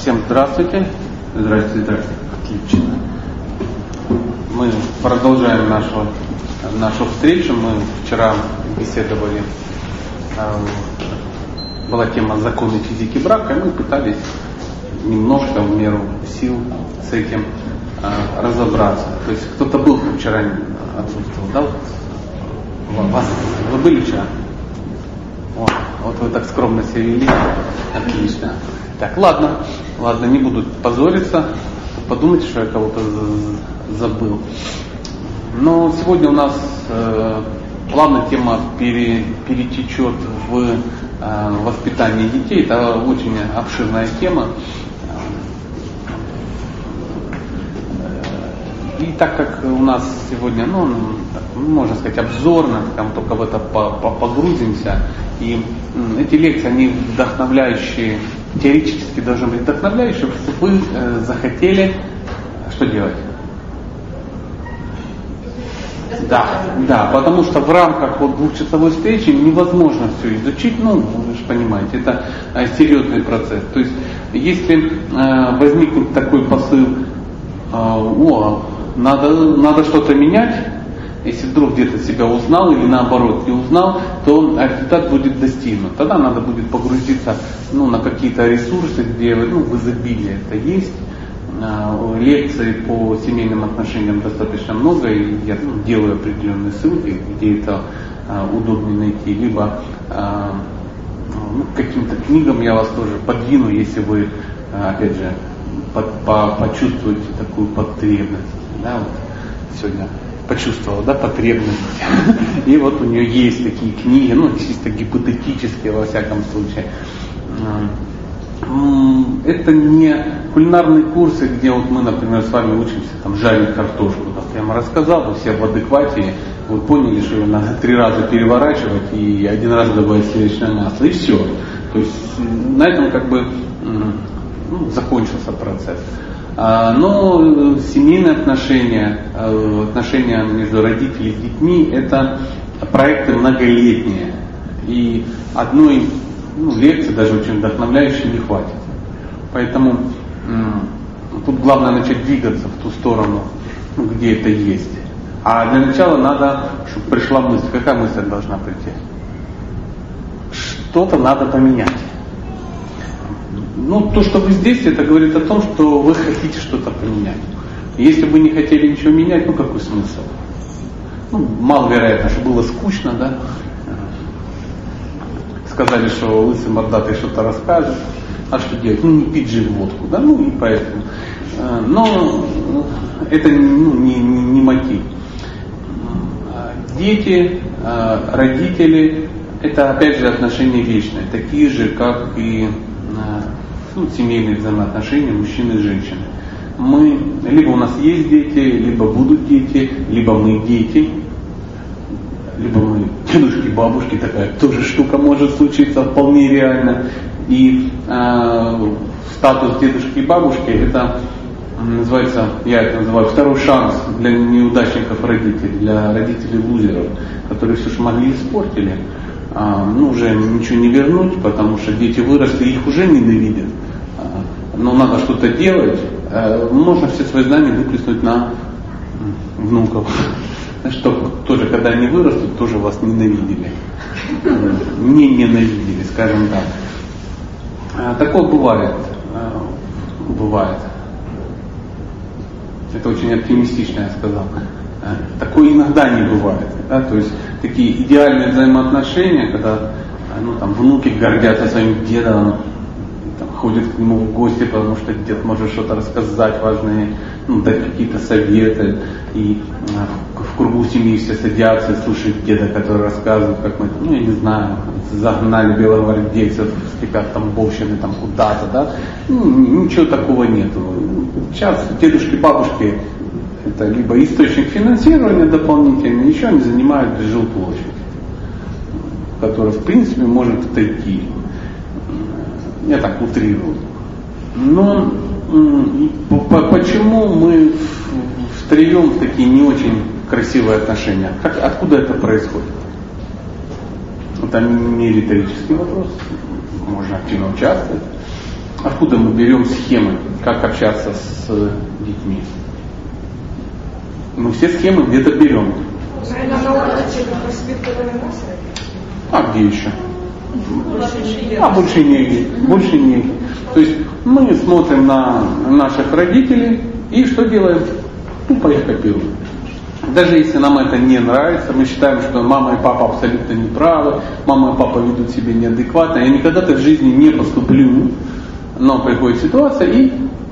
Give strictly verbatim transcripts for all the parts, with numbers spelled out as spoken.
Всем здравствуйте. Здравствуйте, здравствуйте. Отлично. Мы продолжаем нашу, нашу встречу. Мы вчера беседовали, была тема законы физики брака, и мы пытались немножко в меру сил с этим разобраться. То есть кто-то был вчера, отсутствовал, да? Вас, вы были вчера? Вот, вот вы так скромно себя вели. Отлично. Так, ладно, ладно, не буду позориться, подумайте, что я кого-то забыл. Но сегодня у нас э, плавно тема пере, перетечет в э, воспитание детей. Это очень обширная тема. И так как у нас сегодня, ну, можно сказать, обзорно, там только в это погрузимся, и эти лекции, они вдохновляющие, теоретически должны быть вдохновляющие, чтобы вы э, захотели что делать? Да, да, потому что в рамках вот двухчасовой встречи невозможно все изучить, ну, вы же понимаете, это э, серьезный процесс. То есть, если э, возникнет такой посыл, э, о, надо, надо что-то менять, если вдруг где-то себя узнал или наоборот не узнал, то результат будет достигнут. Тогда надо будет погрузиться, ну, на какие-то ресурсы, где, ну, в изобилии это есть. Лекций по семейным отношениям достаточно много, и я, ну, делаю определенные ссылки, где это а, удобнее найти. Либо а, ну, к каким-то книгам я вас тоже подвину, если вы, опять же, по, по, почувствуете такую потребность. Да, вот сегодня почувствовала, да, потребность. И вот у нее есть такие книги, ну, чисто гипотетические, во всяком случае. Это не кулинарные курсы, где вот мы, например, с вами учимся там жарить картошку. Я вам рассказал, вы все в адеквате, вы поняли, что ее надо три раза переворачивать и один раз добавить сливочное масло, и все. То есть на этом как бы, ну, закончился процесс. Но семейные отношения, отношения между родителями и детьми — это проекты многолетние. И одной, ну, лекции, даже очень вдохновляющей, не хватит. Поэтому тут главное начать двигаться в ту сторону, где это есть. А для начала надо, чтобы пришла мысль. Какая мысль должна прийти? Что-то надо поменять. Ну, то, что вы здесь, это говорит о том, что вы хотите что-то поменять. Если бы вы не хотели ничего менять, ну, какой смысл? Ну, маловероятно, что было скучно, да? Сказали, что лысый мордатый что-то расскажет. А что делать? Ну, не пить же водку, да? Ну, и поэтому. Но это, ну, не, не, не мотив. Дети, родители, это, опять же, отношения вечные. Такие же, как и, ну, семейные взаимоотношения мужчины и женщины. Мы, либо у нас есть дети, либо будут дети, либо мы дети, либо мы дедушки, бабушки, такая тоже штука может случиться вполне реально. И э, статус дедушки и бабушки — это называется, я это называю, второй шанс для неудачников родителей, для родителей лузеров, которые все, что могли, испортили. А, ну, уже ничего не вернуть, потому что дети выросли, их уже ненавидят. А, но надо что-то делать. А, можно все свои знания выплеснуть на внуков, чтобы тоже, когда они вырастут, тоже вас ненавидели. Не ненавидели, скажем так. А, такое бывает. А, бывает. Это очень оптимистично я сказал. Такое иногда не бывает. Да? То есть такие идеальные взаимоотношения, когда, ну, там, внуки гордятся своим дедом, там, ходят к нему в гости, потому что дед может что-то рассказать важное, ну, дать какие-то советы. И а, в кругу семьи все садятся и слушают деда, который рассказывает, как мы, ну, я не знаю, загнали белогвардейцев в степях Тамбовщины там куда-то, да. Ну, ничего такого нету. Сейчас дедушки, бабушки — это либо источник финансирования дополнительный, еще они занимают жилплощадь, которая, в принципе, может отойти. Я так утрирую. Но почему мы втроем в такие не очень красивые отношения? Как, откуда это происходит? Это не риторический вопрос, можно активно участвовать. Откуда мы берем схемы, как общаться с детьми? Мы все схемы где-то берем. А где еще? А больше негде. Больше негде. То есть мы смотрим на наших родителей и что делаем? Тупо их копируем. Даже если нам это не нравится, мы считаем, что мама и папа абсолютно неправы, мама и папа ведут себя неадекватно, я никогда так в жизни не поступлю, но приходит ситуация и...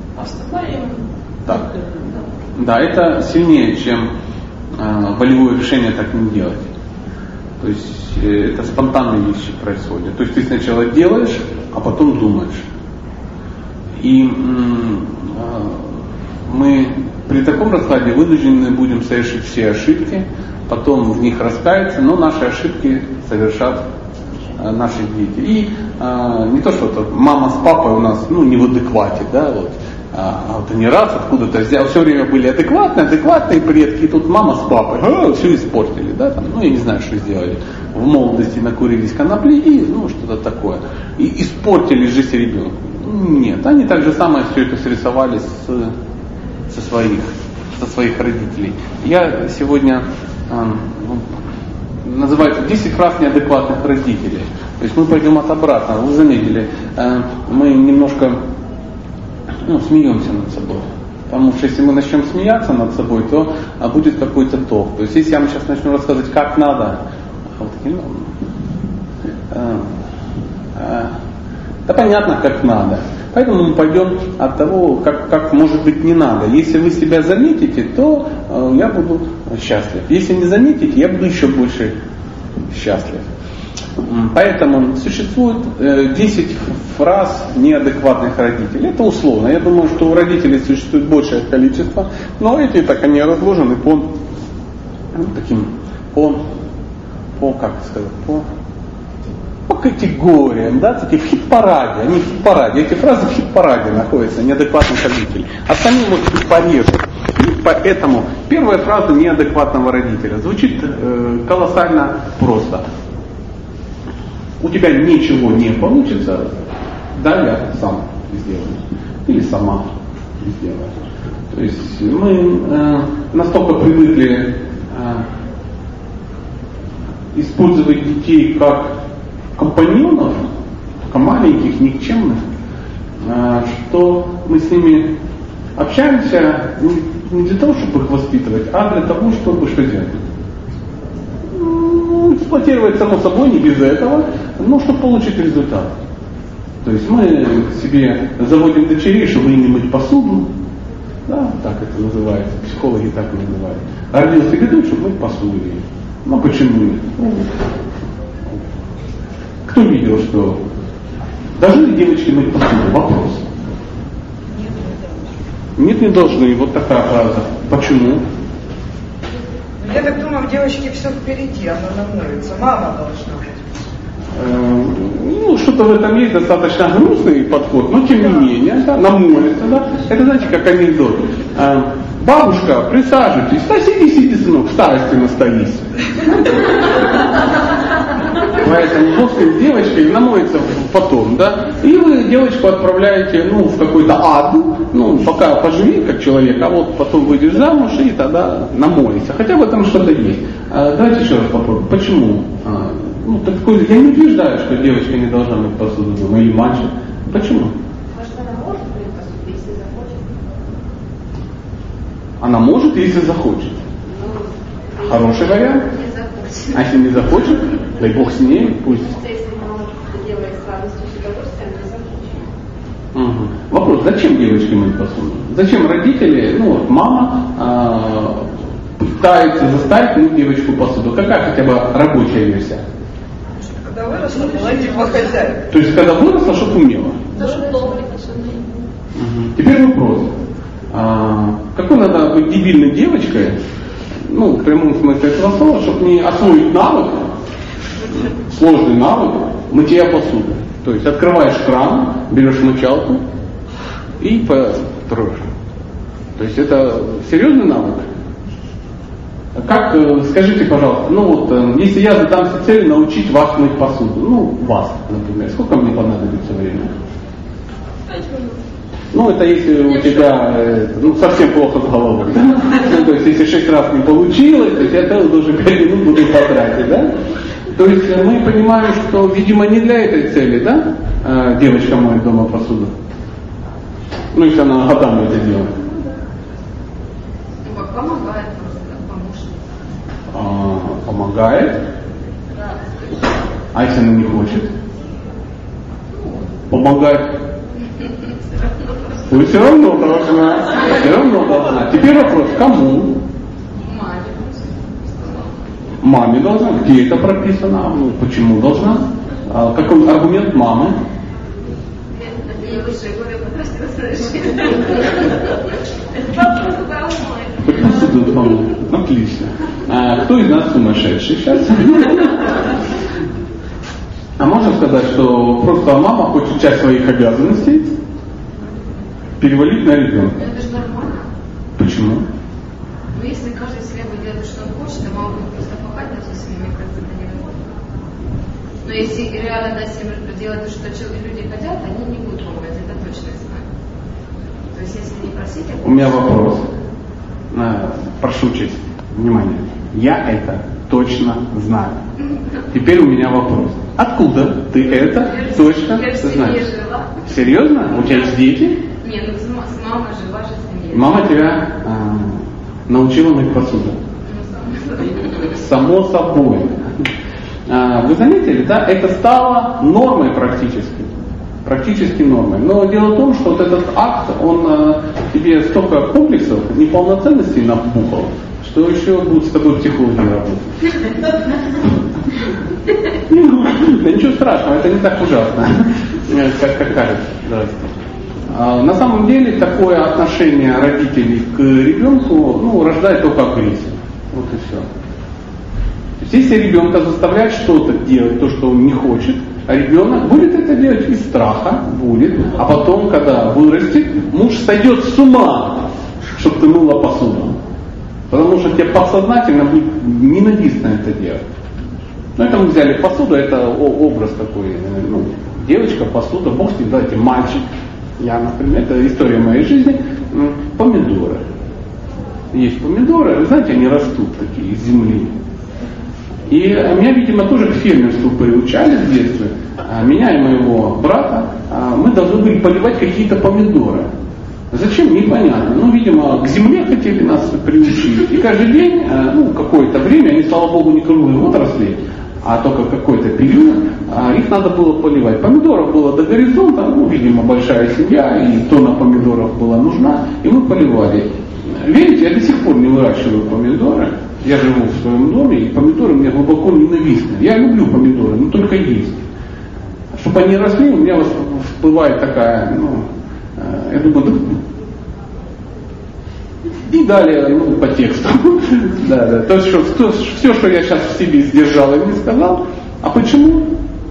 Так. Да, это сильнее, чем э, волевое решение так не делать. То есть э, это спонтанные вещи происходят. То есть ты сначала делаешь, а потом думаешь. И э, мы при таком раскладе вынуждены будем совершить все ошибки, потом в них раскаяться, но наши ошибки совершат э, наши дети. И э, не то, что -то мама с папой у нас ну, не в адеквате, да, вот. А вот они раз откуда-то взяли, все время были адекватные, адекватные предки, и тут мама с папой а, все испортили, да, там, ну я не знаю, что сделали. В молодости накурились конопли и ну что-то такое. И испортили жизнь ребенку. Нет, они так же самое все это срисовали с, со, своих, со своих родителей. Я сегодня э, называется десять фраз неадекватных родителей. То есть мы пойдем от обратного. Вы заметили, э, мы немножко ну, смеемся над собой. Потому что если мы начнем смеяться над собой, то а, будет какой-то толк. То есть если я вам сейчас начну рассказывать, как надо, вот, ну, а, а, да понятно, как надо. Поэтому мы пойдем от того, как, как может быть не надо. Если вы себя заметите, то э, я буду счастлив. Если не заметите, я буду еще больше счастлив. Поэтому существует десять фраз неадекватных родителей. Это условно. Я думаю, что у родителей существует большее количество, но эти так они разложены по ну, таким по, по как сказать, по, по категориям, да, такие в хит-параде. Они в хит-параде. Эти фразы в хит-параде находятся, неадекватных родителей. Остальные, может быть, порежут. И поэтому первая фраза неадекватного родителя звучит э, колоссально просто. У тебя ничего не получится, да, я сам сделаю. Или сама сделаю. То есть мы э, настолько привыкли э, использовать детей как компаньонов, только маленьких, никчемных, э, что мы с ними общаемся не, не для того, чтобы их воспитывать, а для того, чтобы что делать? Эксплуатировать само собой, не без этого, но чтобы получить результат. То есть мы себе заводим дочерей, чтобы не мыть посуду, да, так это называется, психологи так называют. А родился ребенок, чтобы мыть посуду. Ну почему нет? Ну, кто видел, что должны ли девочки мыть посуду? Вопрос. Нет, не должны. Вот такая фраза. Почему? Я так думаю, у девочки все впереди, она намоется. Мама должна быть. Ну, что-то в этом есть достаточно грустный подход, но тем не менее, да, намолится, да. Это знаете, как анекдот. Бабушка, присаживайтесь, да сиди, сиди, сынок, в старости настоись. Поэтому Бог с ним девочкой намоется потом, да, и вы девочку отправляете, ну, в какой-то ад, ну, пока поживи как человек, а вот потом выйдешь замуж и тогда намоется. Хотя в этом что-то есть. А, давайте еще раз попробуем. Почему? А, ну, такой, я не утверждаю, что девочка не должна мыть посуду дома или мальчик. Почему? Может, она может мыть посуду, если захочет? Она может, если захочет. Ну, хороший вариант. А если не захочет, дай Бог с ней, пусть. Если мама это делает с радостью, с удовольствием, не захочет. Угу. Вопрос, зачем девочки мыть посуду? Зачем родители, ну вот мама э, пытается заставить мыть девочку посуду? Какая хотя бы рабочая версия? Когда выросла, была типа хозяйка. То есть когда выросла, чтобы умела? Угу. Теперь вопрос. А, какой надо быть дебильной девочкой, ну, в прямом смысле этого слова, чтобы не освоить навык, сложный навык мытья посуды. То есть открываешь кран, берешь мочалку и потроишь. То есть это серьезный навык. Как, скажите, пожалуйста, ну вот, если я задамся целью научить вас мыть посуду, ну, вас, например, сколько мне понадобится времени? Ну, это если у тебя э, ну, совсем плохо с головой. Да? Ну, то есть, если шесть раз не получилось, то я тоже должен пять минут буду потратить, да? То есть мы понимаем, что, видимо, не для этой цели, да, э, девочка моет дома посуду. Ну, если она годами это делает. Ну, как помогает просто, как помощник. А, помогает? Да. А если она не хочет? Помогать? Вы все равно должна. Все равно должна. Теперь вопрос, кому? Маме. Маме должна. Где это прописано? Ну, почему должна? А, какой аргумент мамы? Это не высшее горе подростка. Это вопрос про умы. Хоть посуду помыть. Отлично. А, кто из нас сумасшедший сейчас? А можно сказать, что просто мама хочет часть своих обязанностей перевалить на ребенка? Это же нормально. Почему? Но если каждый себе будет делать, что он хочет, а мама будет просто пахать на все свои, мне кажется, это невозможно. Но если реально дать всем делать то, что люди хотят, они не будут пробовать, это точно знаю. То есть если не просить... У меня вопрос. Прошу честь, внимание. Я это точно знаю. Теперь у меня вопрос. Откуда ты это я точно я знаешь? Жила. Серьезно? У тебя есть дети? Нет, ну с мамой жила же в семье. Мама тебя а, научила мыть посуду? Ну, Само собой. А, вы заметили, да? Это стало нормой практически. Практически нормой. Но дело в том, что вот этот акт, он а, тебе столько комплексов, неполноценностей набухал, что еще будут с тобой психологи работать. Да ничего страшного, это не так ужасно, как, как кажется. А, на самом деле такое отношение родителей к ребенку ну, рождает только агрессию. Вот и все. То есть, если ребенка заставлять что-то делать, то, что он не хочет, а ребенок будет это делать из страха, будет, а потом, когда вырастет, муж сойдет с ума, чтобы ты мыла посуду. Потому что тебе подсознательно будет ненавистно это делать. Ну, это мы взяли посуду, это образ такой, ну, девочка, посуда, бог с ним, давайте, мальчик. Я, например, это история моей жизни. Помидоры. Есть помидоры, вы знаете, они растут такие из земли. И меня, видимо, тоже к фермерству приучали в детстве. Меня и моего брата, мы должны были поливать какие-то помидоры. Зачем? Непонятно. Ну, видимо, к земле хотели нас приучить. И каждый день, ну, какое-то время, они, слава богу, не круглые отрасли, а только какой-то период, их надо было поливать. Помидоров было до горизонта, ну, видимо, большая семья, и тонна помидоров была нужна, и мы поливали. Верите, я до сих пор не выращиваю помидоры. Я живу в своем доме, и помидоры мне глубоко ненавистны. Я люблю помидоры, но только есть. Чтобы они росли, у меня всплывает такая, ну, я думаю, да. И далее, ну, по тексту. Да, да. То, что, то, все, что я сейчас в себе сдержал и не сказал. А почему?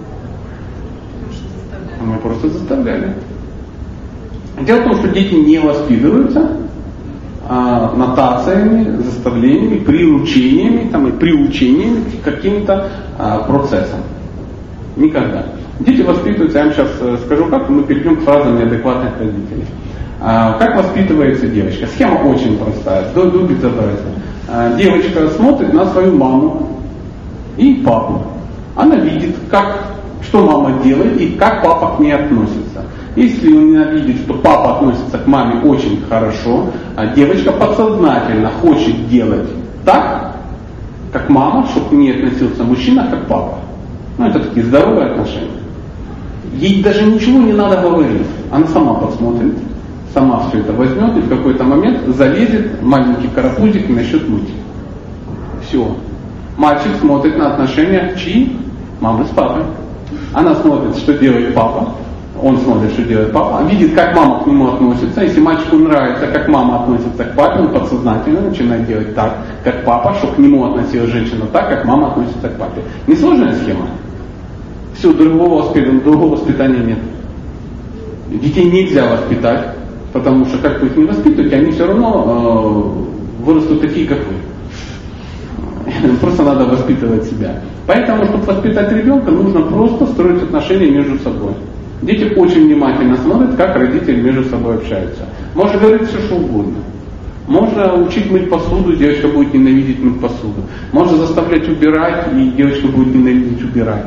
Мы просто заставляли. Дело в том, что дети не воспитываются а, нотациями, заставлениями, приручениями там, и приучениями к каким-то а, процессам. Никогда. Дети воспитываются, я вам сейчас скажу как, мы перейдем к фразам неадекватных родителей. А, как воспитывается девочка? Схема очень простая, до, до безобразия. А, девочка смотрит на свою маму и папу. Она видит, как, что мама делает и как папа к ней относится. Если она видит, что папа относится к маме очень хорошо, а девочка подсознательно хочет делать так, как мама, чтобы к ней относился мужчина, как папа. Ну, это такие здоровые отношения. Ей даже ничего не надо говорить. Она сама посмотрит, сама все это возьмет и в какой-то момент залезет маленький карапузик и начнет мыть. Все. Мальчик смотрит на отношения чьи? Мамы с папой. Она смотрит, что делает папа. Он смотрит, что делает папа. Видит, как мама к нему относится. Если мальчику нравится, как мама относится к папе, он подсознательно начинает делать так, как папа, чтобы к нему относилась женщина так, как мама относится к папе. Несложная схема? Все, другого воспитания, другого воспитания нет. Детей нельзя воспитать, потому что как вы их не воспитываете, они все равно э, вырастут такие, как вы. Просто надо воспитывать себя. Поэтому, чтобы воспитать ребенка, нужно просто строить отношения между собой. Дети очень внимательно смотрят, как родители между собой общаются. Можно говорить все, что угодно. Можно учить мыть посуду, девочка будет ненавидеть мыть посуду. Можно заставлять убирать, и девочка будет ненавидеть убирать.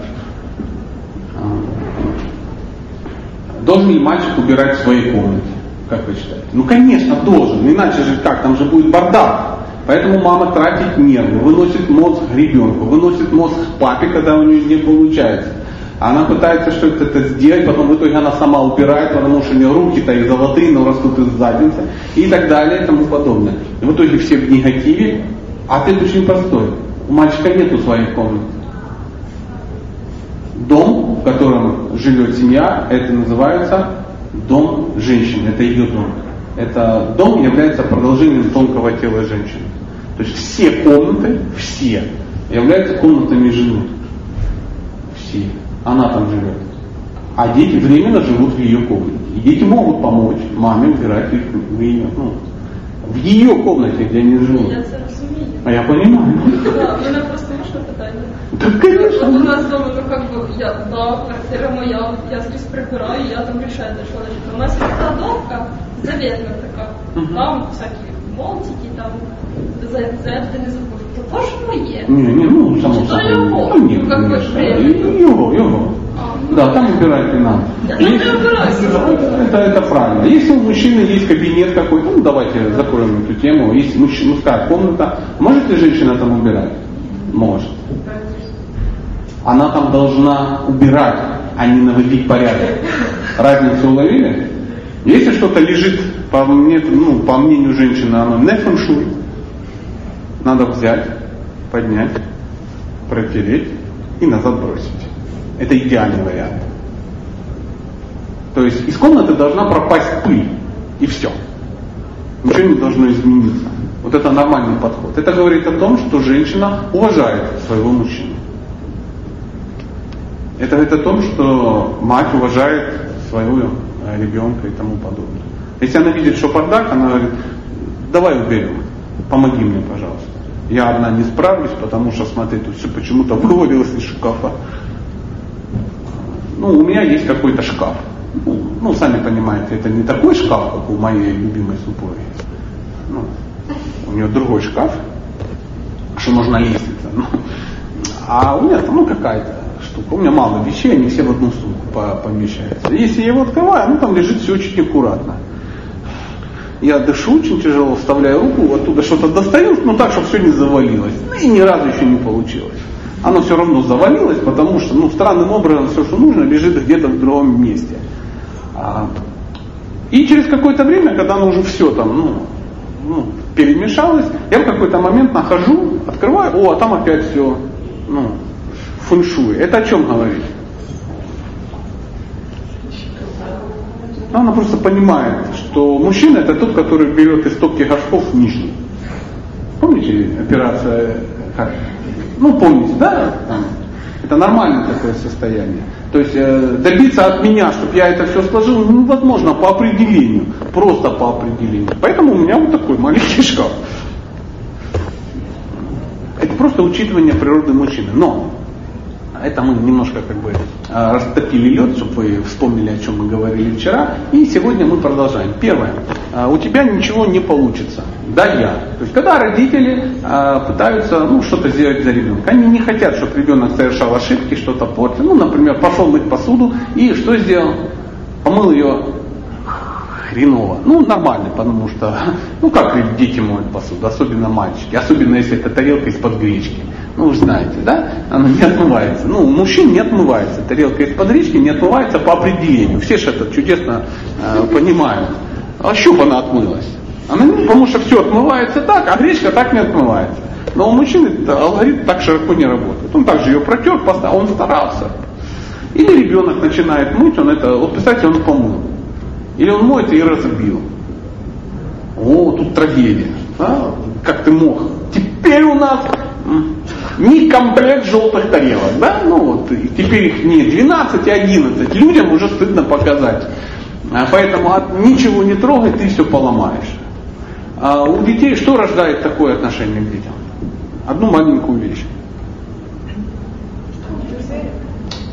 Должен ли мальчик убирать в своей комнате? Как вы считаете? Ну, конечно, должен. Иначе же как? Там же будет бардак. Поэтому мама тратит нервы, выносит мозг ребенку, выносит мозг папе, когда у нее не получается. Она пытается что-то это сделать, потом в итоге она сама убирает, потому что у нее руки-то и золотые, но растут из задницы, и так далее, и тому подобное. И в итоге все в негативе, а ответ очень простой. У мальчика нету своей комнаты. Дом, в котором живет семья, это называется дом женщины, это ее дом. Это дом является продолжением тонкого тела женщины. То есть все комнаты, все, являются комнатами жены. Все. Она там живет. А дети временно живут в ее комнате. И дети могут помочь маме убирать в ее, ну, в ее комнате, где они живут. Я це розумію. А я понимаю. Да, мене просто можна питання. Да, конечно. Вот у нас дома, ну как бы, я, да, квартира моя, я скрізь прибираю, я там решаю, де що лежить. У нас є кладовка, заветна така, Угу. там всякі болтики, там, за це ти не забудь. То ж моє. Не, не, ну, само Что собой. его? Ну, нет, Ну, как бы, конечно. время. Его, его. А. Да, там убирать не надо. Да, ну, ты убирайся. Это, это правильно. Если у мужчины есть кабинет какой-то, ну давайте закроем эту тему. Есть мужч- мужская комната, может ли женщина там убирать? Может. Она там должна убирать, а не наводить порядок. Разницу уловили? Если что-то лежит, по, мне, ну, по мнению женщины, оно не фэншуй, надо взять, поднять, протереть и назад бросить. Это идеальный вариант. То есть из комнаты должна пропасть пыль, и все. Ничего не должно измениться. Вот это нормальный подход. Это говорит о том, что женщина уважает своего мужчину. Это говорит о том, что мать уважает своего ребенка и тому подобное. Если она видит, что бардак, она говорит, давай уберем, помоги мне, пожалуйста. Я одна не справлюсь, потому что, смотри, тут все почему-то вывалилось из шкафа. Ну, у меня есть какой-то шкаф. Ну, ну, сами понимаете, это не такой шкаф, как у моей любимой супруги. Ну, у нее другой шкаф, что можно лестница. Ну, а у меня там, ну, какая-то штука. У меня мало вещей, они все в одну сумку помещаются. Если я его открываю, ну, там лежит все очень аккуратно. Я дышу очень тяжело, вставляю руку, оттуда что-то достаю, но так, чтобы все не завалилось. Ну, и ни разу еще не получилось. Оно все равно завалилось, потому что, ну, странным образом все, что нужно, лежит где-то в другом месте. А, и через какое-то время, когда оно уже все там, ну, ну, перемешалось, я в какой-то момент нахожу, открываю, о, а там опять все, ну, фэншуй. Это о чем говорит? Она просто понимает, что мужчина это тот, который берет из стопки горшков нижний. Помните операция, как? Ну, помните, да? Это нормальное такое состояние. То есть э, добиться от меня, чтобы я это все сложил, невозможно по определению. Просто по определению. Поэтому у меня вот такой маленький шкаф. Это просто учитывание природы мужчины. Но это мы немножко как бы растопили лед, чтобы вы вспомнили, о чем мы говорили вчера. И сегодня мы продолжаем. Первое. У тебя ничего не получится. Да, я. То есть, когда родители пытаются, ну, что-то сделать за ребенка, они не хотят, чтобы ребенок совершал ошибки, что-то портил. Ну, например, пошел мыть посуду и что сделал? Помыл ее хреново. Ну, нормально, потому что, ну, как дети моют посуду, особенно мальчики, особенно если это тарелка из-под гречки. Ну, вы знаете, да? Она не отмывается. Ну, у мужчин не отмывается. Тарелка из-под гречки не отмывается по определению. Все же это чудесно э, понимают. А щуп она отмылась. Она не, потому что все отмывается так, а гречка так не отмывается. Но у мужчины алгоритм так широко не работает. Он также ее протер, поставил, он старался. Или ребенок начинает мыть, он это, вот представьте, он помыл. Или он моет и разбил. О, тут трагедия. Да? Как ты мог? Теперь у нас не комплект желтых тарелок. Да? Ну вот, теперь их не двенадцать, а одиннадцать. Людям уже стыдно показать. Поэтому ничего не трогай, ты все поломаешь. А у детей что рождает такое отношение к детям? Одну маленькую вещь. Ну да,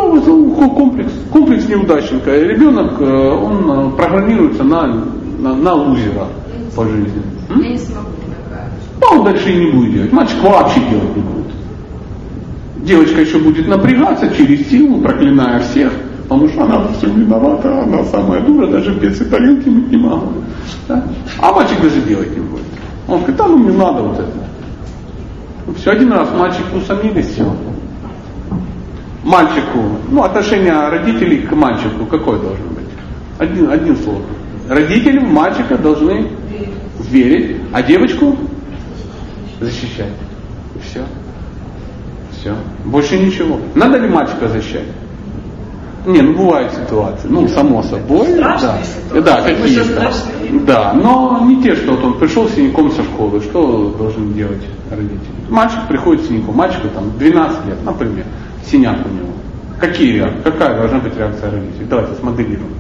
это комплекс, комплекс неудачника. И ребенок, он программируется на, на, на лузера по жизни. Я не смогу такая. А он дальше и не будет делать. Мальчик вообще делать не будет. Девочка еще будет напрягаться через силу, проклиная всех, потому что она все виновата, она самая дура, даже в пец и тарелки мыть не могу. Да? А мальчик даже делать не будет. Он говорит, да ну мне надо вот это. Все, один раз мальчик усомнились, все. Мальчику, ну отношение родителей к мальчику какое должно быть? Один, один слово. Родители мальчика должны верить, а девочку защищать. И все. Все. Больше ничего. Надо ли мальчика защищать? Не, ну бывают ситуации. Ну, само собой. Да, да, какие-то. Да, но не те, что вот он пришел с синяком со школы. Что должен делать родители? Мальчик приходит с синяком. Мальчику там двенадцать лет, например. Синяк у него. Какие реакции? Какая должна быть реакция родителей? Давайте смоделируем.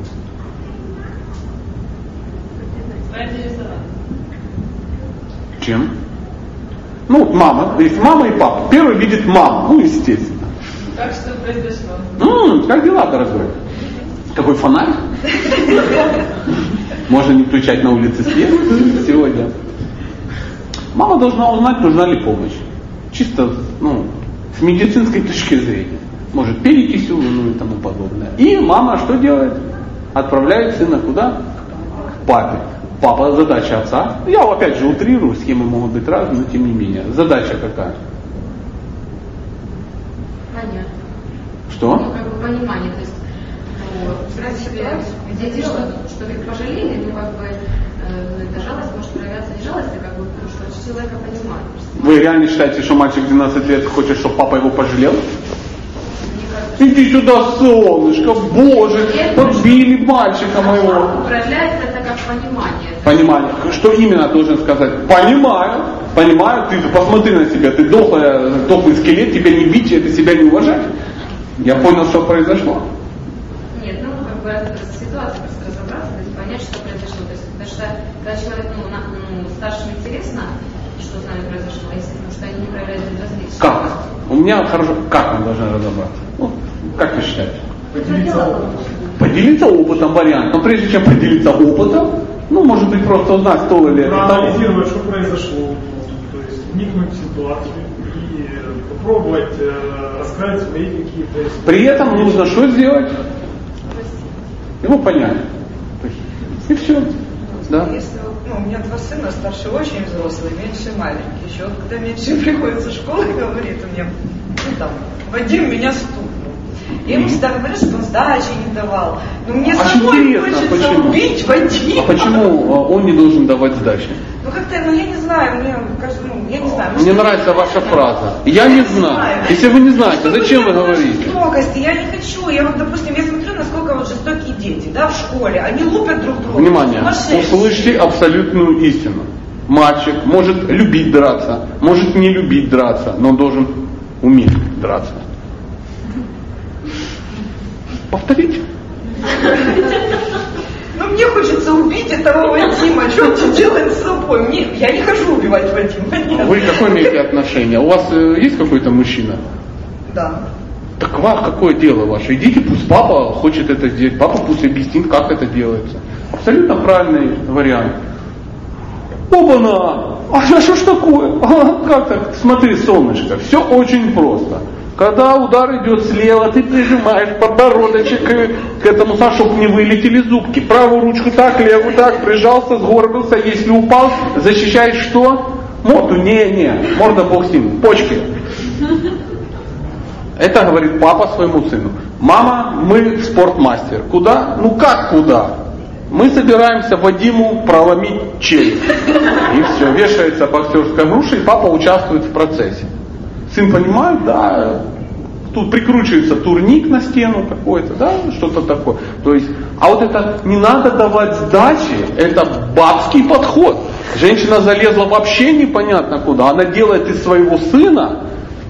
Чем? Ну, вот мама, есть мама и папа. Первый видит маму, ну, естественно. Как что произошло? М-м, как дела, дорогой? Какой фонарь? Можно не включать на улице свет сегодня. Мама должна узнать, нужна ли помощь. Чисто, ну, с медицинской точки зрения. Может, перекисью, ну и тому подобное. И мама что делает? Отправляет сына куда? К папе. Папа, задача отца. Я опять же утрирую, схемы могут быть разные, но тем не менее. Задача какая? Понятно. Что? Ну, как бы понимание, то есть, ну, в принципе, дети, что, что их пожалели, ну, как бы, э, эта жалость может проявляться не жалость, а как бы, ну, что человека понимает. Вы реально считаете, что мальчик двенадцать лет хочет, чтобы папа его пожалел? Мне Иди сюда, солнышко, боже, подбили мальчика моего. Проявляется это как понимание. Понимание. Что именно должен сказать? Понимаю, понимаю, ты посмотри на себя, ты дохлый, дохлый скелет, тебя не бить, это себя не уважать. Я понял, что произошло. Нет, ну как бы ситуация просто разобраться, то есть понять, что произошло. То есть, потому что когда человек, ну, на, ну старшим интересно, что с нами произошло, если потому что они не проявляют безразличие. Как? У меня хорошо. Как мы должны разобраться? Ну, как вы считаете? Поделиться опытом. Поделиться опытом вариант. Но прежде чем поделиться опытом, ну, может быть, просто узнать, стоило ли это того. Проанализировать, что произошло. То есть вникнуть в ситуацию и попробовать э, раскрыть свои какие-то истории. При этом нужно что сделать? Его понять. И все. Да. Если, ну, у меня два сына, старший очень взрослый, меньший маленький. Еще вот когда меньший приходит со школы и говорит мне, ну там, Вадим меня стукнул. Я ему всегда говорю, чтобы он сдачи не давал. Но мне А самой интересно, хочется почему? убить Вадима. А почему он не должен давать сдачи? Ну как-то, ну я не знаю, мне кажется, ну я не знаю. Мне может, нравится ваша фраза. Я не знаю. Если вы не знаете, зачем вы говорите? Жестокости, я не хочу. Я вот, допустим, я смотрю, насколько вот жестокие дети, да, в школе. Они лупят друг друга. Внимание, Сумасшедшие. услышьте абсолютную истину. Мальчик может любить драться, может не любить драться, но он должен уметь драться. Повторите. Ну мне хочется убить этого Вадима. Что он делает с собой? Мне, я не хожу убивать Вадима. Нет. Вы какое имеете отношение? У вас э, есть какой-то мужчина? Да. Так вас какое дело ваше? Идите, пусть папа хочет это сделать, папа пусть объяснит, как это делается. Абсолютно правильный вариант. Оба-на! А что ж такое? А, как так? Смотри, солнышко, все очень просто. Когда удар идет слева, ты прижимаешь подбородочек к этому, чтобы не вылетели зубки. Правую ручку так, левую так, прижался, сгорбился. Если упал, защищаешь что? Морду? Не-не, морда бог с ним, почки. Это говорит папа своему сыну. Мама, мы спортмастер. Куда? Ну как куда? Мы собираемся Вадиму проломить челюсть. И все, вешается боксерская груша, и папа участвует в процессе. Сын понимает, да, тут прикручивается турник на стену какой-то, да, что-то такое. То есть, а вот это не надо давать сдачи, это бабский подход. Женщина залезла вообще непонятно куда, она делает из своего сына.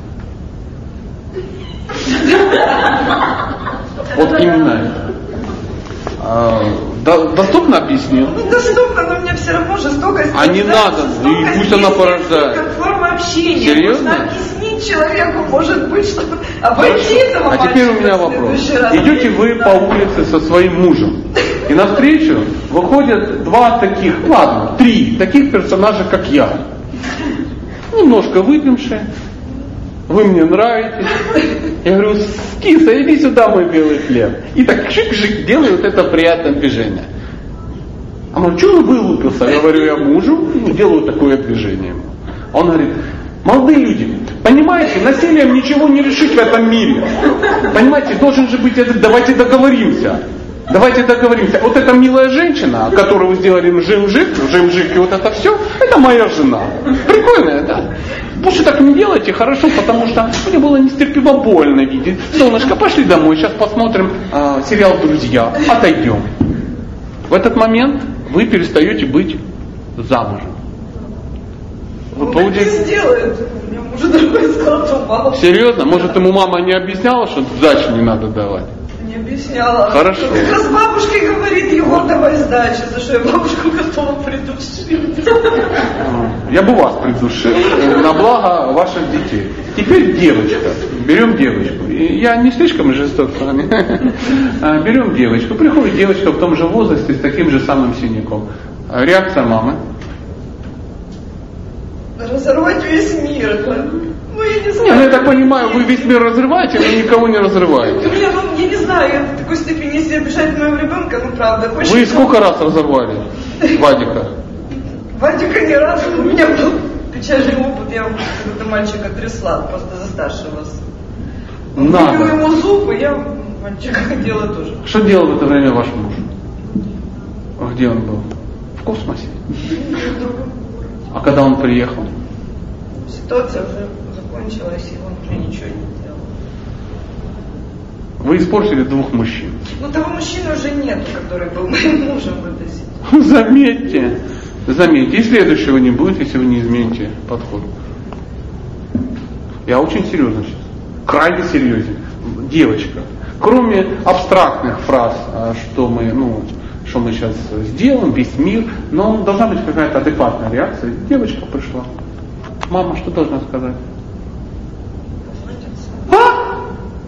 Вот именно это. А, до, доступно объяснил? Ну, доступно, но мне все равно жестокость. А не надо, и пусть она порождает. Как форма общения. Серьезно? Можно объяснить объяснить человеку, может быть, что обойти этого А теперь у меня вопрос. Идете вы по улице со своим мужем, и навстречу выходят два таких, ладно, три таких персонажа, как я. Немножко выпившие. Вы мне нравитесь. Я говорю, киса, иди сюда, мой белый хлеб. И так шик-шик делают это приятное движение. А он, что вы вылупился? Я говорю, я мужу, ну, делаю такое движение. Он говорит, молодые люди, понимаете, насилием ничего не решить в этом мире. Понимаете, должен же быть этот, давайте договоримся. Давайте договоримся. Вот эта милая женщина, которую вы сделали жим-жик, жим-жик и вот это все, это моя жена. Прикольная, да? Лучше так не делайте, хорошо, потому что мне было нестерпимо больно видеть. Солнышко, пошли домой, сейчас посмотрим э, сериал «Друзья», отойдем. В этот момент вы перестаете быть замужем. Вы Он получаете... так и сделает. У меня муж другой сказал, что мама. Серьезно? Может, ему мама не объясняла, что сдачи не надо давать? Не объясняла. Хорошо. Как раз бабушке говорит, его давай сдачи, за что я бабушку готова придушить. Я бы вас придушил на благо ваших детей. Теперь девочка. Берем девочку. И я не слишком жесток с вами. Берем девочку. Приходит девочка в том же возрасте с таким же самым синяком. Реакция мамы. Разорвать весь мир. Ну, я не знаю. Не, ну я так понимаю, вы весь мир разрываете, но никого не разрываете. Не, ну, я не знаю, я в такой степени, если обижать моего ребенка, ну правда. Хочется... Вы сколько раз разорвали Вадика? Вадика ни разу, у меня был печальный опыт, я какого-то мальчика трясла, просто за старшего. Надо. Выбила ему зубы, я мальчика делала тоже. Что делал в это время ваш муж? Где он был? В космосе? А когда он приехал? Ситуация уже закончилась, и он уже ничего не делал. Вы испортили двух мужчин. Ну, того мужчины уже нет, который был моим мужем в этой ситуации. Заметьте, заметьте. И следующего не будет, если вы не измените подход. Я очень серьезно сейчас. Крайне серьезен. Девочка. Кроме абстрактных фраз, что мы, ну, что мы сейчас сделаем, весь мир, но должна быть какая-то адекватная реакция. Девочка пришла. Мама что должна сказать? А?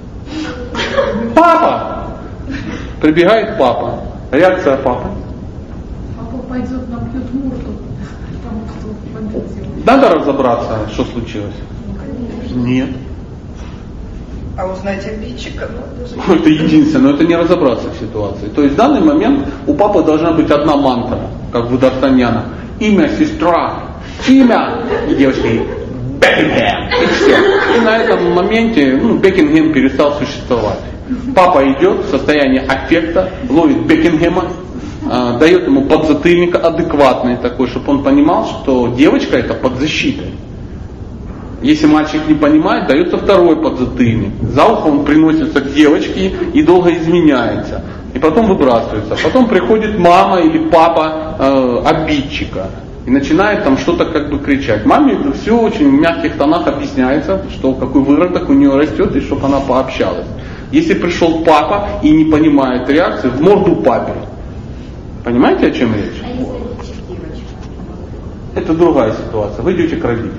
Папа! Прибегает папа. Реакция папы. Папа пойдет набьет морду, потому что победил. Надо разобраться, что случилось? Нет. А узнать обидчика, ну, Это единственное, но это не разобраться в ситуации. То есть в данный момент у папы должна быть одна мантра, как у Д'Артаньяна. Имя, сестра, имя. И девочка говорит, Бекингем. И все. И на этом моменте ну, Бекингем перестал существовать. Папа идет в состоянии аффекта, ловит Бекингема, э, дает ему подзатыльник адекватный такой, чтобы он понимал, что девочка это под защитой. Если мальчик не понимает, дается второй подзатыльник. За ухо он приносится к девочке и долго изменяется. И потом выбрасывается. Потом приходит мама или папа э, обидчика. И начинает там что-то как бы кричать. Маме это все очень в мягких тонах объясняется, что какой выродок у нее растет, и чтобы она пообщалась. Если пришел папа и не понимает реакции, в морду папе. Понимаете, о чем речь? А если это девочка? Это другая ситуация. Вы идете к родителям.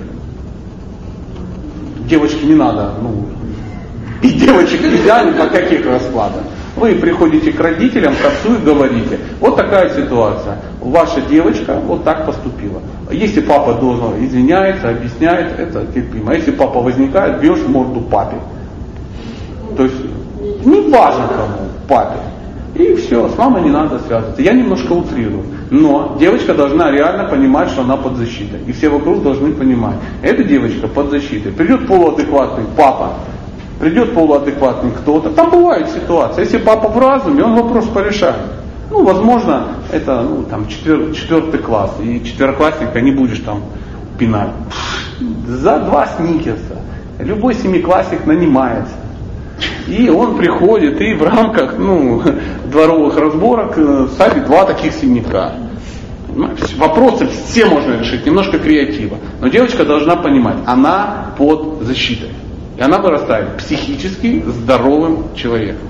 Девочке не надо, ну, и девочек нельзя ни по каких раскладах. Вы приходите к родителям, к отцу и говорите, вот такая ситуация, ваша девочка вот так поступила. Если папа должен извиняется, объясняет, это терпимо. Если папа возникает, бьешь в морду папе. То есть, не важно кому, папе. И все, с мамой не надо связываться. Я немножко утрирую. Но девочка должна реально понимать, что она под защитой. И все вокруг должны понимать. Эта девочка под защитой. Придет полуадекватный папа, придет полуадекватный кто-то. Там бывают ситуации. Если папа в разуме, он вопрос порешает. Ну, возможно, это ну, там, четвер, четвертый класс. И четвероклассника не будешь там пинать. За два сникерса. Любой семиклассник нанимается. И он приходит и в рамках ну, дворовых разборок ставит два таких синяка. Вопросы все можно решить, немножко креатива. Но девочка должна понимать, она под защитой. И она вырастает психически здоровым человеком.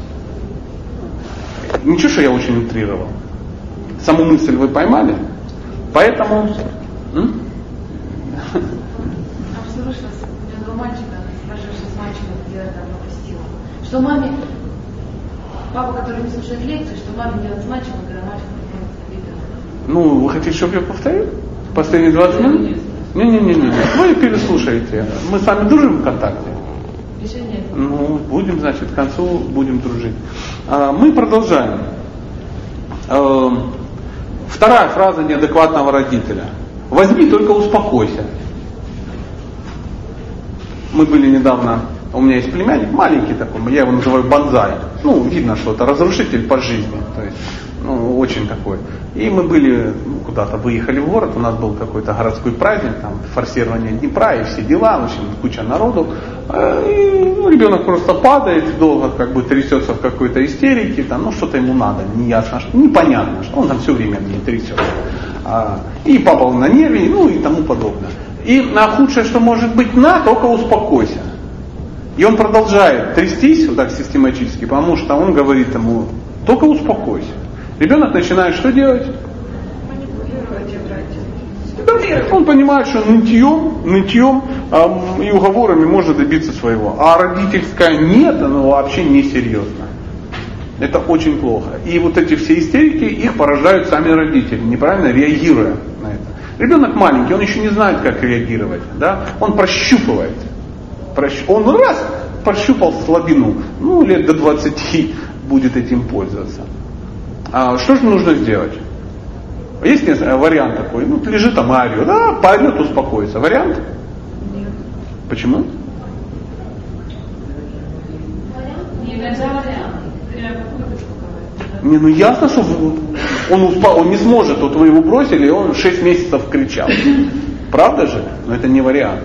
Ничего, что я очень утрировал. Саму мысль вы поймали? Поэтому... М? А что вы сейчас? У меня мальчика, спрашиваешь с мальчиком, делать там пропустила. Что маме, папа, который не слушает лекции, что маме делать с мальчиком, когда мальчик приходит в видео. Ну, вы хотите, чтобы я повторил? Последние двадцать минут? Не-не-не, вы переслушаете. Мы с вами дружим в контакте? Еще нет. Ну, будем, значит, к концу будем дружить. А, мы продолжаем. А, вторая фраза неадекватного родителя. Возьми, только успокойся. Мы были недавно, у меня есть племянник, маленький такой, я его называю бонзай. Ну, видно, что это разрушитель по жизни. То есть, ну, очень такой. И мы были, ну, куда-то выехали в город, у нас был какой-то городской праздник, там, форсирование Днепра и все дела, в общем, куча народу. И, ну, ребенок просто падает, долго как бы трясется в какой-то истерике, там, ну, что-то ему надо, неясно, что, непонятно, что он там все время не трясется. И папа на нерве, ну, и тому подобное. И на худшее, что может быть, на, только успокойся. И он продолжает трястись вот так систематически, потому что он говорит ему, только успокойся. Ребенок начинает что делать? Манипулировать. Он понимает, что нытьем, нытьем эм, и уговорами можно добиться своего. А родительское нет, оно вообще несерьезно. Это очень плохо. И вот эти все истерики, их порождают сами родители, неправильно реагируя на это. Ребенок маленький, он еще не знает, как реагировать. Да? Он прощупывает. Он раз прощупал слабину, ну лет до двадцати будет этим пользоваться. А что же нужно сделать? Есть вариант такой, ну лежит там и орет, да, поорет, успокоится. Вариант? Нет. Почему? Не, ну ясно, что он, успал, он не сможет, вот вы его бросили, и он шесть месяцев кричал. Правда же? Но это не вариант.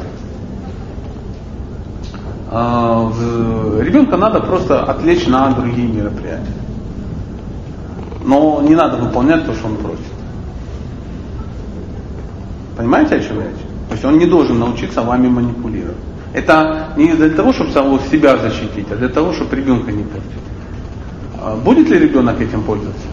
А, ребенка надо просто отвлечь на другие мероприятия. Но не надо выполнять то, что он просит. Понимаете, о чем речь? То есть он не должен научиться вами манипулировать. Это не для того, чтобы самого себя защитить, а для того, чтобы ребенка не портить. Будет ли ребенок этим пользоваться?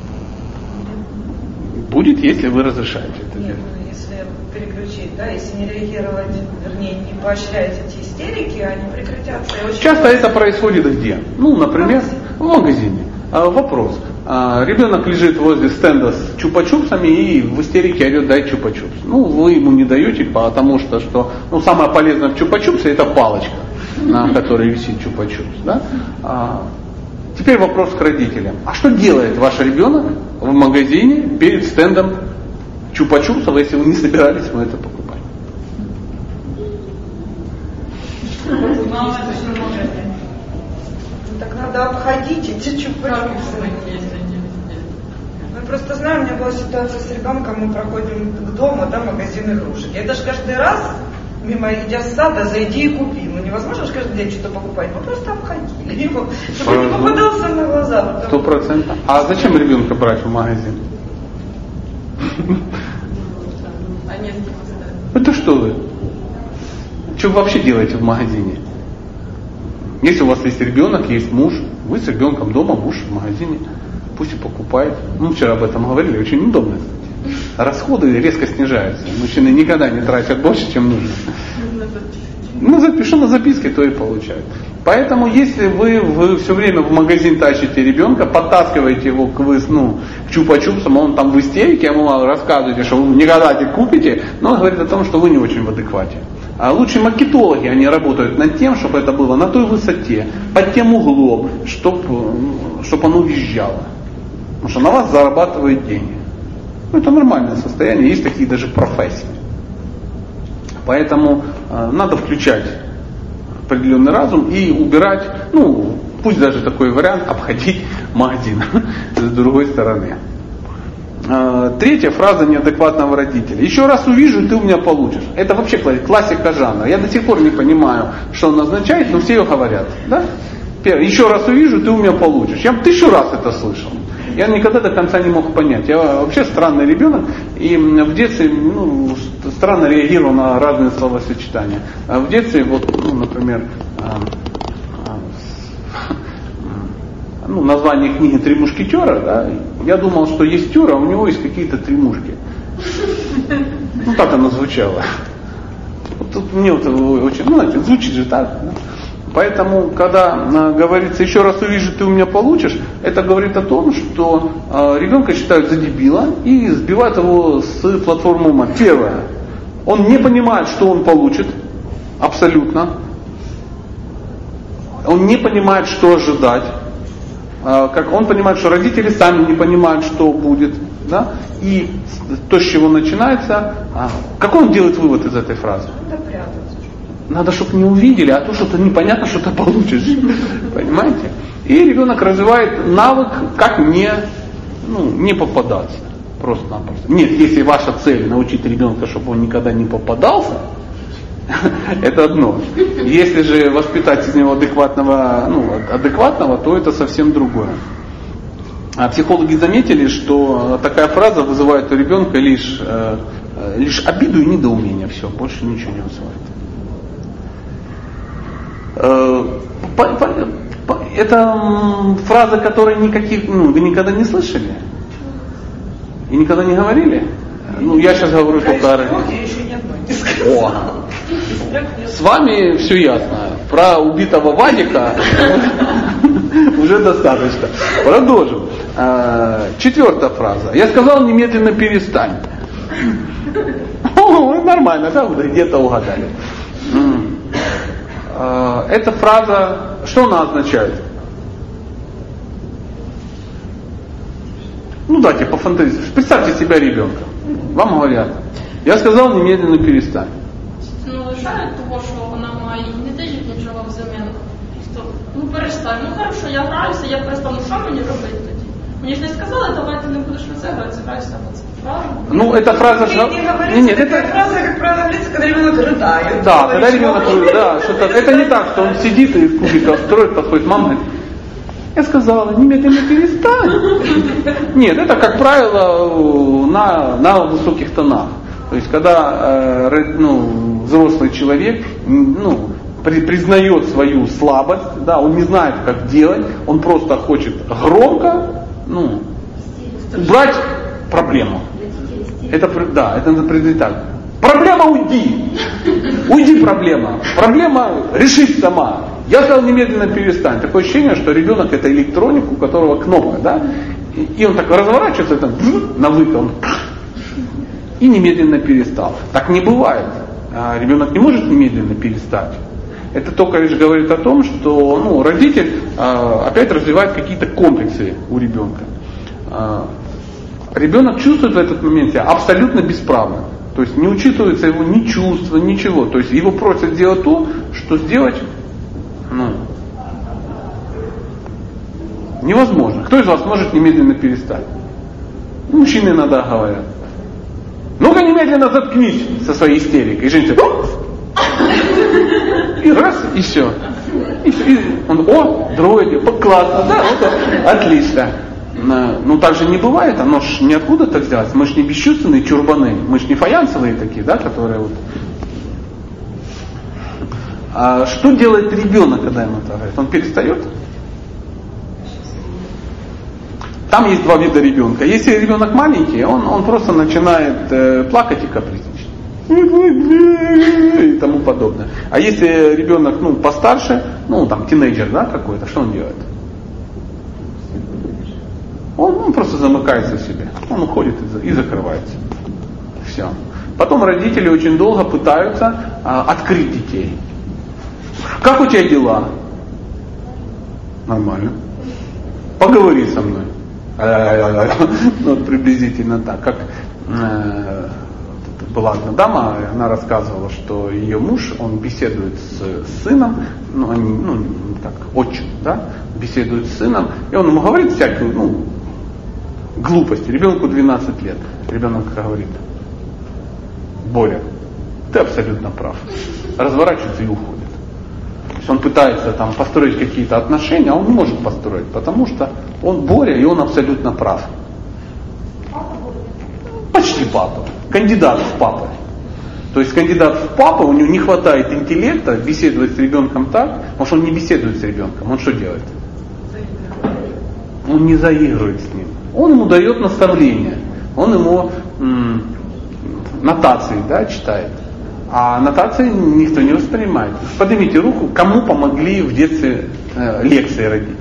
Будет, если вы разрешаете это Нет, делать. ну, если переключить, да, если не реагировать, вернее, не поощрять эти истерики, они прекратятся. И очень Часто много... это происходит где? Ну, например, в магазине. А, вопрос. А, ребенок лежит возле стенда с чупа-чупсами и в истерике орет: дай чупа-чупс. Ну, вы ему не даете, потому что, что ну, самое полезное в чупа-чупсе это палочка, на которой висит чупа-чупс. Да? А, теперь вопрос к родителям. А что делает ваш ребенок в магазине перед стендом чупа-чупсов, если вы не собирались ему это покупать? Так надо обходить эти чупа-чупсы. Мы просто знаем, у меня была ситуация с ребенком, мы проходим к дому, там магазин игрушек. Я даже каждый раз, мимо идя с сада, зайди и купи. Ну невозможно же каждый день что-то покупать. Мы просто обходили его, чтобы он не попадался на глаза. Сто процентов. А зачем ребенка брать в магазин? Это что вы? Что вы вообще делаете в магазине? Если у вас есть ребенок, есть муж, вы с ребенком дома, муж в магазине, пусть и покупает. Мы вчера об этом говорили, очень удобно. Расходы резко снижаются. Мужчины никогда не тратят больше, чем нужно. Ну, запишу на записке, то и получают. Поэтому, если вы, вы все время в магазин тащите ребенка, подтаскиваете его к, ну, к чупа-чупсам, он там в истерике, ему рассказываете, что вы никогда не купите, но он говорит о том, что вы не очень в адеквате. А лучшие маркетологи, они работают над тем, чтобы это было на той высоте, под тем углом, чтобы чтоб оно визжало. Потому что на вас зарабатывают деньги. Ну, это нормальное состояние, есть такие даже профессии. Поэтому э, надо включать определенный разум и убирать, ну, пусть даже такой вариант, обходить магазин с другой стороны. Э, третья фраза неадекватного родителя. Еще раз увижу, ты у меня получишь. Это вообще классика жанра. Я до сих пор не понимаю, что он означает, но все ее говорят. Да? Еще раз увижу, ты у меня получишь. Я тысячу раз это слышал. Я никогда до конца не мог понять. Я вообще странный ребенок, и в детстве ну, странно реагировал на разные словосочетания. А в детстве, вот, ну, например, ну, название книги «Три мушкетера», да, я думал, что есть Тюра, а у него есть какие-то три мушки. Ну, так оно звучало. тут мне вот очень, ну, знаете, звучит же так. Да? Поэтому, когда э, говорится, еще раз увижу, ты у меня получишь, это говорит о том, что э, ребенка считают за дебила и сбивают его с платформы ума. Первое, он не понимает, что он получит, абсолютно. Он не понимает, что ожидать. Э, как он понимает, что родители сами не понимают, что будет. Да? И то, с чего начинается, а, какой он делает вывод из этой фразы? Надо прятаться. Надо, чтобы не увидели, а то что-то непонятно, что ты получишь. Понимаете? И ребенок развивает навык, как не, ну, не попадаться. Просто-напросто. Нет, если ваша цель научить ребенка, чтобы он никогда не попадался, это одно. Если же воспитать из него адекватного, ну, адекватного, то это совсем другое. А психологи заметили, что такая фраза вызывает у ребенка лишь, э, лишь обиду и недоумение. Все, больше ничего не вызывает. Это фраза, которой никаких, ну, вы никогда не слышали? И никогда не говорили? Ну, я сейчас говорю только о родителях. О, с вами все ясно. Про убитого Вадика уже достаточно. Продолжим. Четвертая фраза. Я сказал, немедленно перестань. О, нормально, да, где-то угадали. Эта фраза, что она означает? Ну давайте пофантазируйте. Представьте себя ребенка. Вам говорят, я сказал, немедленно перестань. Ну, лишають того, що вона має не дають нічого взамін. Просто, ну перестань, ну хорошо, я граюся, я перестану, що мені робити тоді? Мені ж не сказали, давай ти не будеш розігруватися, грайся, це правильно? Ну, эта фраза... Не, не говорите, не, нет, такая это... фраза, как правило, говорится, когда ребенок рыдает. Да, когда ребенок, да, что-то, это не так, что он сидит и кубиков строит, подходит, мама говорит, я сказала, немедленно перестань. Нет, это, как правило, на, на высоких тонах. То есть, когда э, ну, взрослый человек ну, при, признает свою слабость, да, он не знает, как делать, он просто хочет громко ну, убрать проблему. Это, да, это надо предупредить так. Проблема, уйди! Уйди, проблема. Проблема решить сама. Я сказал, немедленно перестань. Такое ощущение, что ребенок это электроник, у которого кнопка, да? И он так разворачивается, там, на выкол, он и немедленно перестал. Так не бывает. Ребенок не может немедленно перестать. Это только лишь говорит о том, что ну, родитель опять развивает какие-то комплексы у ребенка. Ребенок чувствует в этот момент себя абсолютно бесправно. То есть не учитывается его ни чувства, ничего. То есть его просят сделать то, что сделать ну, невозможно. Кто из вас может немедленно перестать? Мужчины иногда говорят. Ну-ка немедленно заткнись со своей истерикой. И женщина и раз, и все. И, и он, о, другой, классно, да, вот, отлично. Ну так же не бывает, оно ж не откуда-то взялось. Мы ж не бесчувственные чурбаны, мы ж не фаянсовые такие, да, которые вот. А что делает ребенок, когда ему это говорит? Он перестает? Там есть два вида ребенка. Если ребенок маленький, он, он просто начинает э, плакать и капризничать. И тому подобное. А если ребенок ну, постарше, ну там тинейджер, да, какой-то, что он делает? Он, он просто замыкается в себе. Он уходит и, и закрывается. Все. Потом родители очень долго пытаются а, открыть детей. Как у тебя дела? Нормально. Поговори со мной. Ну, приблизительно так. Как э, была одна дама, она рассказывала, что ее муж, он беседует с сыном, ну, они, ну, так, отчим, да, беседует с сыном, и он ему говорит всякую, ну, глупости. Ребенку двенадцать лет. Ребенок говорит, Боря, ты абсолютно прав. Разворачивается и уходит. То есть он пытается там построить какие-то отношения, а он не может построить, потому что он Боря, и он абсолютно прав. Почти папа. Кандидат в папы. То есть кандидат в папы, у него не хватает интеллекта беседовать с ребенком так, потому что он не беседует с ребенком. Он что делает? Он не заигрывает с ним. Он ему дает наставления. Он ему м- нотации, да, читает. А нотации никто не воспринимает. Поднимите руку, кому помогли в детстве э, лекции родить.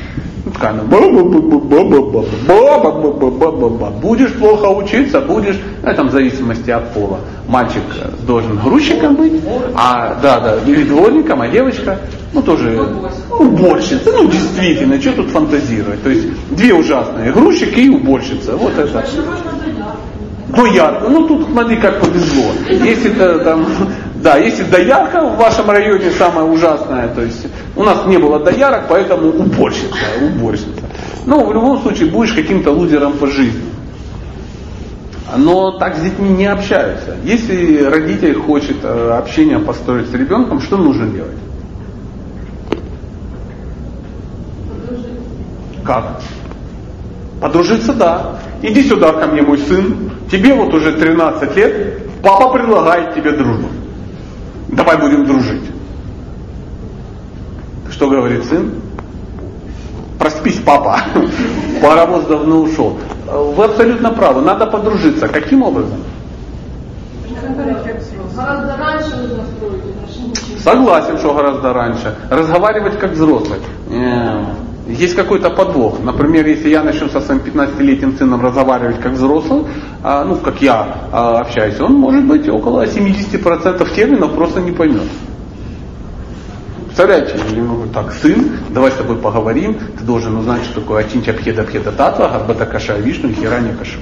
Будешь плохо учиться, будешь, ну, это в зависимости от пола. Мальчик должен грузчиком быть, а да, да, или дворником, а девочка, ну тоже уборщица. Ну действительно, что тут фантазировать? То есть две ужасные, грузчик и уборщица. Вот это. Доярка, ну тут смотри, как повезло. Если там, да, если доярка в вашем районе самая ужасная, то есть у нас не было доярок, поэтому уборщица, уборщица. Ну, в любом случае будешь каким-то лузером по жизни. Но так с детьми не общаются. Если родитель хочет общение построить с ребенком, что нужно делать? Как? Подружиться, да. Иди сюда ко мне, мой сын. Тебе вот уже тринадцать лет. Папа предлагает тебе дружбу. Давай будем дружить. Что говорит сын? Проспись, папа. Паровоз давно ушел. Вы абсолютно правы. Надо подружиться. Каким образом? Гораздо раньше нужно строить отношения. Согласен, что гораздо раньше. Разговаривать как взрослый. Есть какой-то подвох. Например, если я начну со своим пятнадцатилетним сыном разговаривать как взрослый, ну, как я общаюсь, он, может быть, около семьдесят процентов терминов просто не поймет. Представляете, я говорю, так, сын, давай с тобой поговорим, ты должен узнать, что такое ачинча пхеда пхеда татва, гарбата каша вишну и хера не кашу.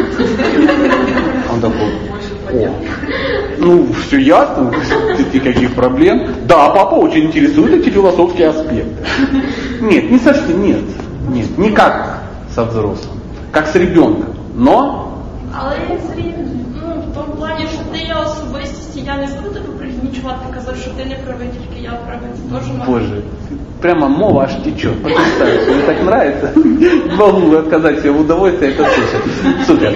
Он такой, о, ну, все ясно, никаких проблем. Да, папа очень интересует эти философские аспекты. Нет, не совсем, нет, нет, не как со взрослым, как с ребенком, но... Але ну, в тому плані, що ти є особистість, я не буду тебе пригнічувати, казати, що ти не правий, тільки я правий. Це теж має. Боже, прямо мова аж течет. Потрясающе, мне так нравится. Не могу отказать себе в удовольствии это слушать. Супер.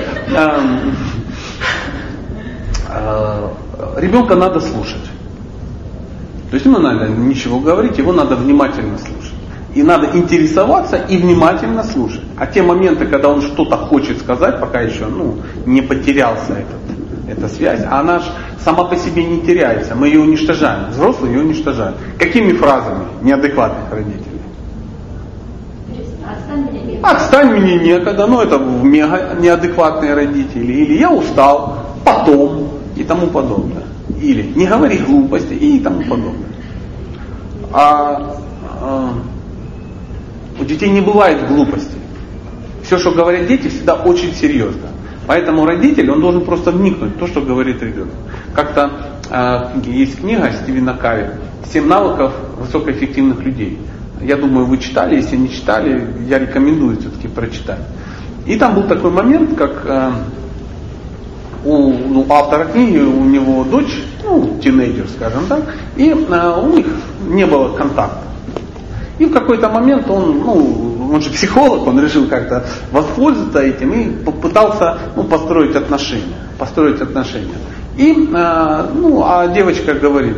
Ребенка надо слушать. То есть ему надо ничего говорить, его надо внимательно слушать. И надо интересоваться и внимательно слушать. А те моменты, когда он что-то хочет сказать, пока еще ну, не потерялся этот, эта связь, а она же сама по себе не теряется, мы ее уничтожаем. Взрослые ее уничтожают. Какими фразами неадекватных родителей? Отстань меня некогда. Отстань мне некогда, ну это мега неадекватные родители. Или я устал, потом и тому подобное. Или не говори глупости и тому подобное. А, а у детей не бывает глупостей. Все, что говорят дети, всегда очень серьезно. Поэтому родитель, он должен просто вникнуть в то, что говорит ребенок. Как-то э, есть книга Стивена Кови «Семь навыков высокоэффективных людей». Я думаю, вы читали, если не читали, я рекомендую все-таки прочитать. И там был такой момент, как э, у ну, автора книги, у него дочь, ну, тинейджер, скажем так, и э, у них не было контакта. И в какой-то момент он, ну, он же психолог, он решил как-то воспользоваться этим и попытался ну, построить отношения. Построить отношения. И, э, ну, а девочка говорит,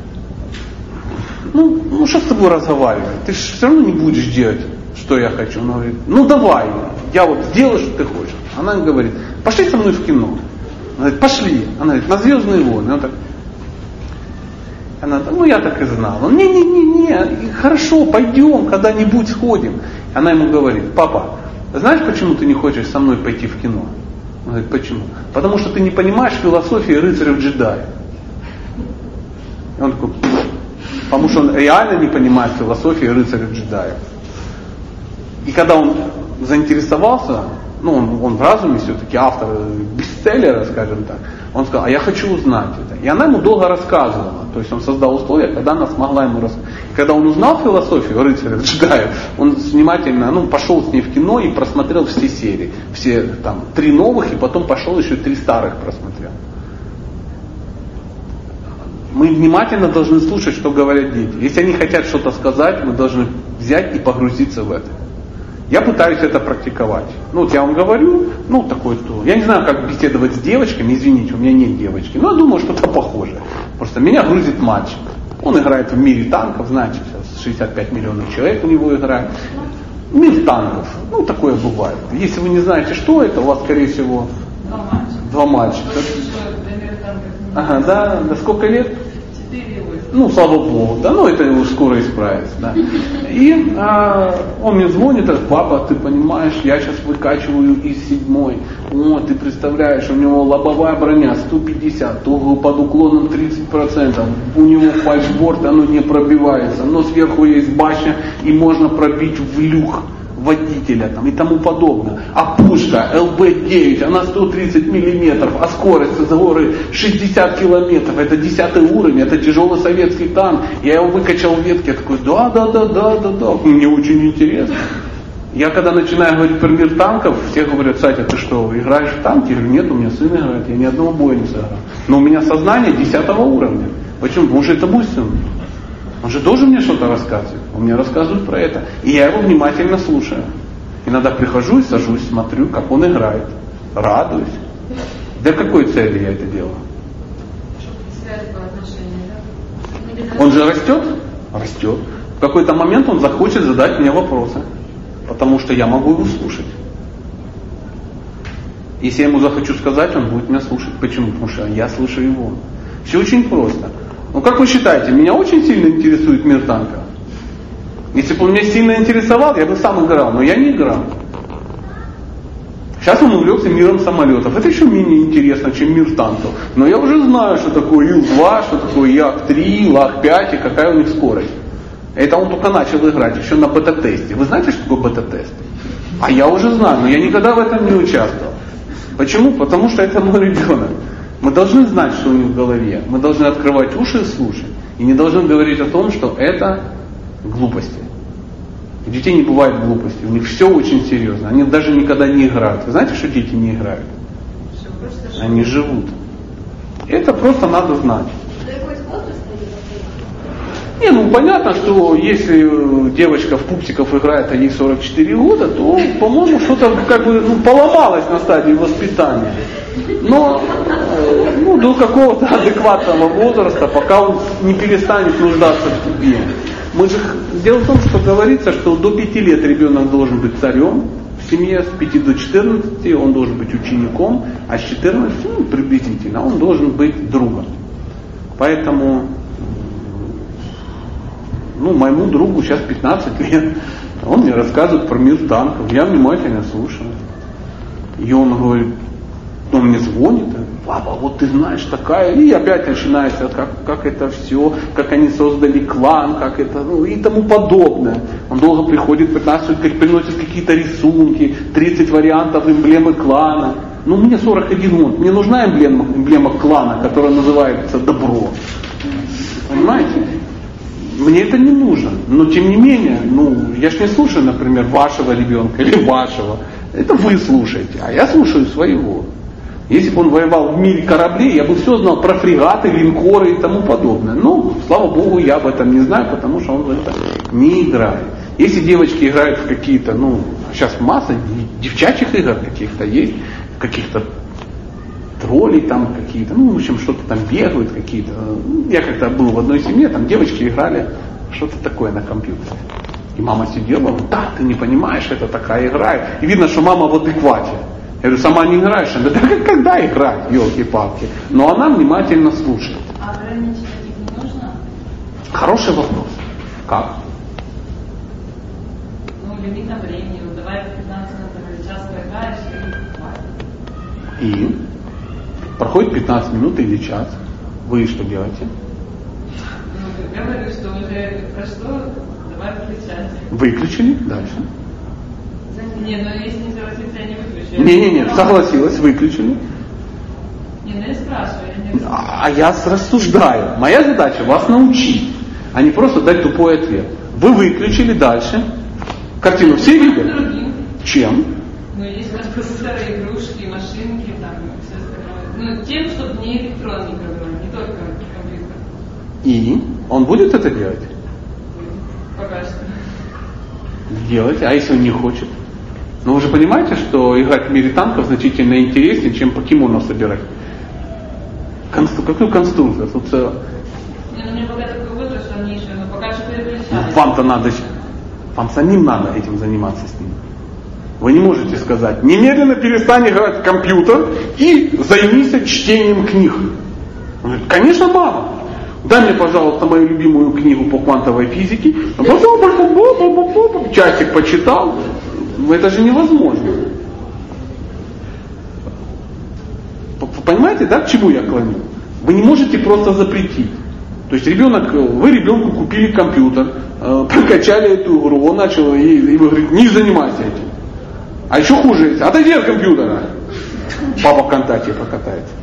ну, ну что с тобой разговаривать? Ты же все равно не будешь делать, что я хочу. Она говорит, ну давай, я вот сделаю, что ты хочешь. Она говорит, пошли со мной в кино. Она говорит, пошли. Она говорит, на «Звездные войны». Он так, она, ну я так и знал. Он, не-не-не, хорошо, пойдем, когда-нибудь сходим. Она ему говорит, папа, знаешь, почему ты не хочешь со мной пойти в кино? Он говорит, почему? Потому что ты не понимаешь философии рыцарев-джедаев. И он такой, потому что он реально не понимает философии рыцарев-джедаев. И когда он заинтересовался, ну он, он в разуме все-таки автор бестселлера, скажем так, он сказал, а я хочу узнать это. И она ему долго рассказывала. То есть он создал условия, когда она смогла ему рассказать. Когда он узнал философию рыцаря-джедаев, он внимательно ну, пошел с ней в кино и просмотрел все серии. Все там три новых, и потом пошел еще три старых просмотрел. Мы внимательно должны слушать, что говорят дети. Если они хотят что-то сказать, мы должны взять и погрузиться в это. Я пытаюсь это практиковать. Ну вот я вам говорю, ну такой то. Я не знаю, как беседовать с девочками, извините, у меня нет девочки. Но я думаю, что-то похожее. Просто меня грузит мальчик. Он играет в мире танков, знаете, сейчас шестьдесят пять миллионов человек у него играет. Мир танков. Ну такое бывает. Если вы не знаете, что это, у вас скорее всего два мальчика. Ага, да, да, сколько лет? четыре и восемь. Ну, слава Богу, да, ну это уж скоро исправится, да. И а, он мне звонит, говорит: папа, ты понимаешь, я сейчас выкачиваю из седьмой. О, ты представляешь, у него лобовая броня сто пятьдесят, угол под уклоном тридцать процентов, у него фальшборд, оно не пробивается, но сверху есть башня и можно пробить в люк водителя там, и тому подобное. А пушка эл бэ девять, она сто тридцать миллиметров, а скорость за горы шестьдесят километров. Это десятый уровень, это тяжелый советский танк. Я его выкачал в ветке, я такой: да, да, да, да, да, да. Мне очень интересно. Я когда начинаю говорить про мир танков, все говорят: Сатя, ты что, играешь в танки? Я говорю: нет, у меня сын играет, я ни одного боя не сыграл. Но у меня сознание десятого уровня. Почему? Потому что это мой сын. Он же должен мне что-то рассказывать. Он мне рассказывает про это. И я его внимательно слушаю. Иногда прихожу и сажусь, смотрю, как он играет. Радуюсь. Для какой цели я это делаю? Связь была отношения, да? Он же растет? Растет. В какой-то момент он захочет задать мне вопросы. Потому что я могу его слушать. Если я ему захочу сказать, он будет меня слушать. Почему? Потому что я слышу его. Все очень просто. Ну как вы считаете, меня очень сильно интересует мир танков? Если бы он меня сильно интересовал, я бы сам играл, но я не играл. Сейчас он увлекся миром самолетов. Это еще менее интересно, чем мир танков. Но я уже знаю, что такое ил два, что такое як три, лак пять и какая у них скорость. Это он только начал играть, еще на бета-тесте. Вы знаете, что такое бета-тест? А я уже знаю, но я никогда в этом не участвовал. Почему? Потому что это мой ребенок. Мы должны знать, что у них в голове. Мы должны открывать уши и слушать. И не должны говорить о том, что это глупости. У детей не бывает глупости. У них все очень серьезно. Они даже никогда не играют. Вы знаете, что дети не играют? Они живут. И это просто надо знать. Не, ну понятно, что если девочка в пупсиков играет, а ей сорок четыре года, то, по-моему, что-то как бы ну, поломалось на стадии воспитания. Но ну, до какого-то адекватного возраста, пока он не перестанет нуждаться в тебе. Мы же, дело в том, что говорится, что до пяти лет ребенок должен быть царем в семье, с пяти до четырнадцати он должен быть учеником, а с четырнадцати, ну, приблизительно, он должен быть другом. Поэтому, ну, моему другу сейчас пятнадцать лет, он мне рассказывает про мир танков, я внимательно слушаю. И он говорит, он мне звонит, папа, вот ты знаешь такая, и опять начинается, как, как это все, как они создали клан, как это, ну и тому подобное. Он долго приходит, пятнадцать, приносит какие-то рисунки, тридцать вариантов эмблемы клана. Ну мне сорок один год, мне нужна эмблема, эмблема клана, которая называется добро. Понимаете? Мне это не нужно, но тем не менее, ну я ж не слушаю, например, вашего ребенка или вашего. Это вы слушаете, а я слушаю своего. Если бы он воевал в мире кораблей, я бы все знал про фрегаты, линкоры и тому подобное. Но, слава Богу, я об этом не знаю, потому что он в это не играет. Если девочки играют в какие-то, ну, сейчас масса девчачьих игр каких-то есть, каких-то троллей там какие-то, ну, в общем, что-то там бегают какие-то. Я как-то был в одной семье, там девочки играли что-то такое на компьютере. И мама сидела, говорит, да, ты не понимаешь, это такая игра. И видно, что мама в адеквате. Я говорю, сама не играешь? Она говорит, да когда играть, елки-палки. Но она внимательно слушает. А ограничить их не нужно? Хороший вопрос. Как? Ну, лимитом времени. Вот давай в пятнадцать минут, час поиграешь и хватит. И? Проходит пятнадцать минут или час. Вы что делаете? Ну, я говорю, что уже прошло, давай включать. Выключили, дальше. Не, ну если не согласится, я не выключу. Не-не-не, согласилась, выключили. Не, ну я спрашиваю, я не А я рассуждаю. Моя задача вас научить, а не просто дать тупой ответ. Вы выключили, дальше. Картину все видят? Другим. Чем? Ну, есть как бы старые игрушки, машинки, там, все остальное. Ну, тем, чтобы не электронный программ, не только компьютер. И? Он будет это делать? Пока что. Делать, а если он не хочет? Но вы же понимаете, что играть в мире танков значительно интереснее, чем покемонов собирать. Констру... Какую конструкцию? Тут... Не, ну мне пока такой возраст, что они еще, но пока что переключались. Вам-то надо, вам самим надо этим заниматься с ним. Вы не можете сказать, немедленно перестань играть в компьютер и займись чтением книг. Он говорит, конечно, мама. Дай мне, пожалуйста, мою любимую книгу по квантовой физике. Часик почитал. Это же невозможно. Понимаете, да, к чему я клоню? Вы не можете просто запретить. То есть ребенок, вы ребенку купили компьютер, прокачали эту игру, он начал, и, и вы говорите, не занимайся этим. А еще хуже, отойди от компьютера. Папа ВКонтакте покатается.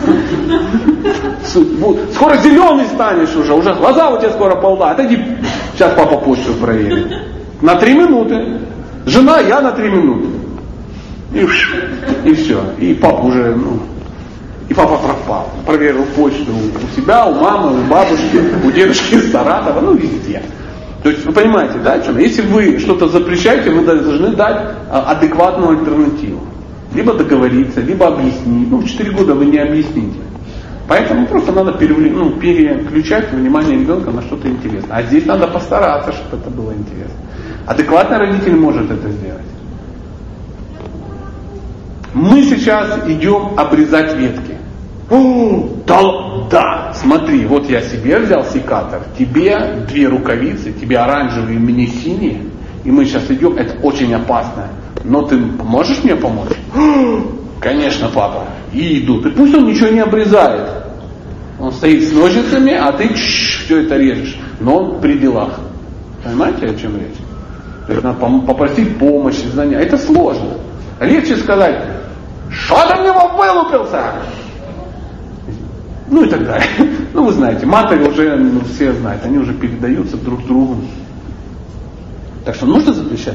Скоро зеленый станешь уже, уже глаза у тебя скоро полда. Отойди, сейчас папа почту проверит. На три минуты. Жена, я на три минуты. И, и все. И папа уже, ну, и папа пропал. Проверил почту у себя, у мамы, у бабушки, у дедушки из Саратова, ну везде. То есть вы понимаете, да, о чем? Если вы что-то запрещаете, вы должны дать адекватную альтернативу. Либо договориться, либо объяснить. Ну, в четыре года вы не объясните. Поэтому просто надо перевли... ну, переключать внимание ребенка на что-то интересное. А здесь надо постараться, чтобы это было интересно. Адекватный родитель может это сделать. Мы сейчас идем обрезать ветки. О, да, да, смотри, вот я себе взял секатор, тебе две рукавицы, тебе оранжевые, мне синие, и мы сейчас идем, это очень опасно. Но ты можешь мне помочь? Конечно, папа. И идут. И пусть он ничего не обрезает. Он стоит с ножницами, а ты все это режешь. Но он при делах. Понимаете, о чем речь? То есть надо попросить помощи, знания. Это сложно. Легче сказать, что ты в него вылупился? Ну и так далее. Ну вы знаете, матери уже, ну, все знают, они уже передаются друг другу. Так что нужно запрещать?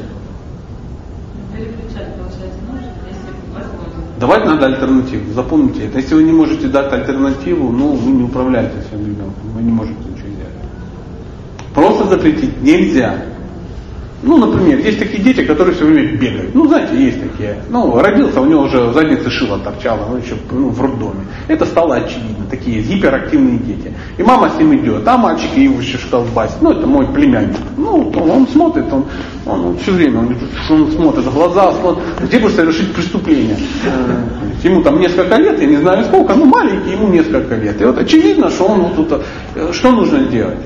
Давать надо альтернативу. Запомните это. Если вы не можете дать альтернативу, ну вы не управляете своим ребенком. Вы не можете ничего сделать. Просто запретить нельзя. Ну, например, есть такие дети, которые все время бегают. Ну, знаете, есть такие. Ну, родился, у него уже в заднице шило торчало, ну, еще ну, в роддоме. Это стало очевидно. Такие гиперактивные дети. И мама с ним идет, а мальчик его еще что басит. Ну, это мой племянник. Ну, он смотрит, он, он все время, он, он смотрит, глаза смотрит, где бы совершить преступление. Ему там несколько лет, я не знаю сколько, ну, маленький, ему несколько лет. И вот очевидно, что он вот тут, что нужно делать?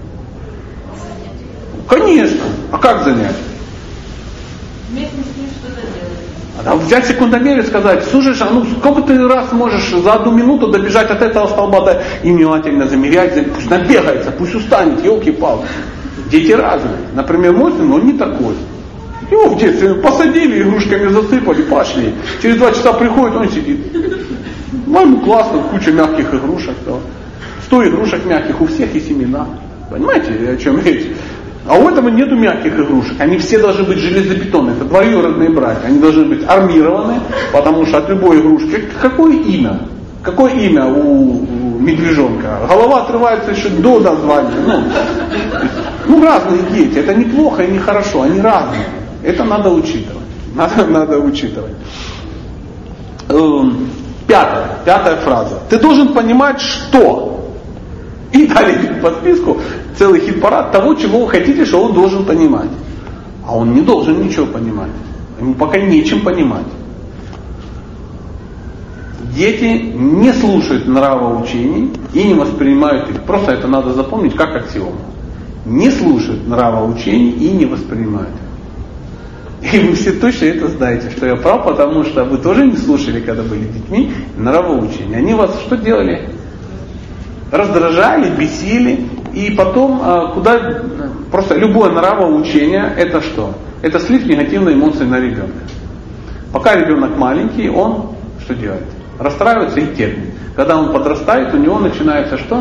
Конечно. А как занять? Вместе с ним что-то делать. А взять секундомер и сказать, слушай, а ну сколько ты раз можешь за одну минуту добежать от этого столба до... и внимательно замерять, пусть набегается, пусть устанет, елки-палки. Дети разные. Например, мой сын, он не такой. Его в детстве посадили, игрушками засыпали, пошли. Через два часа приходит, он сидит. Ну, ему классно, куча мягких игрушек. Да. Сто игрушек мягких, у всех есть имена. Понимаете, о чем речь? А у этого нету мягких игрушек. Они все должны быть железобетонные. Это двоюродные братья. Они должны быть армированы, потому что от любой игрушки... Какое имя? Какое имя у медвежонка? Голова отрывается еще до названия. Ну, ну разные дети. Это неплохо и нехорошо. Они разные. Это надо учитывать. Надо, надо учитывать. Пятая. Пятая фраза. Ты должен понимать, что... И далее по списку целый хит-парад того, чего вы хотите, что он должен понимать. А он не должен ничего понимать. Ему пока нечем понимать. Дети не слушают нравоучений и не воспринимают их. Просто это надо запомнить как аксиому. Не слушают нравоучений и не воспринимают их. И вы все точно это знаете, что я прав, потому что вы тоже не слушали, когда были детьми, нравоучения. Они вас что делали? Раздражали, бесили, и потом куда просто любое нравоучение это что? Это слив негативной эмоции на ребенка. Пока ребенок маленький, он что делает? Расстраивается и терпит. Когда он подрастает, у него начинается что?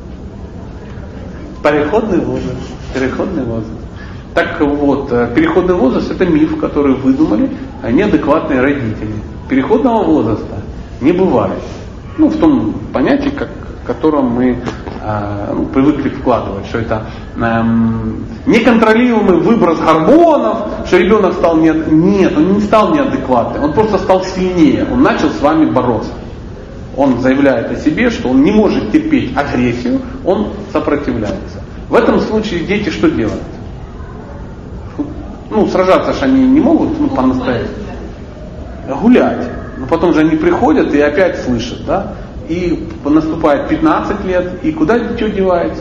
Переходный возраст. Переходный возраст. Так вот, переходный возраст это миф, который выдумали неадекватные родители. Переходного возраста не бывает. Ну, в том понятии, как в котором мы э, ну, привыкли вкладывать, что это э, неконтролируемый выброс гормонов, что ребенок стал не... Нет, он не стал неадекватным, он просто стал сильнее, он начал с вами бороться. Он заявляет о себе, что он не может терпеть агрессию, он сопротивляется. В этом случае дети что делают? ну, сражаться же они не могут, ну, по-настоящему. Гулять. Но потом же они приходят и опять слышат, да? И наступает пятнадцать лет, и куда дитё девается?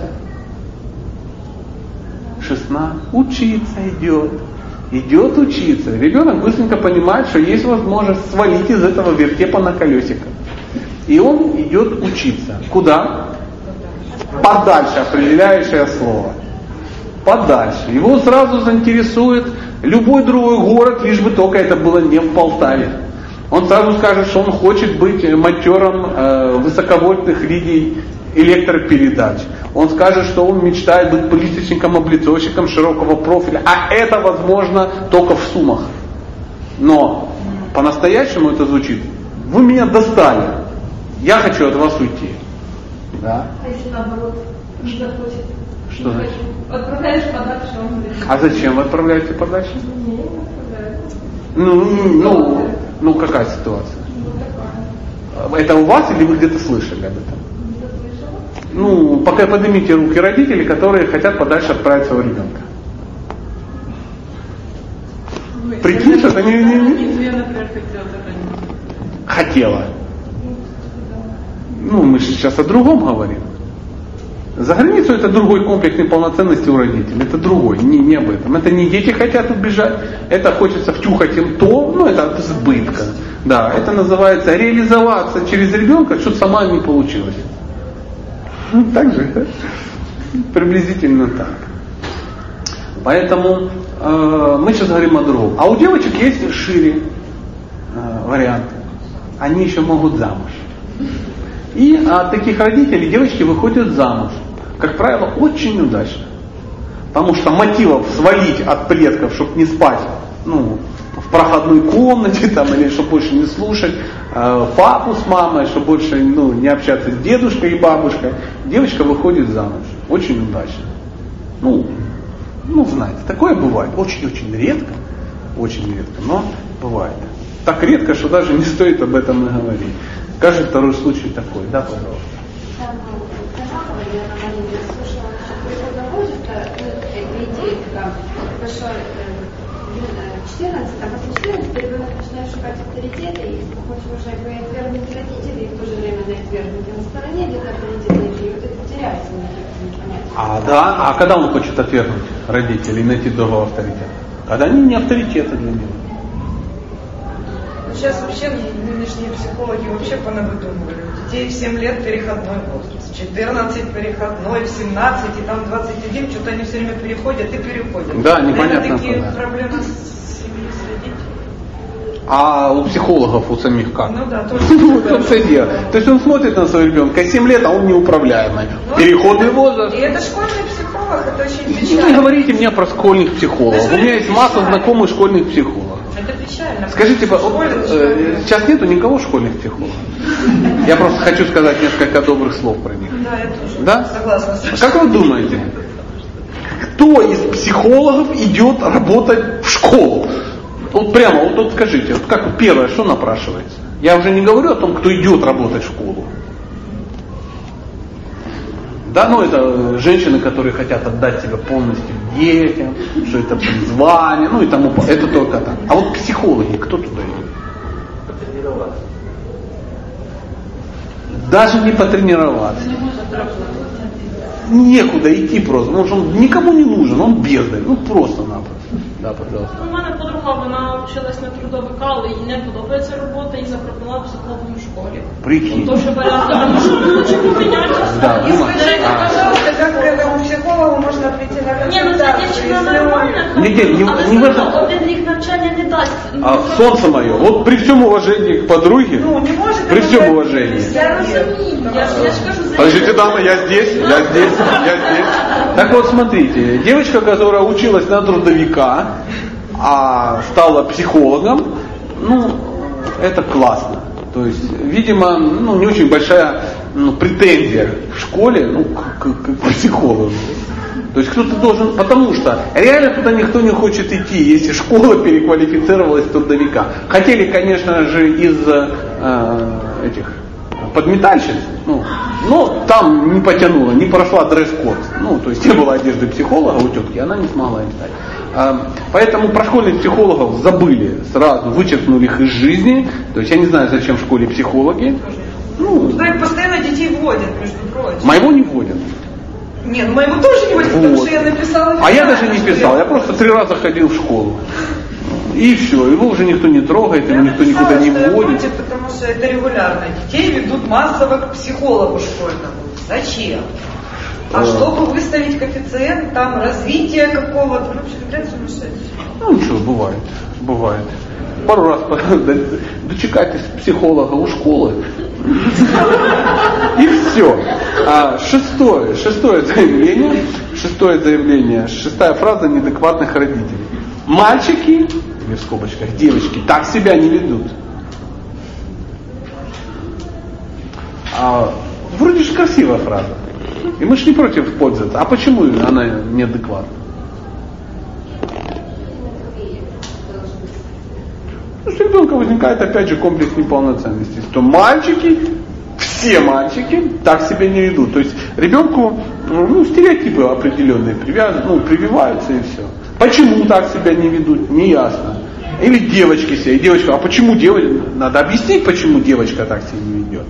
шестнадцать. Учиться идет. Идет учиться. Ребенок быстренько понимает, что есть возможность свалить из этого вертепа на колесико. И он идет учиться. Куда? Подальше, определяющее слово. Подальше. Его сразу заинтересует любой другой город, лишь бы только это было не в Полтаве. Он сразу скажет, что он хочет быть монтёром э, высоковольтных линий электропередач. Он скажет, что он мечтает быть плиточником-облицовщиком широкого профиля. А это возможно только в Сумах. Но по-настоящему это звучит: вы меня достали. Я хочу от вас уйти. Да? А если наоборот, не захочет? Что значит? Отправляешь подальше, он говорит. А зачем вы отправляете подальше? Не, не отправляю. Ну, ну, ну какая ситуация? Ну, такое. Это у вас или вы где-то слышали об этом? Не слышала? Ну, пока поднимите руки родители, которые хотят подальше отправить своего ребенка. Прикинь, что это не, не, не... Я, например, хотела сохранить. Хотела. Ну, мы же сейчас о другом говорим. За границу это другой комплекс неполноценности у родителей. Это другой, не, не об этом. Это не дети хотят убежать, это хочется втюхать им то, ну это от избытка. Да, это называется реализоваться через ребенка, что сама не получилось. Так же, приблизительно так. Поэтому э, мы сейчас говорим о другом. А у девочек есть шире э, варианты. Они еще могут замуж. И от таких родителей девочки выходят замуж. Как правило, очень удачно. Потому что мотивов свалить от предков, чтобы не спать, ну, в проходной комнате там, или чтобы больше не слушать э, папу с мамой, чтобы больше ну, не общаться с дедушкой и бабушкой, девочка выходит замуж. Очень удачно. Ну, ну, знаете, такое бывает. Очень-очень редко. Очень редко, но бывает. Так редко, что даже не стоит об этом и говорить. Каждый второй случай такой. Да, пожалуйста. Там Казахова, я на моменте слушала насчет переходного возраста, ну, эта идея такая, большой четырнадцать, а после четырнадцати ребенок начинает шукать авторитеты, и хочет уже отвергнуть родителей, и в то же время на отвергнуть на стороне где-то авторитетные, и вот это теряется у них понятие. А, да? А когда он хочет отвергнуть родителей и найти другого авторитета? Когда они не авторитеты для него. Сейчас вообще нынешние психологи вообще понавыдумывали. Детей в семь лет переходной возраст, в четырнадцать переходной, в семнадцать и там двадцать один, что-то они все время переходят и переходят. Да, непонятно. Такие да. проблемы с семьей, с родителями. А у психологов у самих как? Ну да, тоже. Вот он все делает. То есть он смотрит на своего ребенка, семь лет, а он неуправляемый. Ну, Переходный возраст. И это школьный психолог, это очень Не печально. говорите мне про школьных психологов. У меня есть масса знакомых школьных психологов. Это печально. Скажите, вот, э, сейчас нету никого школьных психологов? Я просто хочу сказать несколько добрых слов про них. Да, я тоже. Да? Согласна. С Как вы думаете, кто из психологов идет работать в школу? Вот прямо, вот, вот скажите, вот как первое, что напрашивается? Я уже не говорю о том, кто идет работать в школу. Да, ну это женщины, которые хотят отдать себя полностью детям, что это призвание, ну и тому подобное. Это только так. А вот психологи, кто туда идет? Потренироваться. Даже не потренироваться. Некуда идти просто, потому что он никому не нужен, он бездарь, ну просто-напросто. Да, пожалуйста. У мене подруга, вона вчилась на трудовика, їй не подобається робота, і запропонувала психологом у школі. Прикинь. Тоже варіант, тому що не хоче помінятися. Да, И ну, скажите, а. пожалуйста, как к этому психологу можно прийти на Ні, ну ця консультацию, дівчина если он... нормальна, Ні, ні, ні, але ні в все этом. одно один рік навчання не дасть. А, солнце мое, вот при всем уважении к подруге, Ну, не может при он всем быть уважении. Я розумію, я ж, я ж кажу, за Подождите, дама, я здесь, я здесь, я здесь. Так вот, смотрите, девочка, которая училась на трудовика, а стала психологом, ну, это классно. То есть, видимо, ну, не очень большая ну, претензия в школе ну, к, к, к психологу. То есть кто-то должен, потому что реально туда никто не хочет идти, если школа переквалифицировалась в трудовика. Хотели, конечно же, из э, этих подметальщиц, ну, но там не потянуло, не прошла дресс-код. Ну, то есть не было одежды психолога у тетки, она не смогла им стать. Поэтому про школьных психологов забыли, сразу вычеркнули их из жизни. То есть я не знаю, зачем в школе психологи. Ну, туда их постоянно детей вводят, между прочим. Моего не вводят. Не, ну моего тоже не вводят, вот. Потому что я написала. А я даже не писал, я... я просто три раза ходил в школу. И все, его уже никто не трогает, его никто написала, никуда не что вводит. Я против, потому что это регулярно. Детей ведут массово к психологу школьному. Зачем? А а... чтобы выставить коэффициент там развития какого-то, ну вообще опять сумасшедший. Ну ничего, бывает, бывает. Пару раз дочекайтесь психолога у школы. И все. А шестое, шестое заявление, шестое заявление, шестая фраза неадекватных родителей. Мальчики, или в скобочках, девочки, так себя не ведут. А, вроде же красивая фраза. И мы же не против пользоваться. А почему она неадекватна? Потому что у ребенка возникает опять же комплекс неполноценности. То мальчики, все мальчики так себя не ведут. То есть ребенку ну, стереотипы определенные привязаны, ну, прививаются и все. Почему так себя не ведут, не ясно. Или девочки себя, и девочка, а почему девочка? Надо объяснить, почему девочка так себя не ведет.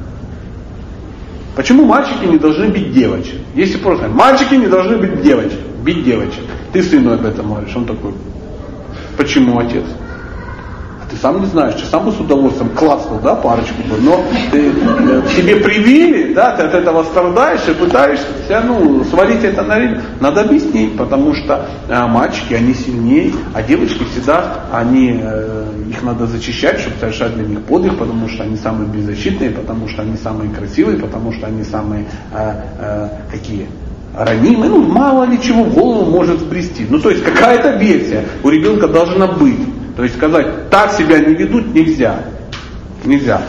Почему мальчики не должны бить девочек? Если просто, мальчики не должны быть девочек, бить девочек. Ты сыну об этом говоришь, он такой, почему, отец? Ты сам не знаешь, ты сам бы с удовольствием клацнул, да, парочку бы, но ты, тебе привили, да, ты от этого страдаешь и пытаешься себя, ну, свалить это на ребенка. Надо объяснить, потому что а, мальчики, они сильнее, а девочки всегда, они, э, их надо защищать, чтобы совершать для них подвиг, потому что они самые беззащитные, потому что они самые красивые, потому что они самые, э, э, какие? Ранимые, ну, мало ли чего в голову может сбрести. Ну, то есть какая-то версия у ребенка должна быть. То есть сказать, так себя не ведут нельзя. Нельзя.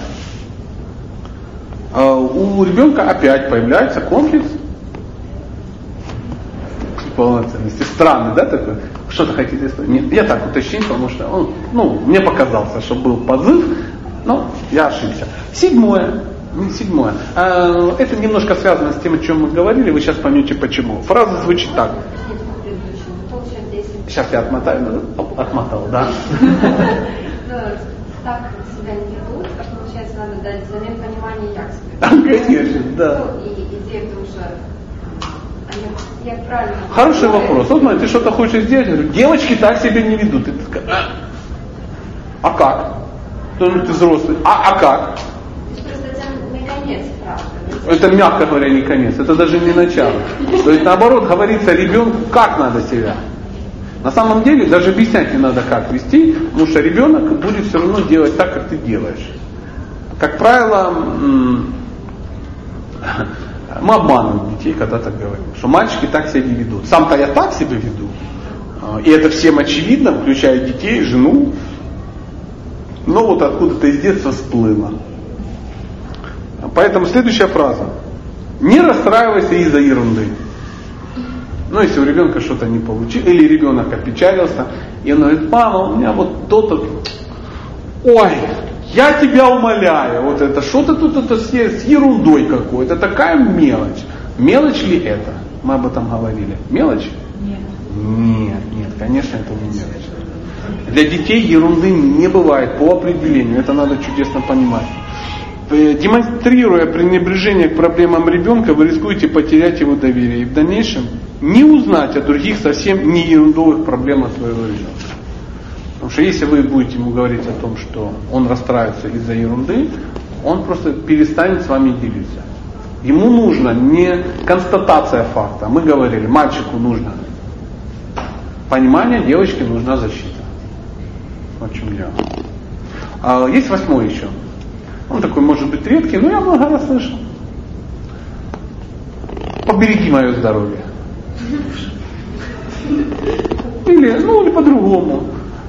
А у ребенка опять появляется комплекс полноценности. Странный, да, такой? Что-то хотите сказать? Нет, я так уточнил, потому что он, ну, мне показался, что был позыв, но я ошибся. Седьмое. Седьмое. Это немножко связано с тем, о чем мы говорили, вы сейчас поймете почему. Фраза звучит так. Сейчас я отмотаю, отмотал, да? Так себя не ведут, как получается, надо дать взамен понимания, як себя. Конечно, да. И идея в том, что я правильно... Хороший вопрос. Вот, смотри, ты что-то хочешь сделать, я говорю, девочки так себя не ведут. И ты такая, а как? Ну, ты взрослый. А, а как? Это, мягко говоря, не конец, это даже не начало. То есть, наоборот, говорится ребенку, как надо себя. На самом деле, даже объяснять не надо, как вести, потому что ребенок будет все равно делать так, как ты делаешь. Как правило, мы обманываем детей, когда так говорим, что мальчики так себя не ведут. Сам-то я так себя веду, и это всем очевидно, включая детей, жену, но вот откуда-то из детства всплыло. Поэтому следующая фраза. Не расстраивайся из-за ерунды. Ну, если у ребенка что-то не получилось, или ребенок опечалился, и он говорит, мама, у меня вот то-то, ой, я тебя умоляю, вот это, что-то тут это с, с ерундой какой-то, такая мелочь. Мелочь ли это? Мы об этом говорили. Мелочь? Нет. Нет, нет, конечно, это не мелочь. Для детей ерунды не бывает по определению, это надо чудесно понимать. Демонстрируя пренебрежение к проблемам ребенка, вы рискуете потерять его доверие и в дальнейшем не узнать о других совсем не ерундовых проблемах своего ребенка. Потому что если вы будете ему говорить о том, что он расстраивается из-за ерунды, он просто перестанет с вами делиться. Ему нужно не констатация факта. Мы говорили, мальчику нужно понимание, девочке нужна защита. Вот в чем дело. А есть восьмой еще. Он такой, может быть, редкий, но я много раз слышал. Побереги мое здоровье. Или, ну, или по-другому.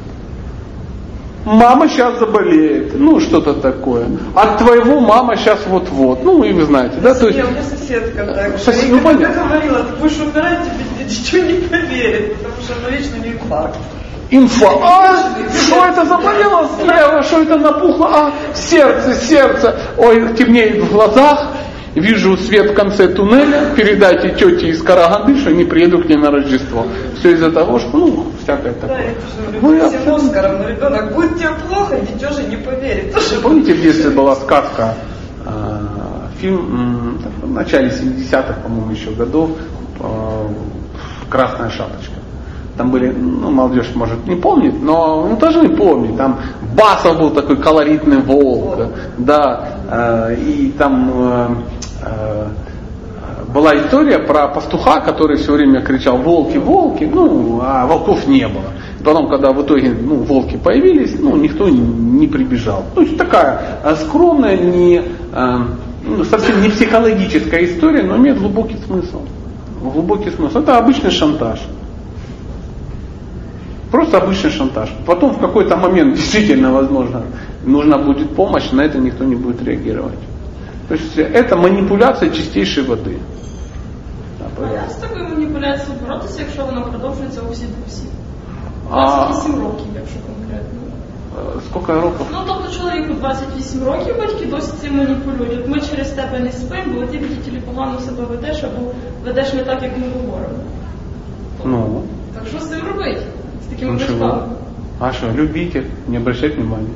Мама сейчас заболеет. Ну, что-то такое. От твоего мама сейчас вот-вот. Ну, и вы знаете, да? То есть... Не, у меня соседка так. Сосед... Я ну, когда говорила, ты будешь умирать, тебе ничего не поверит, потому что она вечно не инфаркт. Инфа. А, что это заболело слева, что это напухло? А, сердце, сердце. Ой, темнеет в глазах. Вижу свет в конце туннеля, передайте тете из Караганды, что не приеду к ней на Рождество. Все из-за того, что, ну, всякое Да, такое. это же Ну, я всем Оскаром, но ребенок, будет тебе плохо, дитё же не поверит. Тоже Помните, в детстве была сказка, э, фильм м, в начале семидесятых, по-моему, еще годов, э, «Красная шапочка». Там были, ну, молодежь, может, не помнит, но ну, должны помнить. Там Басов был такой колоритный волк, да, э, и там э, э, была история про пастуха, который все время кричал «волки, волки», ну, а волков не было. Потом, когда в итоге ну, волки появились, ну, никто не прибежал. То есть такая скромная, не, ну, совсем не психологическая история, но имеет глубокий смысл. Глубокий смысл. Это обычный шантаж. Просто обычный шантаж. Потом в какой-то момент действительно, возможно, нужна будет помощь, на это никто не будет реагировать. То есть это манипуляция чистейшей води. А як з такою маніпуляцією боротися, якщо вона продовжується у всі дусі? А, двадцять вісім років, якщо конкретно. Скільки років? Ну, тобто чоловіку двадцять вісім років, батьки досі цим маніпулюють. От ми через тебе не спимо, бо ти батьківі погано себе ведеш, або ведеш не так, як ми говоримо. Ну. Так що з цим робити? З такими Ну, батьками? А что, любите, не обращать внимания.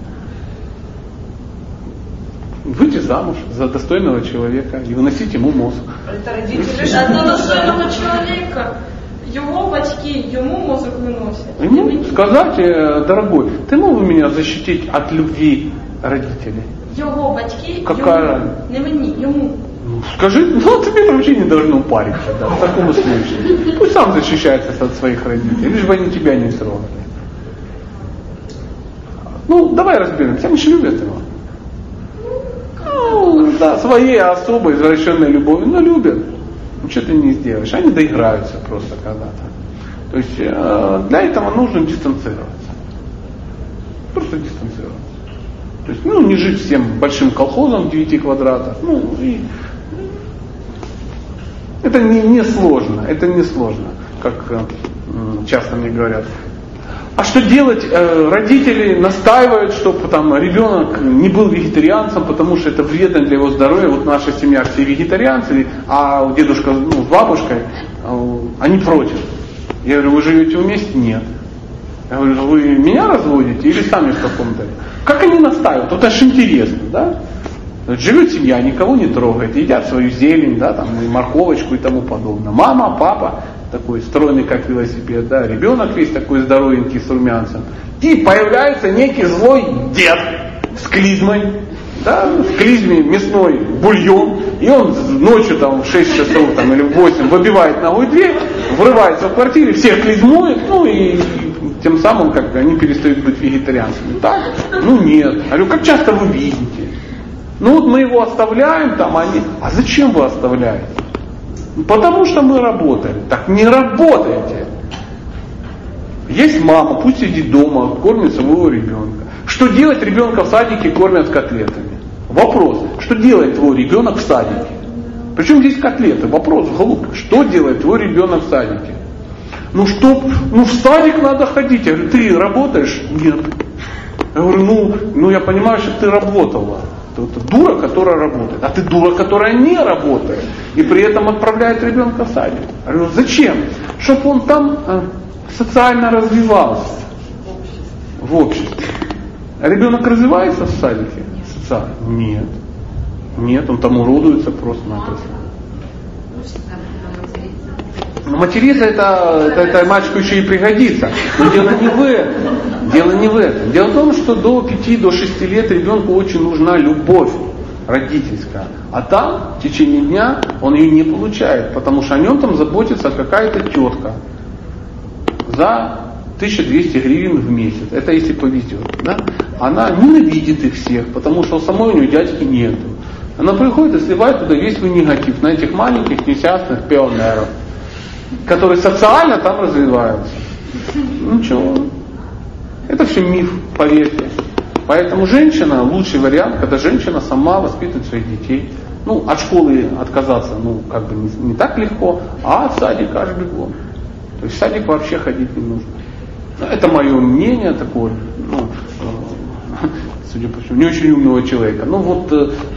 Выйти замуж за достойного человека и выносить ему мозг. Это родители А до достойного чоловіка його батьки йому мозок виносять. Ему сказать, дорогой, ты мог бы меня защитить от любви родителей? Його батьки Какая йому, разница? не мені, йому. Ну, скажи, ну тебе это вообще не должно париться, да, в таком случае. Пусть сам защищается от своих родителей, лишь бы они тебя не трогали. Ну, давай разберемся, они же любят его. Ну, да, своей особой, извращенной любовью, но любят. Ну, что ты не сделаешь, они доиграются просто когда-то. То есть э, для этого нужно дистанцироваться. Просто дистанцироваться. То есть, ну, не жить всем большим колхозом девяти квадратов. Ну, и это не, не сложно, это не сложно, как э, часто мне говорят. А что делать? Э, родители настаивают, чтобы там ребенок не был вегетарианцем, потому что это вредно для его здоровья. Вот наша семья все вегетарианцы, а дедушка ну, с бабушкой, э, они против. Я говорю, вы живете вместе? Нет. Я говорю, вы меня разводите или сами в каком-то? Как они настаивают? Вот это же интересно, да? Живет семья, никого не трогает, едят свою зелень, да, там, и морковочку и тому подобное. Мама, папа, такой стройный, как велосипед, да, ребенок весь такой здоровенький с румянцем. И появляется некий злой дед с клизмой, да, в клизме мясной бульон, и он ночью там в шесть часов там, или в восемь выбивает новую дверь, врывается в квартире, всех клизмует, ну и тем самым как бы они перестают быть вегетарианцами. Так? Ну нет. Я говорю, как часто вы видите? Ну вот мы его оставляем там, они... А зачем вы оставляете? Потому что мы работаем. Так не работайте. Есть мама, пусть сидит дома, кормит своего ребенка. Что делать ребенка в садике кормят котлетами? Вопрос. Что делает твой ребенок в садике? Причем здесь котлеты? Вопрос глупый. Что делает твой ребенок в садике? Ну что, ну в садик надо ходить. Я говорю, ты работаешь? Нет. Я говорю, ну, ну я понимаю, что ты работала. Это дура, которая работает. А ты дура, которая не работает. И при этом отправляет ребенка в садик. Я говорю, зачем? Чтобы он там э, социально развивался. В обществе. А ребенок развивается в садике? Социально? Нет. Нет, он там уродуется просто-напросто. Но материться это, это, это мальчику еще и пригодится. Но дело не в этом. Дело не в этом. Дело в том, что до пяти-шести лет ребенку очень нужна любовь родительская. А там в течение дня он ее не получает, потому что о нем там заботится какая-то тетка за тысяча двести гривен в месяц. Это если повезет. Да? Она ненавидит их всех, потому что у самой у нее дядьки нету. Она приходит и сливает туда весь свой негатив на этих маленьких несчастных пионеров, которые социально там развиваются. Ну чего? Это все миф, поверьте. Поэтому женщина, лучший вариант, когда женщина сама воспитывает своих детей. Ну, от школы отказаться, ну, как бы не, не так легко, а от садика аж бегом. То есть в садик вообще ходить не нужно. Это мое мнение такое, ну, судя по всему, не очень умного человека. Ну вот,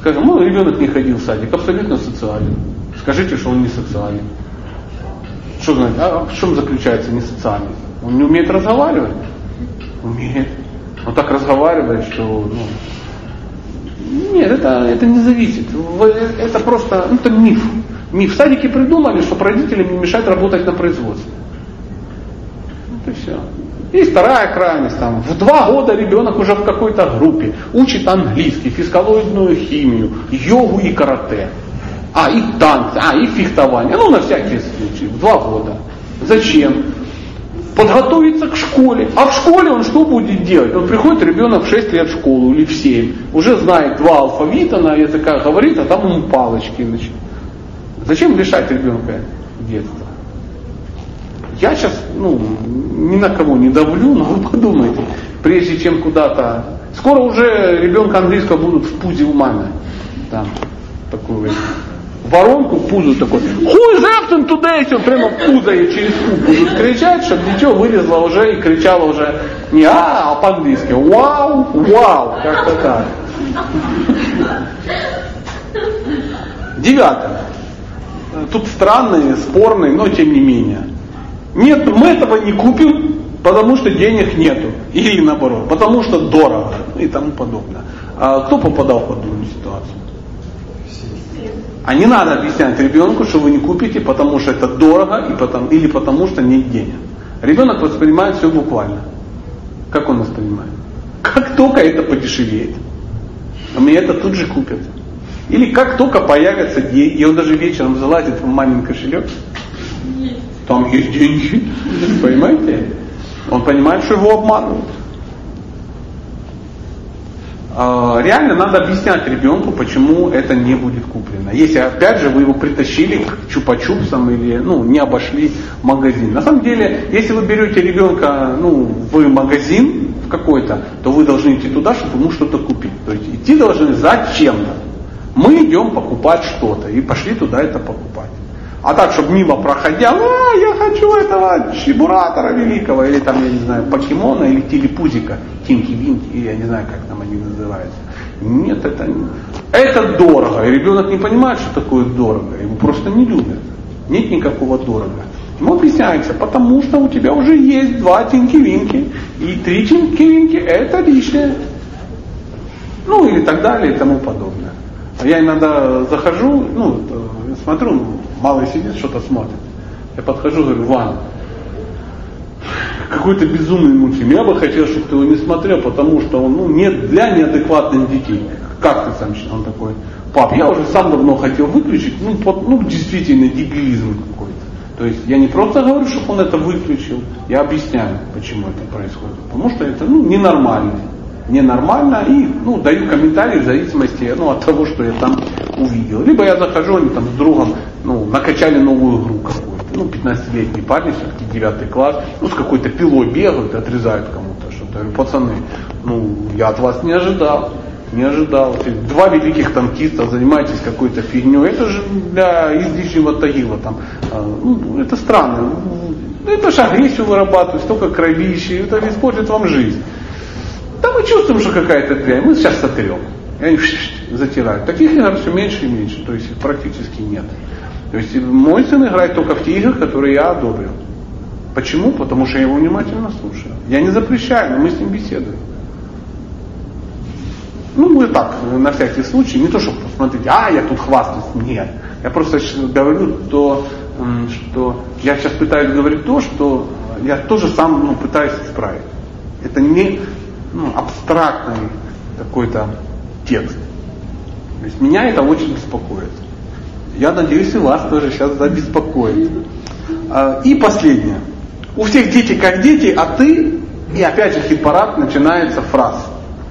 Скажем, ну, ребенок не ходил в садик, абсолютно социален. Скажите, что он не социален. Что значит? А в чем заключается несоциальность? Он не умеет разговаривать? Умеет. Он так разговаривает, что... Ну, нет, это, это не зависит. Это просто ну, это миф. Миф. В садике придумали, чтобы родителям не мешать работать на производстве. Вот и все. Есть вторая крайность. Там, в два года ребенок уже в какой-то группе учит английский, физкалоидную химию, йогу и карате. А, и танцы, а, и фехтование. Ну, на всякий случай. В два года. Зачем? Подготовиться к школе. А в школе он что будет делать? Он приходит, ребенок в шесть лет в школу или в семь. Уже знает два алфавита на языках, говорит, а там ему палочки начнут. Зачем лишать ребенка детства? Я сейчас ну, ни на кого не давлю, но вы подумайте, прежде чем куда-то... Скоро уже ребенка английского будут в пузе у мамы. Там такую воронку в пузу такой. Who is after today? Все прямо в пузо и через пуз будут кричать, чтобы дитё вылезло уже и кричало уже не а, а по-английски. Вау, вау, как-то так. Девятое. Тут странный, спорный, но тем не менее. Нет, мы этого не купим, потому что денег нету. Или наоборот, потому что дорого и тому подобное. А кто попадал в подобную ситуацию? А не надо объяснять ребенку, что вы не купите, потому что это дорого и потому, или потому что нет денег. Ребенок воспринимает все буквально. Как он воспринимает? Как только это подешевеет, мне это тут же купят. Или как только появятся деньги, и он даже вечером залазит в мамин кошелек, там есть деньги, понимаете? Он понимает, что его обманывают. Реально надо объяснять ребенку, почему это не будет куплено. Если опять же вы его притащили к чупа-чупсам или ну, не обошли магазин. На самом деле, если вы берете ребенка ну, в магазин в какой-то, то вы должны идти туда, чтобы ему что-то купить. То есть идти должны зачем-то. Мы идем покупать что-то и пошли туда это покупать. А так, чтобы мимо проходя, а, я хочу этого чебуратора великого, или там, я не знаю, покемона, или телепузика, тинки-винки, или я не знаю, как там они называются. Нет, это не... Это дорого. И ребенок не понимает, что такое дорого. Его просто не любят. Нет никакого дорого. Ему объясняется, потому что у тебя уже есть два тинки-винки, и три тинки-винки это лишнее. Ну, или так далее, и тому подобное. Я иногда захожу, ну, смотрю, малый сидит, что-то смотрит. Я подхожу, говорю, Ван, какой-то безумный мультфильм. Я бы хотел, чтобы ты его не смотрел, потому что он ну, нет для неадекватных детей. Как ты сам считаешь? Он такой, пап, я уже сам давно хотел выключить, ну, под, ну действительно дебилизм какой-то. То есть я не просто говорю, чтобы он это выключил, я объясняю, почему это происходит. Потому что это ну, ненормально. Ненормально и ну, даю комментарии в зависимости ну, от того, что я там увидел. Либо я захожу, они там с другом ну, накачали новую игру какую-то. Ну, пятнадцатилетний парень, все-таки девятый класс, ну, с какой-то пилой бегают и отрезают кому-то что-то. Я говорю, пацаны, ну, я от вас не ожидал. Не ожидал. Два великих танкиста, занимаетесь какой-то фигней. Это же для излишнего Тагила. Там, ну, это странно. Это же агрессию вырабатывает, столько кровищи, это испортит вам жизнь. Да мы чувствуем, что какая-то дрянь, мы сейчас сотрем. И они затирают. Таких игр все меньше и меньше, то есть их практически нет. То есть мой сын играет только в те игры, которые я одобрил. Почему? Потому что я его внимательно слушаю. Я не запрещаю, но мы с ним беседуем. Ну, мы так, на всякий случай, не то, чтобы посмотреть, а, я тут хвастаюсь, нет. Я просто говорю то, что я сейчас пытаюсь говорить то, что я тоже сам ну, пытаюсь исправить. Это не ну, абстрактный какой-то текст. То есть меня это очень беспокоит. Я надеюсь, и вас тоже сейчас забеспокоит. И последнее. У всех дети как дети, а ты, и опять же хит-парад начинается фраз.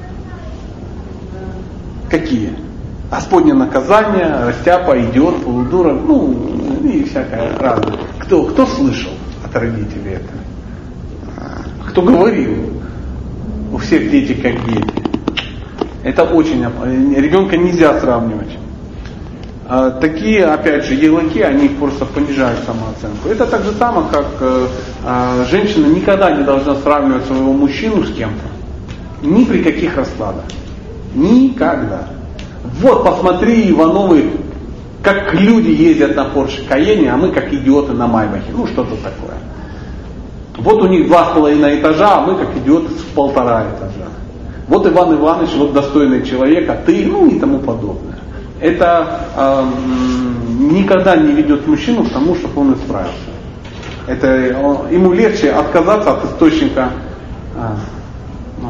Какие? Господне наказание, растяпа, идиот, полудурок, ну и всякое разное. Кто, кто слышал от родителей это? Кто говорил? У всех дети как дети. Это очень опасно. Ребенка нельзя сравнивать. А, такие, опять же, ярлыки, они просто понижают самооценку. Это так же самое, как а, женщина никогда не должна сравнивать своего мужчину с кем-то. Ни при каких раскладах. Никогда. Вот посмотри, Ивановы, как люди ездят на Порше Каене, а мы как идиоты на Майбахе. Ну что-то такое. Вот у них два с половиной этажа, а мы как идиоты с полтора этажа. Вот Иван Иванович, вот достойный человек, а ты, ну и тому подобное. Это э, никогда не ведет мужчину к тому, чтобы он исправился. Это э, ему легче отказаться от источника э, ну,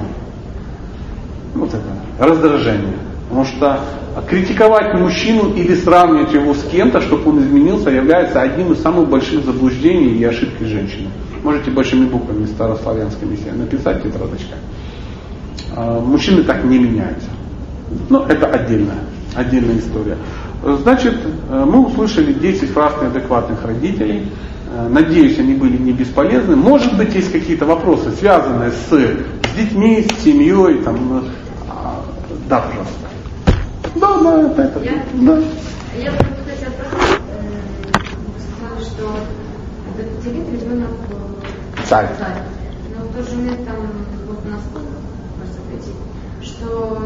вот это, раздражения. Потому что критиковать мужчину или сравнивать его с кем-то, чтобы он изменился, является одним из самых больших заблуждений и ошибки женщины. Можете большими буквами старославянскими себе написать, тетрадочка. Мужчины так не меняются. Но это отдельная, отдельная история. Значит, мы услышали десять фраз неадекватных родителей. Надеюсь, они были не бесполезны. Может быть, есть какие-то вопросы, связанные с, с детьми, с семьей. Там, да, пожалуйста. Да, да, это, это. Я, да. я хотела спросить, вы сказали, что до пяти лет ребенок царь. царь. Но в тот же момент там вот у нас кажется пойти, что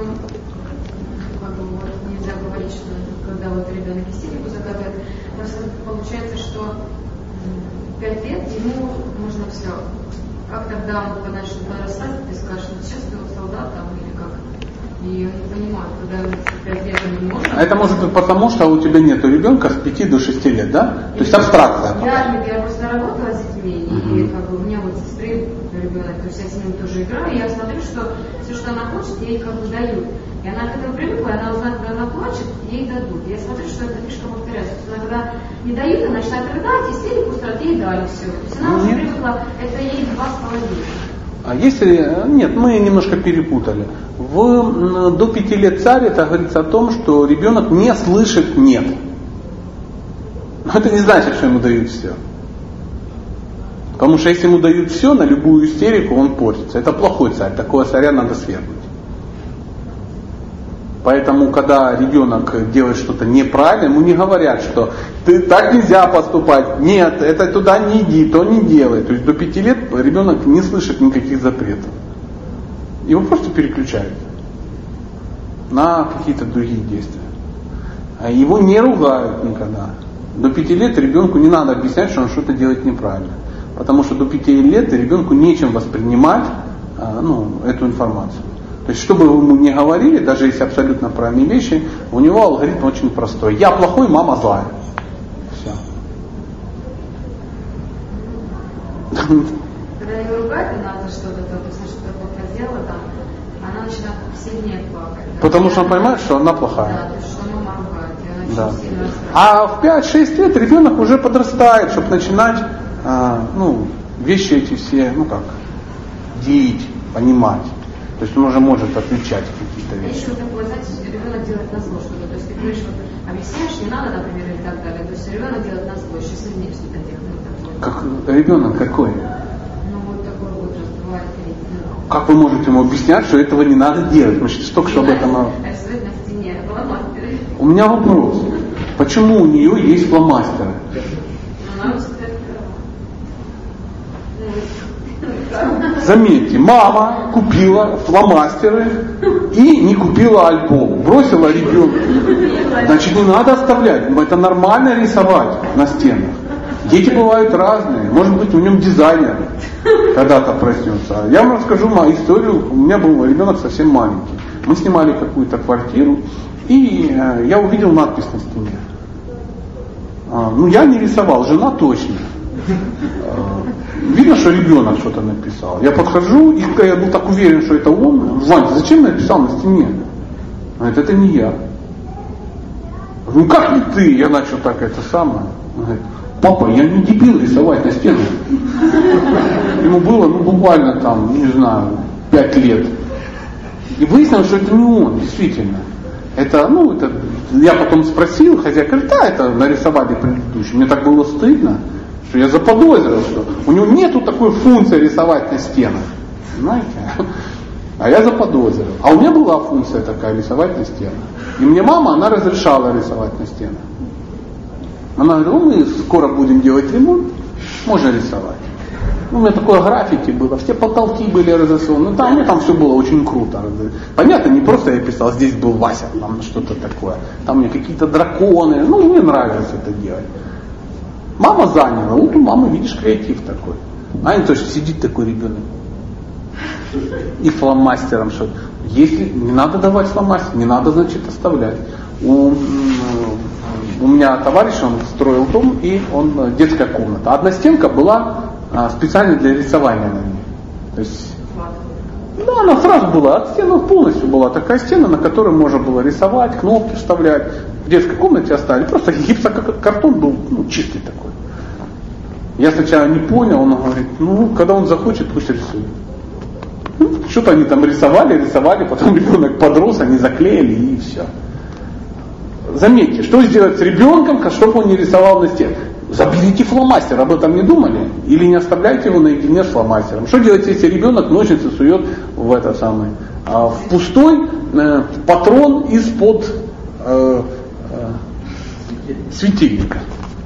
как бы, вот, нельзя говорить, что когда вот ребенок истерику загадывает, просто получается, что пять лет ему можно все. Как тогда он когда начнет нарастать, ты скажешь, ну сейчас ты вот солдат там или как? И я не понимаю, когда пять лет не можно. А это может быть потому, что у тебя нет ребенка с пяти до шести лет, да? То есть абстракция. Я, нет, я просто работала с детьми, uh-huh. и как бы у меня вот сестры ребенок, то есть я с ним тоже играю, и я смотрю, что все, что она хочет, ей как бы дают. И она к этому привыкла, и она узнает, когда она плачет, ей дадут. Я смотрю, что эта фишка повторяется. То есть она когда не дают, она начинает рыдать, истерику устраивать, ей дали все. То есть она уже привыкла, это ей два с половиной. А если, нет, мы немножко перепутали. В, до пяти лет царь, это говорится о том, что ребенок не слышит «нет». Но это не значит, что ему дают все. Потому что если ему дают все, на любую истерику он портится. Это плохой царь, такого царя надо свергнуть. Поэтому, когда ребенок делает что-то неправильно, ему не говорят, что ты так нельзя поступать, нет, это туда не иди, то не делай. То есть до пяти лет ребенок не слышит никаких запретов. Его просто переключают на какие-то другие действия. А его не ругают никогда. До пяти лет ребенку не надо объяснять, что он что-то делает неправильно. Потому что до пяти лет ребенку нечем воспринимать ну, эту информацию. То есть, что бы вы ему ни говорили, даже если абсолютно правильные вещи, у него алгоритм очень простой. Я плохой, мама злая. Все. Когда ее ругают, и надо что-то, допустим, что-то плохо сделала, там, она начинает сильнее плакать. Потому что он понимает, что она плохая. Да, то есть, что мама ругает, и она да. очень сильно расстраивается. А в пять-шесть лет ребенок уже подрастает, чтобы начинать а, ну, вещи эти все, ну как, делить, понимать. То есть он уже может отличать какие-то вещи. Еще такое, знаете, ребенок делает на зло что-то. То есть ты говоришь, вот, объясняешь, не надо, например, и так далее. То есть ребенок делает на зло, еще сильнее что-то делает. Ну, как ребенок какой? Ну вот такой возраст бывает. Ну, как вы можете ему объяснять, что этого не надо делать? Мы сейчас только что об этом... Рисует на стене фломастеры. У меня вопрос. Почему у нее есть фломастеры? Она учится. Заметьте, мама купила фломастеры и не купила альбом. Бросила ребенка. Значит, не надо оставлять. Это нормально рисовать на стенах. Дети бывают разные. Может быть, в нем дизайнер когда-то проснется. Я вам расскажу мою историю. У меня был ребенок совсем маленький. Мы снимали какую-то квартиру, и я увидел надпись на стене. Ну, я не рисовал, жена точно. Видно, что ребенок что-то написал. Я подхожу, и я был так уверен, что это он. Вань, зачем написал на стене? Он говорит, это не я. Ну как не ты? Я начал так это самое. Он говорит, папа, я не дебил рисовать на стену. Ему было, ну, буквально там, не знаю, пять лет. И выяснилось, что это не он, действительно. Это, ну, это, я потом спросил, хозяйка говорит, да, это нарисовали предыдущий. Мне так было стыдно, что я заподозрил, что у него нету такой функции рисовать на стенах. Знаете? А я заподозрил. А у меня была функция такая, рисовать на стенах. И мне мама, она разрешала рисовать на стенах. Она говорит, ну, мы скоро будем делать ремонт, можно рисовать. у меня такое граффити было, все потолки были разрисованы, ну там, ну, там все было очень круто. Понятно, не просто я писал, здесь был Вася, там что-то такое, там у меня какие-то драконы, ну мне нравилось это делать. Мама заняла, вот у мамы, видишь, креатив такой. А не то, что сидит такой ребенок и фломастером что-то. Если не надо давать фломастер, не надо, значит, оставлять. У, у меня товарищ, он строил дом, и он детская комната. Одна стенка была а, специально для рисования на ней. То есть, да, она сразу была, от стены полностью была такая стена, на которой можно было рисовать, кнопки вставлять. В детской комнате оставили. Просто гипсокартон был, ну, чистый такой. Я сначала не понял, он говорит, ну, когда он захочет, пусть рисует. Ну, что-то они там рисовали, рисовали, потом ребенок подрос, они заклеили и все. Заметьте, что сделать с ребенком, чтобы он не рисовал на стене? Заберите фломастер, об этом не думали? Или не оставляйте его наедине с фломастером? Что делать, если ребенок ножницы сует в это самое, в пустой э, патрон из-под э, э, светильника?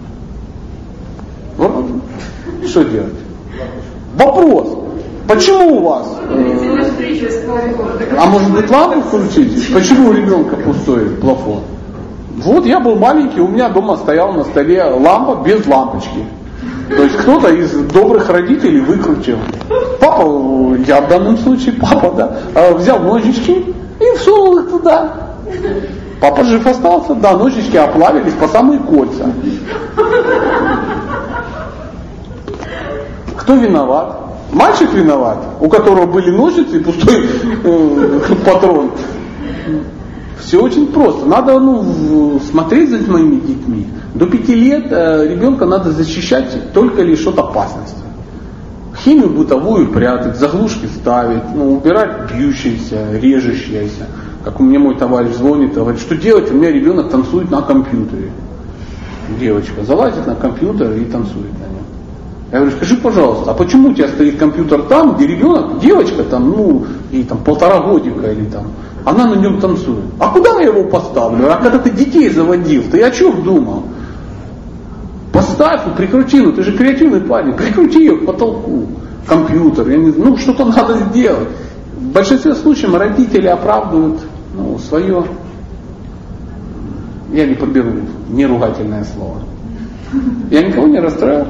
Вот. Что делать? Вопрос. Почему у вас? Э, а может быть лампу включить? Почему у ребенка пустой плафон? Вот я был маленький, у меня дома стояла на столе лампа без лампочки. То есть кто-то из добрых родителей выкрутил. Папа, я в данном случае, папа, да, взял ножички и всунул их туда. Папа жив остался, да, ножички оплавились по самые кольца. Кто виноват? Мальчик виноват, у которого были ножницы и пустой э, патрон. Все очень просто. Надо ну, смотреть за моими детьми. До пяти лет э, ребенка надо защищать только лишь от опасности. Химию бытовую прятать, заглушки ставить, ну, убирать бьющиеся, режущиеся. Как у меня мой товарищ звонит, говорит, что делать, у меня ребенок танцует на компьютере. Девочка залазит на компьютер и танцует на нем. Я говорю, скажи, пожалуйста, а почему у тебя стоит компьютер там, где ребенок, девочка там, ну, ей там полтора годика или там, она на нем танцует. А куда я его поставлю? А когда ты детей заводил, ты о чем думал? Поставь, ну, прикрути, ну ты же креативный парень, прикрути ее к потолку, компьютер, я не знаю, ну что-то надо сделать. В большинстве случаев родители оправдывают ну, свое, я не подберу неругательное слово. Я никого не расстраиваю.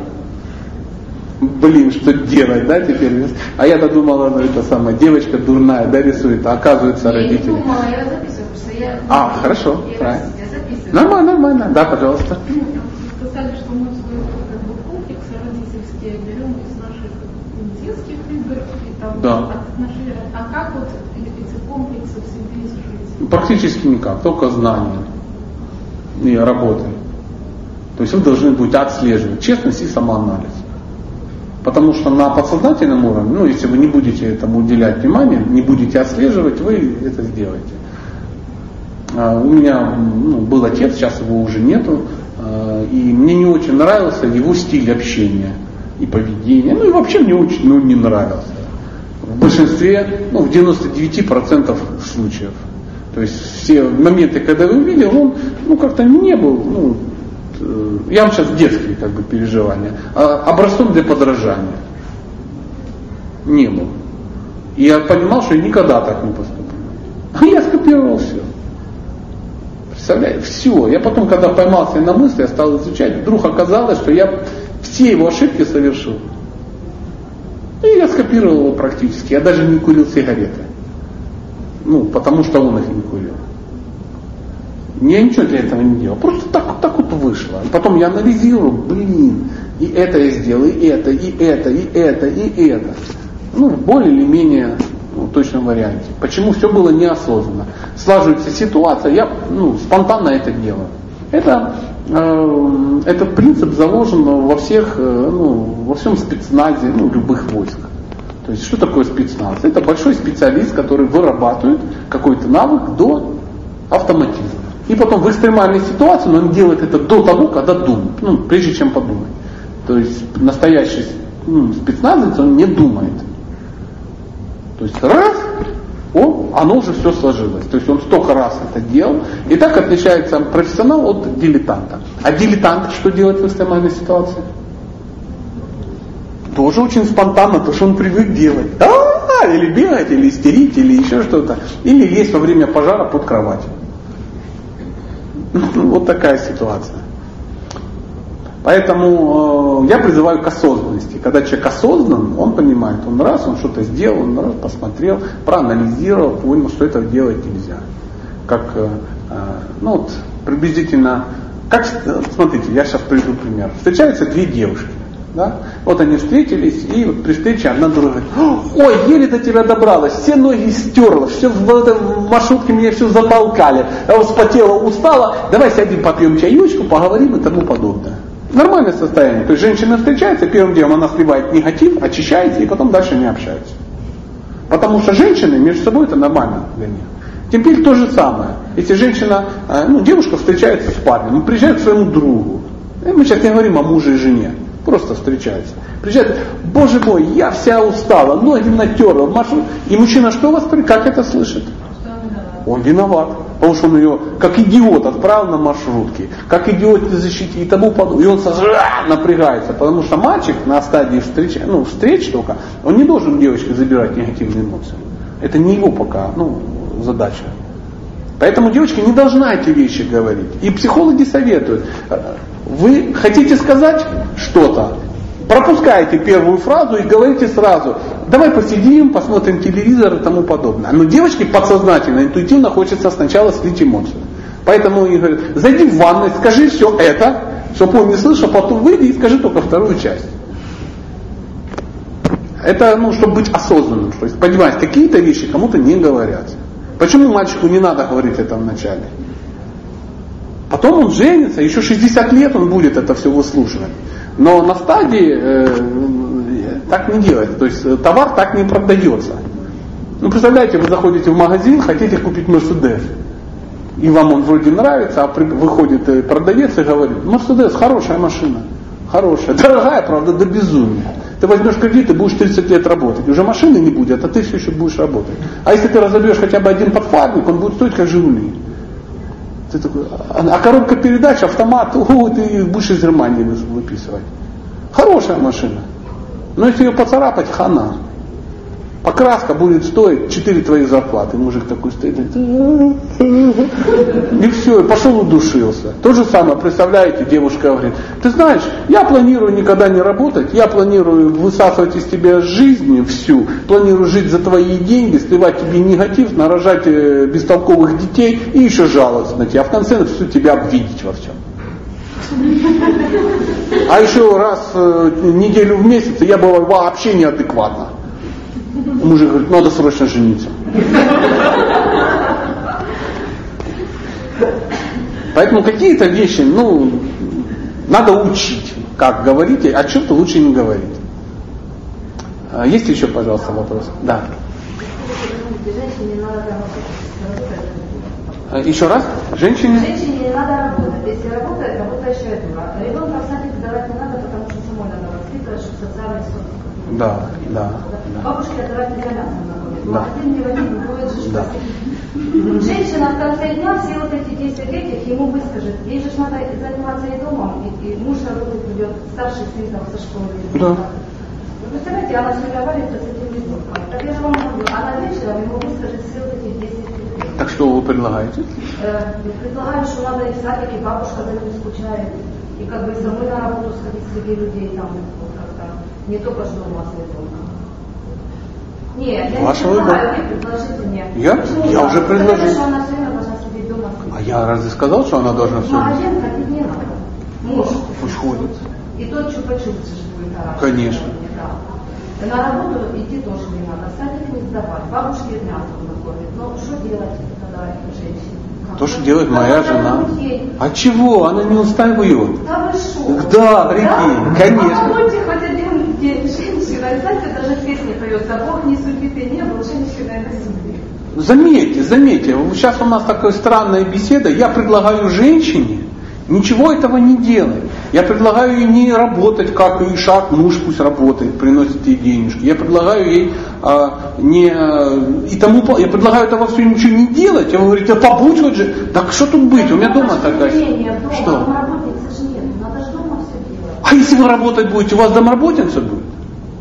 Блин, что делать, да, теперь? А я-то думала, ну, это самая девочка дурная, да, рисует, а оказывается я родители. Я не думала, я записываю, потому что я... А, хорошо, я, правильно. Я записываю. Нормально, нормально, да, пожалуйста. Сказали, что мы свой как бы, комплекс родительский берем из наших детских игр и там Да. отношения. А как вот эти комплексы в себе изжить? Практически никак, только знания и работы. То есть вы должны будете отслеживать честность и самоанализ. Потому что на подсознательном уровне, ну, если вы не будете этому уделять внимание, не будете отслеживать, вы это сделаете. А, у меня ну, был отец, сейчас его уже нету, а, и мне не очень нравился его стиль общения и поведения, ну и вообще мне очень ну, не нравился. В большинстве, ну, в девяноста девяти процентах случаев. То есть все моменты, когда я увидел, он ну, как-то не был, ну, я вам сейчас детские как бы, переживания, а образцом для подражания не был. И я понимал, что я никогда так не поступлю. А я скопировал все. Представляете? Все. Я потом, когда поймался на мысли, я стал изучать, вдруг оказалось, что я все его ошибки совершил. И я скопировал его практически. Я даже не курил сигареты. Ну, потому что он их не курил. Я ничего для этого не делал. Просто так, так вот вышло. И потом я анализирую, блин, и это я сделал, и это, и это, и это, и это. Ну, в более или менее ну, точном варианте. Почему все было неосознанно. Слаживается ситуация, я ну, спонтанно это делаю. Это, э, этот принцип заложен во всех, э, ну, во всем спецназе ну, любых войск. То есть что такое спецназ? Это большой специалист, который вырабатывает какой-то навык до автоматизма. И потом в экстремальной ситуации он делает это до того, когда думает, ну, прежде чем подумать. То есть настоящий ну, спецназовец, он не думает. То есть раз, о, оно уже все сложилось. То есть он столько раз это делал. И так отличается профессионал от дилетанта. А дилетант что делает в экстремальной ситуации? тоже очень спонтанно, то, что он привык делать. Да, или бегать, или истерить, или еще что-то. Или лезть во время пожара под кровать. Вот такая ситуация. Поэтому э, я призываю к осознанности. Когда человек осознан, он понимает, он раз, он что-то сделал, он раз посмотрел, проанализировал, понял, что этого делать нельзя. Как, э, э, ну вот, приблизительно, как, смотрите, я сейчас приведу пример. Встречаются две девушки. Да? Вот они встретились, и вот при встрече одна другая говорит: ой, еле до тебя добралась, все ноги стерла, все в, в маршрутке меня все затолкали, я вспотела, устала, давай сядем, попьем чаечку, поговорим и тому подобное. Нормальное состояние. То есть женщина встречается, первым делом она сливает негатив, очищается и потом дальше не общается. Потому что женщины между собой это нормально для них. Теперь то же самое. Если женщина, ну, девушка встречается с парнем, он приезжает к своему другу. И мы сейчас не говорим о муже и жене. Просто встречаются. Приезжает: боже мой, я вся устала, ноги натерла, маршрут. И мужчина что воспринимает? Как это слышит? Он виноват. Потому что он ее как идиот отправил на маршрутке, как идиот не защитил и тому подобное. И он сразу напрягается, потому что мальчик на стадии встреч, ну, встреч только, он не должен девочке забирать негативные эмоции. Это не его пока, ну, задача. Поэтому девочка не должна эти вещи говорить. И психологи советуют: вы хотите сказать что-то, пропускаете первую фразу и говорите сразу: давай посидим, посмотрим телевизор и тому подобное. Но девочке подсознательно, интуитивно хочется сначала слить эмоцию. Поэтому они говорят: зайди в ванную, скажи все это, чтобы он не слышал, потом выйди и скажи только вторую часть. Это, ну, чтобы быть осознанным. То есть понимать, какие-то вещи кому-то не говорят. Почему мальчику не надо говорить это вначале? Потом он женится, еще шестьдесят лет он будет это все выслушивать. Но на стадии э, так не делается. То есть товар так не продается. Ну, представляете, вы заходите в магазин, хотите купить Мерседес. И вам он вроде нравится, а при, выходит продавец и говорит: Мерседес, хорошая машина. Хорошая. Дорогая, правда, до безумия. Ты возьмешь кредит и будешь тридцать лет работать. Уже машины не будет, а ты все еще будешь работать. А если ты разобьешь хотя бы один подфарник, он будет стоить как «Жигули». Ты такой: а коробка передач, автомат, о, ты будешь из Германии выписывать. Хорошая машина. Но если ее поцарапать, хана. Покраска будет стоить четыре твоих зарплаты. Мужик такой стоит. И все, и пошел удушился. То же самое, представляете, девушка говорит: ты знаешь, я планирую никогда не работать, я планирую высасывать из тебя жизнь всю, планирую жить за твои деньги, сливать тебе негатив, нарожать бестолковых детей и еще жаловаться на тебя. А в конце всю тебя обвинить во всем. А еще раз в неделю в месяц я бываю вообще неадекватно. Мужик говорит: надо срочно жениться. Поэтому какие-то вещи, ну, надо учить, как говорить, а чем-то лучше не говорить. Есть еще, пожалуйста, вопрос? Да. Еще раз? Женщине? Женщине не надо работать. Если работает, работающая дура. Ребенка в садик сдавать не надо, потому что самой надо воспитывать, чтобы социальные соцсети. Да, да, да. Бабушки отдавать не мясо находят. Да. Магазин не водить, будет же что. Да. Женщина в конце дня все вот эти десять лет ему выскажет. Ей же надо заниматься и домом, и, и муж на работу придет, старший сын там со школы. Да. Вы представляете, она себя валит с этим ребенком. Так я же вам говорю, она вечером ему выскажет все вот эти десять лет. Так что вы предлагаете? Э, предлагаю, что надо и в садике, бабушка за ним скучает. И как бы самой на работу сходить среди людей там вот как-то. Не только что у вас ребенка. Нет, я Ваш не предлагаю, выбор. вы предложите мне. Я? Почему? Я уже предложил. Потому что она все время должна сидеть дома. А я разве сказал, что она должна В все магазин ходить не надо. Муж. Пусть ходит. И тот чупа-чупсы же будет хорошо. Конечно. Да. На работу идти тоже не надо. Садик не сдавать. Бабушки мясо накормят. Но что делать, когда женщине? То, что делает моя жена. А чего? Она не устаивает. Да вы что? Да, прикинь, да? конечно. А попробуйте хоть один день женщина. И знаете, даже в песне поется: Бог не судит и не был женщиной на земле. Заметьте, заметьте, сейчас у нас такая странная беседа. Я предлагаю женщине ничего этого не делать. Я предлагаю ей не работать, как и шаг, муж пусть работает, приносит ей денежки. Я предлагаю ей а, не и тому, я предлагаю этого все ничего не делать. А вы говорите: а побудь вот же. Так что тут быть? У меня дома такая. Что? Домработницы же нет, надо же дома все делать. А если вы работать будете, у вас домработница будет?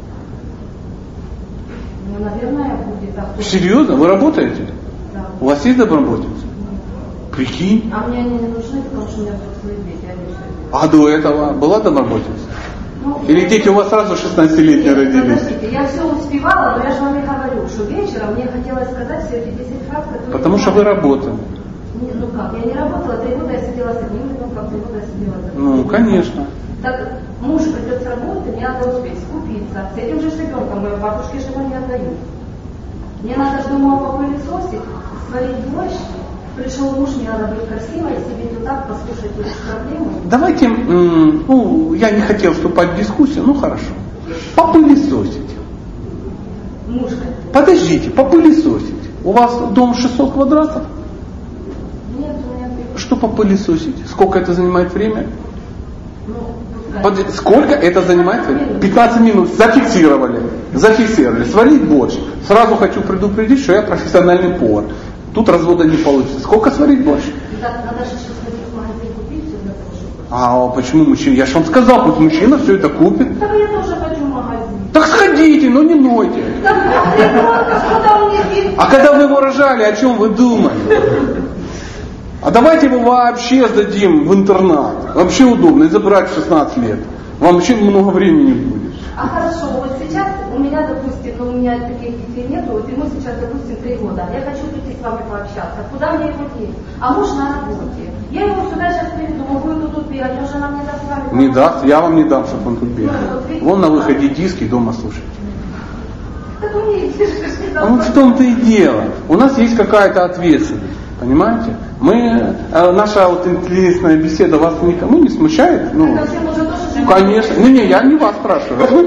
Серьезно? Вы работаете? Да. У вас есть домработница? Прикинь. А мне они не нужны, потому что у меня взрослые дети, я не знаю. А до этого была домработница? Ну, Или дети у вас сразу шестнадцатилетние родились? Подождите, я все успевала, но я же вам и говорю, что вечером мне хотелось сказать все эти десять фраз, которые... Потому что вы работали. Не, ну как, я не работала, три года я сидела с одним ребенком, три года я сидела с другим. Ну, конечно. Так муж придет с работы, мне надо успеть скупиться. С этим же с ребенком, моей бабушке же его не отдают. Мне надо же дома попылесосить, сварить борщ. Пришел муж, мне надо быть красивой, сидеть вот так, послушать эти проблемы. Давайте, ну, я не хотел вступать в дискуссию, ну хорошо. Попылесосить. Муж. Подождите, попылесосить. У вас дом шестьсот квадратов? Нет, у меня... Что попылесосить? Сколько это занимает время? Ну, Под... Сколько это занимает время? пятнадцать минут. Зафиксировали. Зафиксировали. Сварить борщ. Сразу хочу предупредить, что я профессиональный повар. Тут развода не получится. Сколько сварить борщ? Так, надо же сейчас ходить в магазин купить все для того, чтобы... А почему мужчина? Я же вам сказал, пусть мужчина все это купит. Так я тоже хочу в магазин. Так сходите, но не нойте. Так ребенка, куда он не А когда вы его рожали, о чем вы думали? А давайте его вообще сдадим в интернат. Вообще удобно, и забрать в шестнадцать лет. Вам вообще много времени будет. А хорошо, вот сейчас у меня, допустим, ну у меня таких детей нету, вот ему сейчас, допустим, три года. Я хочу прийти с вами пообщаться. Куда мне его деть? А муж на работе. Я его сюда сейчас приведу, он будет тут бегать, он же нам не даст с вами. Не даст, я вам не дам, чтобы он тут бегал. Вон на выходе диски, дома слушайте. Так умеете, А вот в том-то и дело. У нас есть какая-то ответственность. Понимаете? Мы, э, наша вот интересная беседа вас никому не смущает? Ну, конечно. Не, не, я не вас спрашиваю.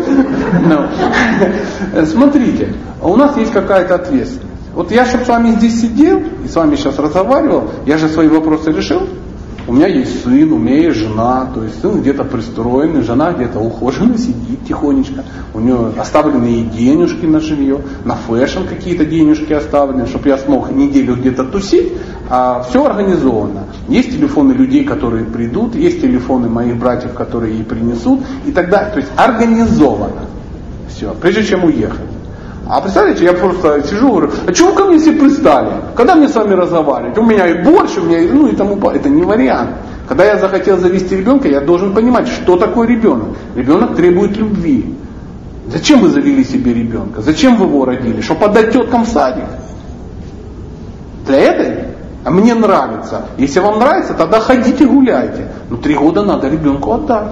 Смотрите, у нас есть какая-то ответственность. Вот я, чтобы с вами здесь сидел и с вами сейчас разговаривал, я же свои вопросы решил. У меня есть сын, у меня есть жена, то есть сын где-то пристроенный, жена где-то ухожена, сидит тихонечко, у нее оставлены и денежки на жилье, на фэшн какие-то денежки оставлены, чтобы я смог неделю где-то тусить, а все организовано. Есть телефоны людей, которые придут, есть телефоны моих братьев, которые ей принесут и так далее. То есть организовано все, прежде чем уехать. А представляете, я просто сижу и говорю, а чего вы ко мне все пристали? Когда мне с вами разговаривать? У меня и борщ, у меня и ну и тому подобное. Это не вариант. Когда я захотел завести ребенка, я должен понимать, что такое ребенок. Ребенок требует любви. Зачем вы завели себе ребенка? Зачем вы его родили? Чтобы отдать теткам в садик? Для этого? А мне нравится. Если вам нравится, тогда ходите гуляйте. Но три года надо ребенку отдать.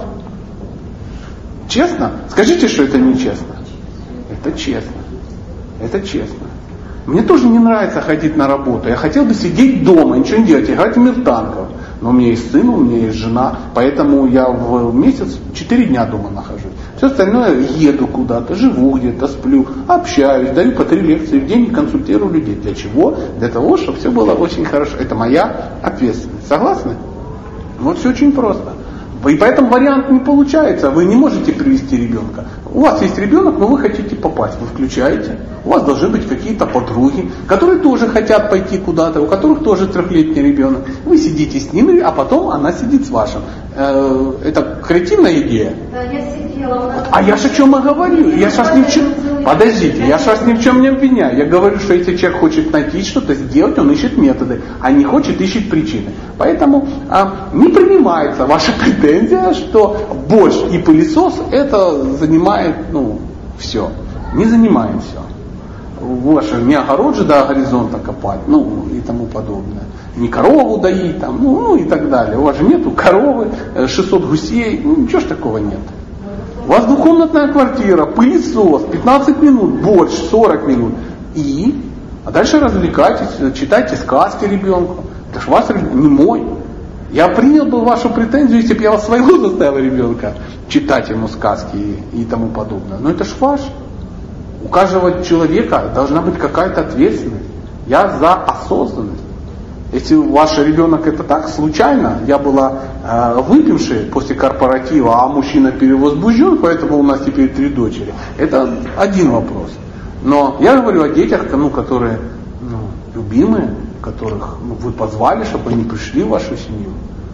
Честно? Скажите, что это нечестно. Это честно. Это честно. Мне тоже не нравится ходить на работу. Я хотел бы сидеть дома, ничего не делать, играть в мир танков. Но у меня есть сын, у меня есть жена, поэтому я в месяц четыре дня дома нахожусь. Все остальное еду куда-то, живу где-то, сплю, общаюсь, даю по три лекции в день и консультирую людей. Для чего? Для того, чтобы все было очень хорошо. Это моя ответственность. Согласны? Вот все очень просто. И поэтому вариант не получается. Вы не можете привести ребенка. У вас есть ребенок, но вы хотите попасть. Вы включаете. У вас должны быть какие-то подруги, которые тоже хотят пойти куда-то, у которых тоже трехлетний ребенок. Вы сидите с ним, а потом она сидит с вашим. Это креативная идея? Да, я сидела. А я же о чем и говорю. Я сейчас ни в чем... Подождите, я сейчас ни в чем не обвиняю. Я говорю, что если человек хочет найти что-то сделать, он ищет методы, а не хочет, ищет причины. Поэтому а, не принимается ваша претензия, что борщ и пылесос это занимает, ну, все. Не занимает все. Ваше не огород же до горизонта копать, ну и тому подобное. Не корову доить, там, ну, ну и так далее. У вас же нету коровы, шестьсот гусей, ну ничего ж такого нет. У вас двухкомнатная квартира, пылесос, пятнадцать минут, борщ, сорок минут. И? А дальше развлекайтесь, читайте сказки ребенку. Это ж вас не мой. Я принял бы вашу претензию, если бы я вас своего заставил ребенка читать ему сказки и, и тому подобное. Но это ж ваш. У каждого человека должна быть какая-то ответственность. Я за осознанность. Если ваш ребенок это так, случайно, я была э, выпившей после корпоратива, а мужчина перевозбужден, поэтому у нас теперь три дочери. Это один вопрос. Но я говорю о детях, ну, которые ну, любимые, которых ну, вы позвали, чтобы они пришли в вашу семью.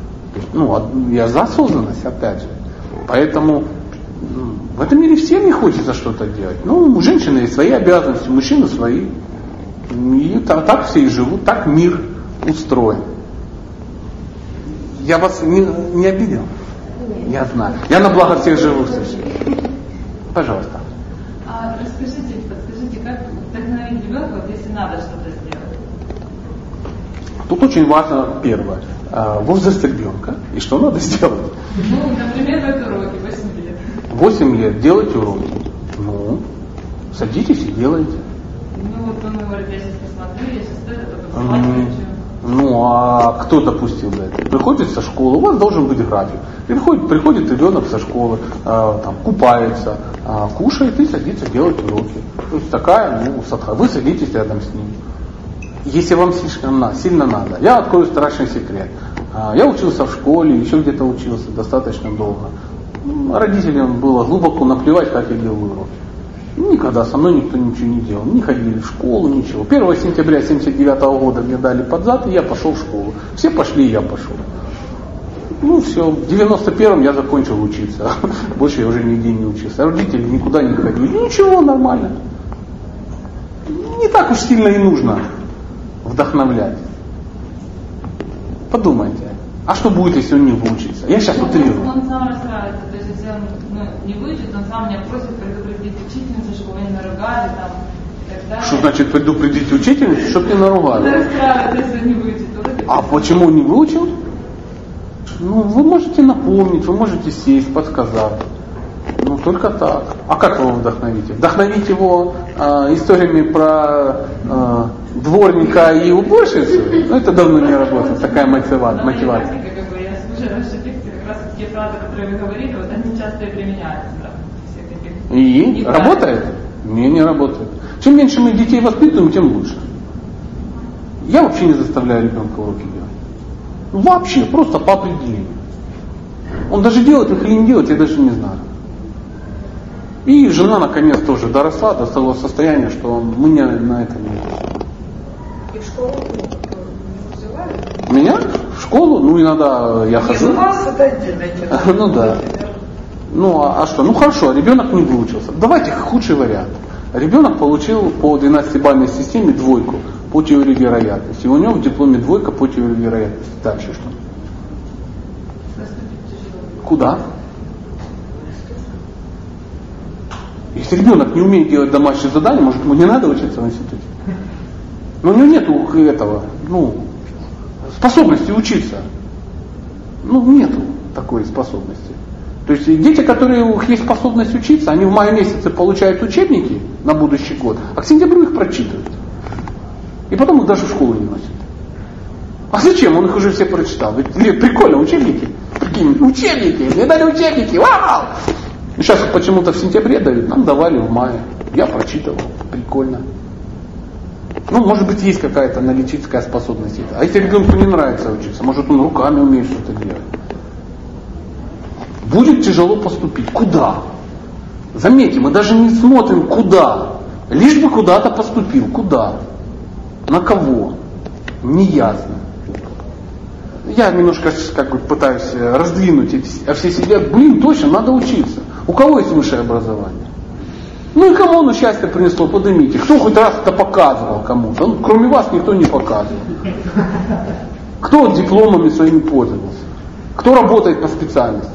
Ну, я за осознанность, опять же. Поэтому ну, в этом мире всем не хочется что-то делать. Ну, у женщины есть свои обязанности, у мужчины свои. И так, так все и живут, так мир устроен. Я вас не, не обидел? Нет. Я знаю. Я на благо всех живу. Пожалуйста. А расскажите, подскажите, как вдохновить ребенка, вот если надо что-то сделать? Тут очень важно первое. Возраст ребенка и что надо сделать. Ну, например, в это уроки, восемь лет. восемь лет делать уроки. Ну, садитесь и делайте. Ну, вот он говорит, я сейчас посмотрю, я сейчас это, только посмотрю. Ну, а кто допустил до этого? Приходит со школы, у вас должен быть график. Приходит, приходит ребенок со школы, э, там, купается, э, кушает и садится делать уроки. То есть такая, ну, садха. Вы садитесь рядом с ним. Если вам слишком сильно надо. Я открою страшный секрет. Э, я учился в школе, еще где-то учился достаточно долго. Родителям было глубоко наплевать, как я делаю уроки. Никогда со мной никто ничего не делал. Не ходили в школу, ничего. первого сентября семьдесят девятого года мне дали под зад, и я пошел в школу. Все пошли, и я пошел. Ну все, в девяносто первом я закончил учиться. Больше я уже нигде не учился. Родители никуда не ходили. Ничего, нормально. Не так уж сильно и нужно вдохновлять. Подумайте. А что будет, если он не выучится? Я сейчас утрирую. Он сам расстраивается. То есть, если он ну, не выучит, он сам меня просит предупредить учительницу, чтобы меня не наругали там, и так далее. Что значит предупредить учительницу, чтобы не наругали? Он расстраивается, если не выучит. А почему он не выучил? Ну, вы можете напомнить, вы можете сесть, подсказать. Ну, только так. А как вы его вдохновите? Вдохновить его э, историями про э, дворника и уборщицу? Ну, это давно не работает, такая мотивация. мотивация. Как бы, я слушаю ваши лекции, как раз те фразы, которые вы говорите, вот они часто и применяются. Да, все и? Работает? Не, не работает. Чем меньше мы детей воспитываем, тем лучше. Я вообще не заставляю ребенка уроки делать. Вообще, просто по определению. Он даже делает их или не делает, я даже не знаю. И жена наконец тоже доросла до того состояния, что мы не, на это не идем. И в школу не вызывали? Меня? В школу? Ну иногда я хожу. У вас это отдельно. Ну да. Ну а, а что? Ну хорошо, ребенок не выучился. Давайте худший вариант. Ребенок получил по двенадцатибалльной системе двойку по теории вероятности. У него в дипломе двойка по теории вероятности. Дальше что? Куда? Если ребенок не умеет делать домашние задания, может ему не надо учиться в институте? Но у него нет этого, ну, способности учиться. Ну, нету такой способности. То есть дети, которые у них есть способность учиться, они в мае месяце получают учебники на будущий год, а к сентябрю их прочитывают. И потом их даже в школу не носят. А зачем? Он их уже все прочитал. Ведь прикольно, учебники. Прикинь, учебники, мне дали учебники, вау! И сейчас их почему-то в сентябре дают, нам давали в мае. Я прочитывал, прикольно. Ну, может быть, есть какая-то аналитическая способность. А если ребенку не нравится учиться, может он руками умеет что-то делать. Будет тяжело поступить. Куда? Заметьте, мы даже не смотрим куда. Лишь бы куда-то поступил. Куда? На кого? Неясно. Я немножко как бы пытаюсь раздвинуть эти, а все сидят, блин, точно, надо учиться. У кого есть высшее образование? Ну и кому оно счастье принесло, поднимите. Кто хоть раз это показывал кому-то? Ну, кроме вас никто не показывал. Кто дипломами своими пользовался? Кто работает по специальности?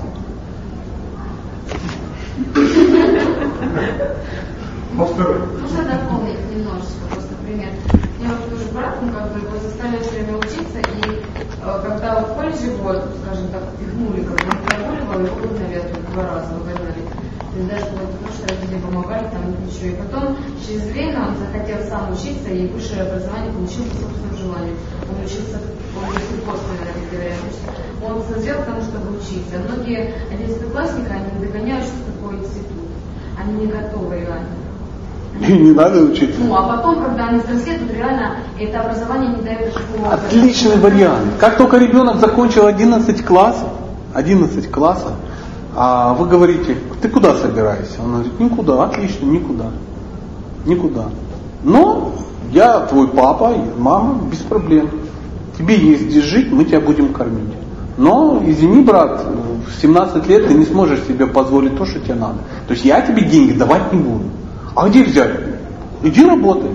Можно дополнить немножечко, просто пример. Я вот тоже брат, ну как бы его заставили все время учиться, и э, когда вот в колледже его, скажем так, пихнули, как он прогуливал, его выгнали два раза, выгнали. То есть даже вот то, что родители помогали, там ничего. И потом, через время он захотел сам учиться, и высшее образование получил по собственному желанию. Он учился, он учился после, наверное, говоря, он созрел к тому, чтобы учиться. Многие одиннадцатиклассники, они не догоняют, что такое институт. Они не готовы реально. И не надо учиться. Ну, а потом, когда они взрослеют, тут реально это образование не дает такого... Отличный вариант. Как только ребенок закончил одиннадцать классов, одиннадцать классов, а вы говорите, ты куда собираешься? Он говорит, никуда, отлично, никуда. Никуда. Но я твой папа, мама, без проблем. Тебе есть где жить, мы тебя будем кормить. Но, извини, брат, в семнадцать лет ты не сможешь себе позволить то, что тебе надо. То есть я тебе деньги давать не буду. А где взять? Иди работай. И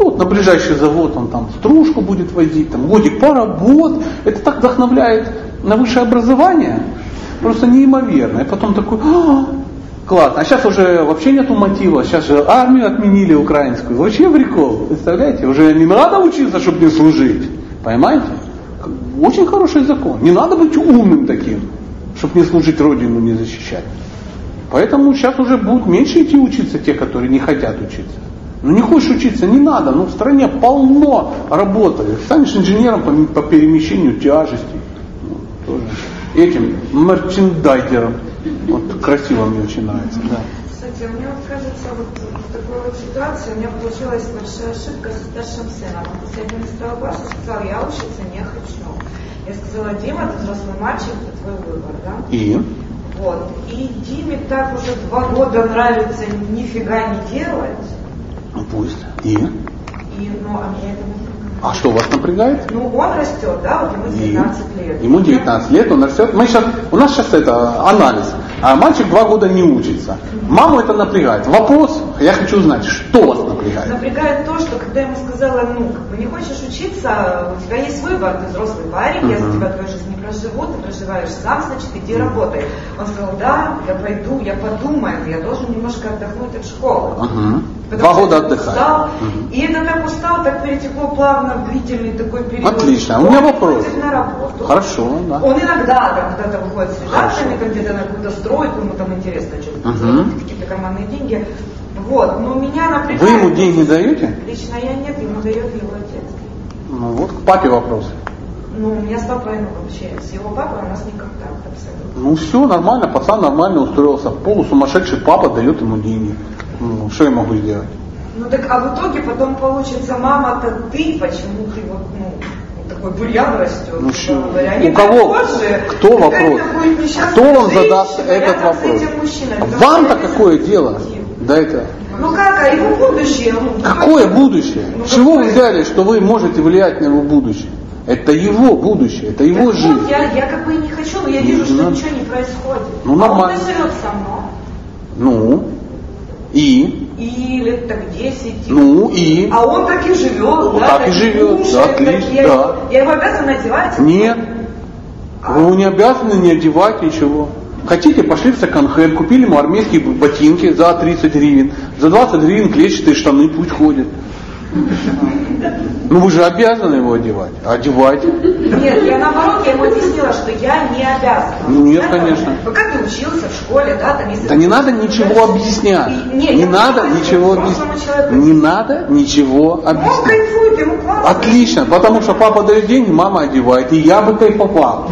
вот на ближайший завод он там стружку будет возить, там годик поработ. Это так вдохновляет на высшее образование, просто неимоверно. И потом такой, а, классно. А сейчас уже вообще нету мотива, сейчас же армию отменили украинскую. Вообще прикол, представляете? Уже не надо учиться, чтобы не служить. Понимаете? Очень хороший закон. Не надо быть умным таким, чтобы не служить Родину, не защищать. Поэтому сейчас уже будут меньше идти учиться те, которые не хотят учиться. Ну не хочешь учиться, не надо. Ну в стране полно работы. Станешь инженером по, по перемещению тяжестей. Ну, тоже. Этим мерчендайзером. Вот красиво мне очень нравится. Да. Кстати, мне вот кажется, вот в такой вот ситуации у меня получилась большая ошибка со старшим сыном. После одиннадцатого класса сказал, я учиться не хочу. Я сказала, Дима, ты взрослый мальчик, это твой выбор, да? И? Вот. И Диме так уже два года нравится нифига не делать. Ну пусть. И? И, ну, а меня это не напрягает. А что вас напрягает? Ну, он растет, да, вот ему девятнадцать И? лет. Ему девятнадцать лет, он растет. Мы сейчас, у нас сейчас это анализ. А мальчик два года не учится. Маму это напрягает. Вопрос, я хочу узнать, что вас напрягает? Напрягает то, что когда я ему сказала, ну, как бы не хочешь учиться, у тебя есть выбор, ты взрослый парень, я за тебя твою жизнь не проживу, ты проживаешь сам, значит, иди работай. Он сказал, да, я пойду, я подумаю, я должен немножко отдохнуть от школы. Угу. Два года отдыхать. Угу. И это так устал, так перетекло плавно в длительный такой период. Отлично, у меня вопрос. На работу. Хорошо, да. Он иногда там куда-то выходит с ребятами, там где-то на какую-то стройку, ему там интересно что-то, угу. какие-то карманные деньги. Вот, но меня напрягает. Вы ему деньги даете? Лично я нет, ему дает его отец. Ну вот к папе вопрос. Ну, у меня с папой, ну, вообще, с его папой у нас не контакт абсолютно. Ну все, нормально, пацан нормально устроился. Полусумасшедший папа дает ему деньги. Ну, что я могу сделать? Ну так, а в итоге потом получится, мама-то ты, почему ты вот, ну, такой бурьян растет? Ну что, Они у кого, похожи, кто вопрос? Кто вам женщина, задаст этот вопрос? Вам-то какое дело? Да это... Ну как, а его будущее? Ну, какое будущее? Ну, чего какое? вы взяли, что вы можете влиять на его будущее? Это его будущее, это его так жизнь. Вот, я, я как бы и не хочу, но я ну, вижу, что надо. ничего не происходит. Ну, а нормально. он живет со мной. Ну, и? И лет так десять. Ну, и? А он так и живет, ну, да? Так, так и живет, кушает, да, отлично, я, да. Я его обязана одевать? Нет. А? Вы его не обязаны не одевать ничего. Хотите, пошли в секонд-хенд, купили ему армейские ботинки за тридцать гривен, за двадцать гривен клетчатые штаны, пусть ходит. Ну вы же обязаны его одевать. Одевайте. Нет, я наоборот, я ему объяснила, что я не обязана. Нет, это, конечно. Пока ты учился в школе, да, там если... Да не надо ничего объяснять. И, не не надо ничего объяснять. Не надо ничего объяснять. Он кайфует, ему классно. Отлично, потому что папа дает деньги, мама одевает. И я бы кайфовал.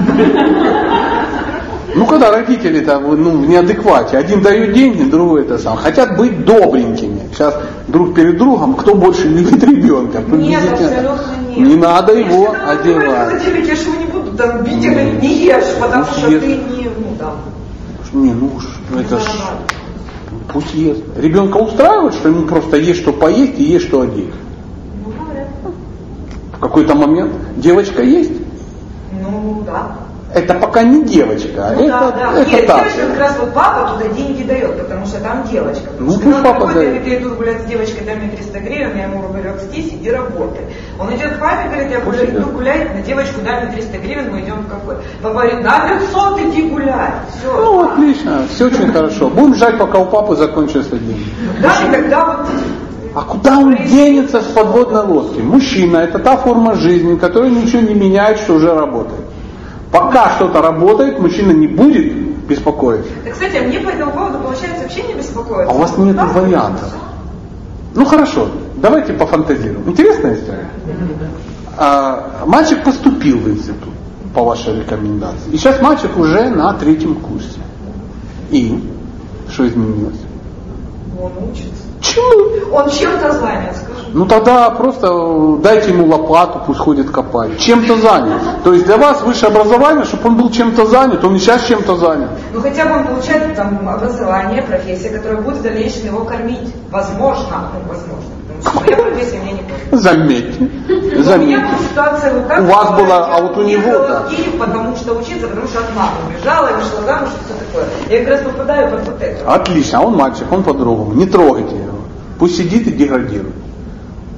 Ну, когда родители-то ну, в неадеквате, один дает деньги, другой это сам, хотят быть добренькими. Сейчас друг перед другом, кто больше любит ребенка. Нет, абсолютно нет. Не надо его если одевать. Если я же его не буду там бить, я говорю, не ешь, потому пусть что ест. ты не, ну там. Не, ну уж, это ж, пусть ест. Ребенка устраивает, что ему просто есть что поесть и есть что одеть. Ну, говорят. В какой-то момент девочка есть. Ну, да. Это пока не девочка, Ну, это, да, да. это Нет, так. девочка как раз вот папа туда деньги дает, потому что там девочка. Ну, что пусть он папа приходит, дает. говорит, я иду гулять с девочкой, дай мне триста гривен, я ему говорю, отстись, иди работай. Он идет к папе, говорит, я гуляю, иду гулять, на девочку дай мне триста гривен, мы идем в кафе. Папа говорит, на пятьсот иди гулять. Все. Ну, отлично, все очень хорошо. Будем ждать, пока у папы закончатся деньги. Да, и тогда вот... А куда он денется с подводной лодки? Мужчина – это та форма жизни, которая ничего не меняет, что уже работает. Пока что-то работает, мужчина не будет беспокоиться. Да, кстати, мне по этому поводу, получается, вообще не беспокоиться. А у вас нет вариантов. Ну хорошо, давайте пофантазируем. Интересная история. А, мальчик поступил в институт по вашей рекомендации. И сейчас мальчик уже на третьем курсе. И что изменилось? Он учится. Чему? Он чем-то занят, скажи. Ну тогда просто дайте ему лопату, пусть ходит копать. Чем-то занят. То есть для вас высшее образование, чтобы он был чем-то занят, он и сейчас чем-то занят. Ну хотя бы он получает там образование, профессия, которая будет в дальнейшем его кормить. Возможно, ну возможно. Потому что моя профессия мне не подходит. Заметьте. У меня Заметьте. была ситуация вот так. У вас была, я а вот у него, уехала да. в Киев, потому что учиться, потому что от мамы убежала, я вышла замуж и все такое. Я как раз попадаю под вот это. Отлично, а он мальчик, он по-другому. Не трогайте его. Пусть сидит и деградирует.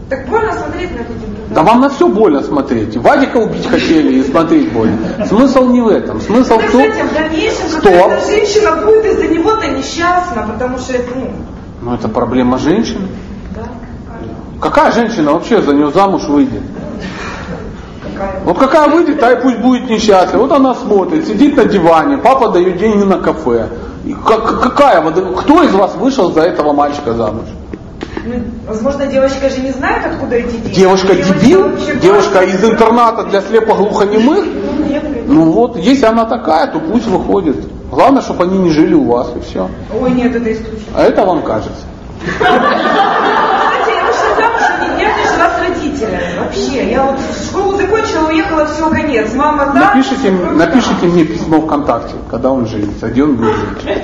Так больно смотреть на людей. Да вам на все больно смотреть. Вадика убить хотели и смотреть больно. Смысл не в этом. Смысл да, в том, кстати, в дальнейшем, что... когда эта женщина будет из-за него-то несчастна, потому что это, ну... Ну это проблема женщины. Да. Какая женщина вообще за нее замуж выйдет? Какая? Вот какая выйдет, та и пусть будет несчастлива. Вот она смотрит, сидит на диване, папа дает деньги на кафе. И как, какая, кто из вас вышел за этого мальчика замуж? Ну, возможно, девочка же не знает, откуда эти деньги. Девушка дебил? Девушка из просто... интерната для слепоглухонемых? Ну, нет, ну вот, если она такая, то пусть выходит. Главное, чтобы они не жили у вас, и все. Ой, нет, это исключительно. А это вам кажется. Кстати, я вышла замуж, не я жила с родителями. Вообще, я вот школу закончила, уехала, все, конец. Мама, да? Напишите, напишите мне письмо ВКонтакте, когда он женится, где он будет жить.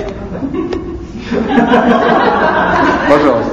Пожалуйста.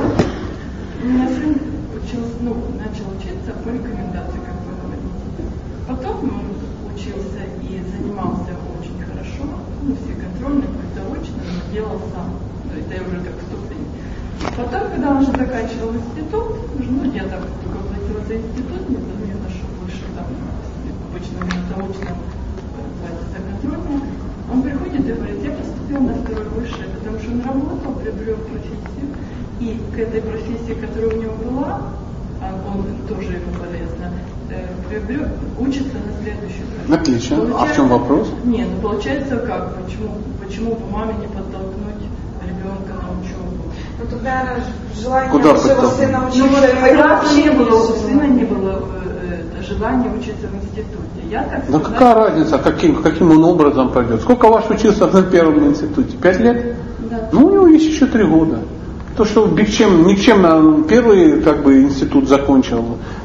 У меня сын учился, ну, начал учиться по рекомендации, как вы говорите. Потом он учился и занимался очень хорошо, ну, все контрольные, заочно, но делал сам. То есть я уже как ступень. Потом, когда он уже заканчивал институт, ну, я так только платила за институт, не за что больше там, обычно у меня заочно платится контрольная, он приходит и говорит, я поступил на второй высшее, потому что он работал, приобрел профессию, и к этой профессии, которая у него была, а он тоже ему полезно, приобрел, учится на следующую профессию. Отлично. Получается, а в чем вопрос? Не, ну получается как, почему, почему бы маме не подтолкнуть ребенка на учебу? Ну тут, наверное, желание Куда вашего сына Ну, учиться. вот и вообще не было, у не сына не было э, желания учиться в институте. Я так Ну сказать, какая разница, каким, каким он образом пойдет? Сколько ваш учился на первом институте? Пять лет? Да. Ну, у него есть еще три года. То, что никчем, никчемно первый как бы институт закончил.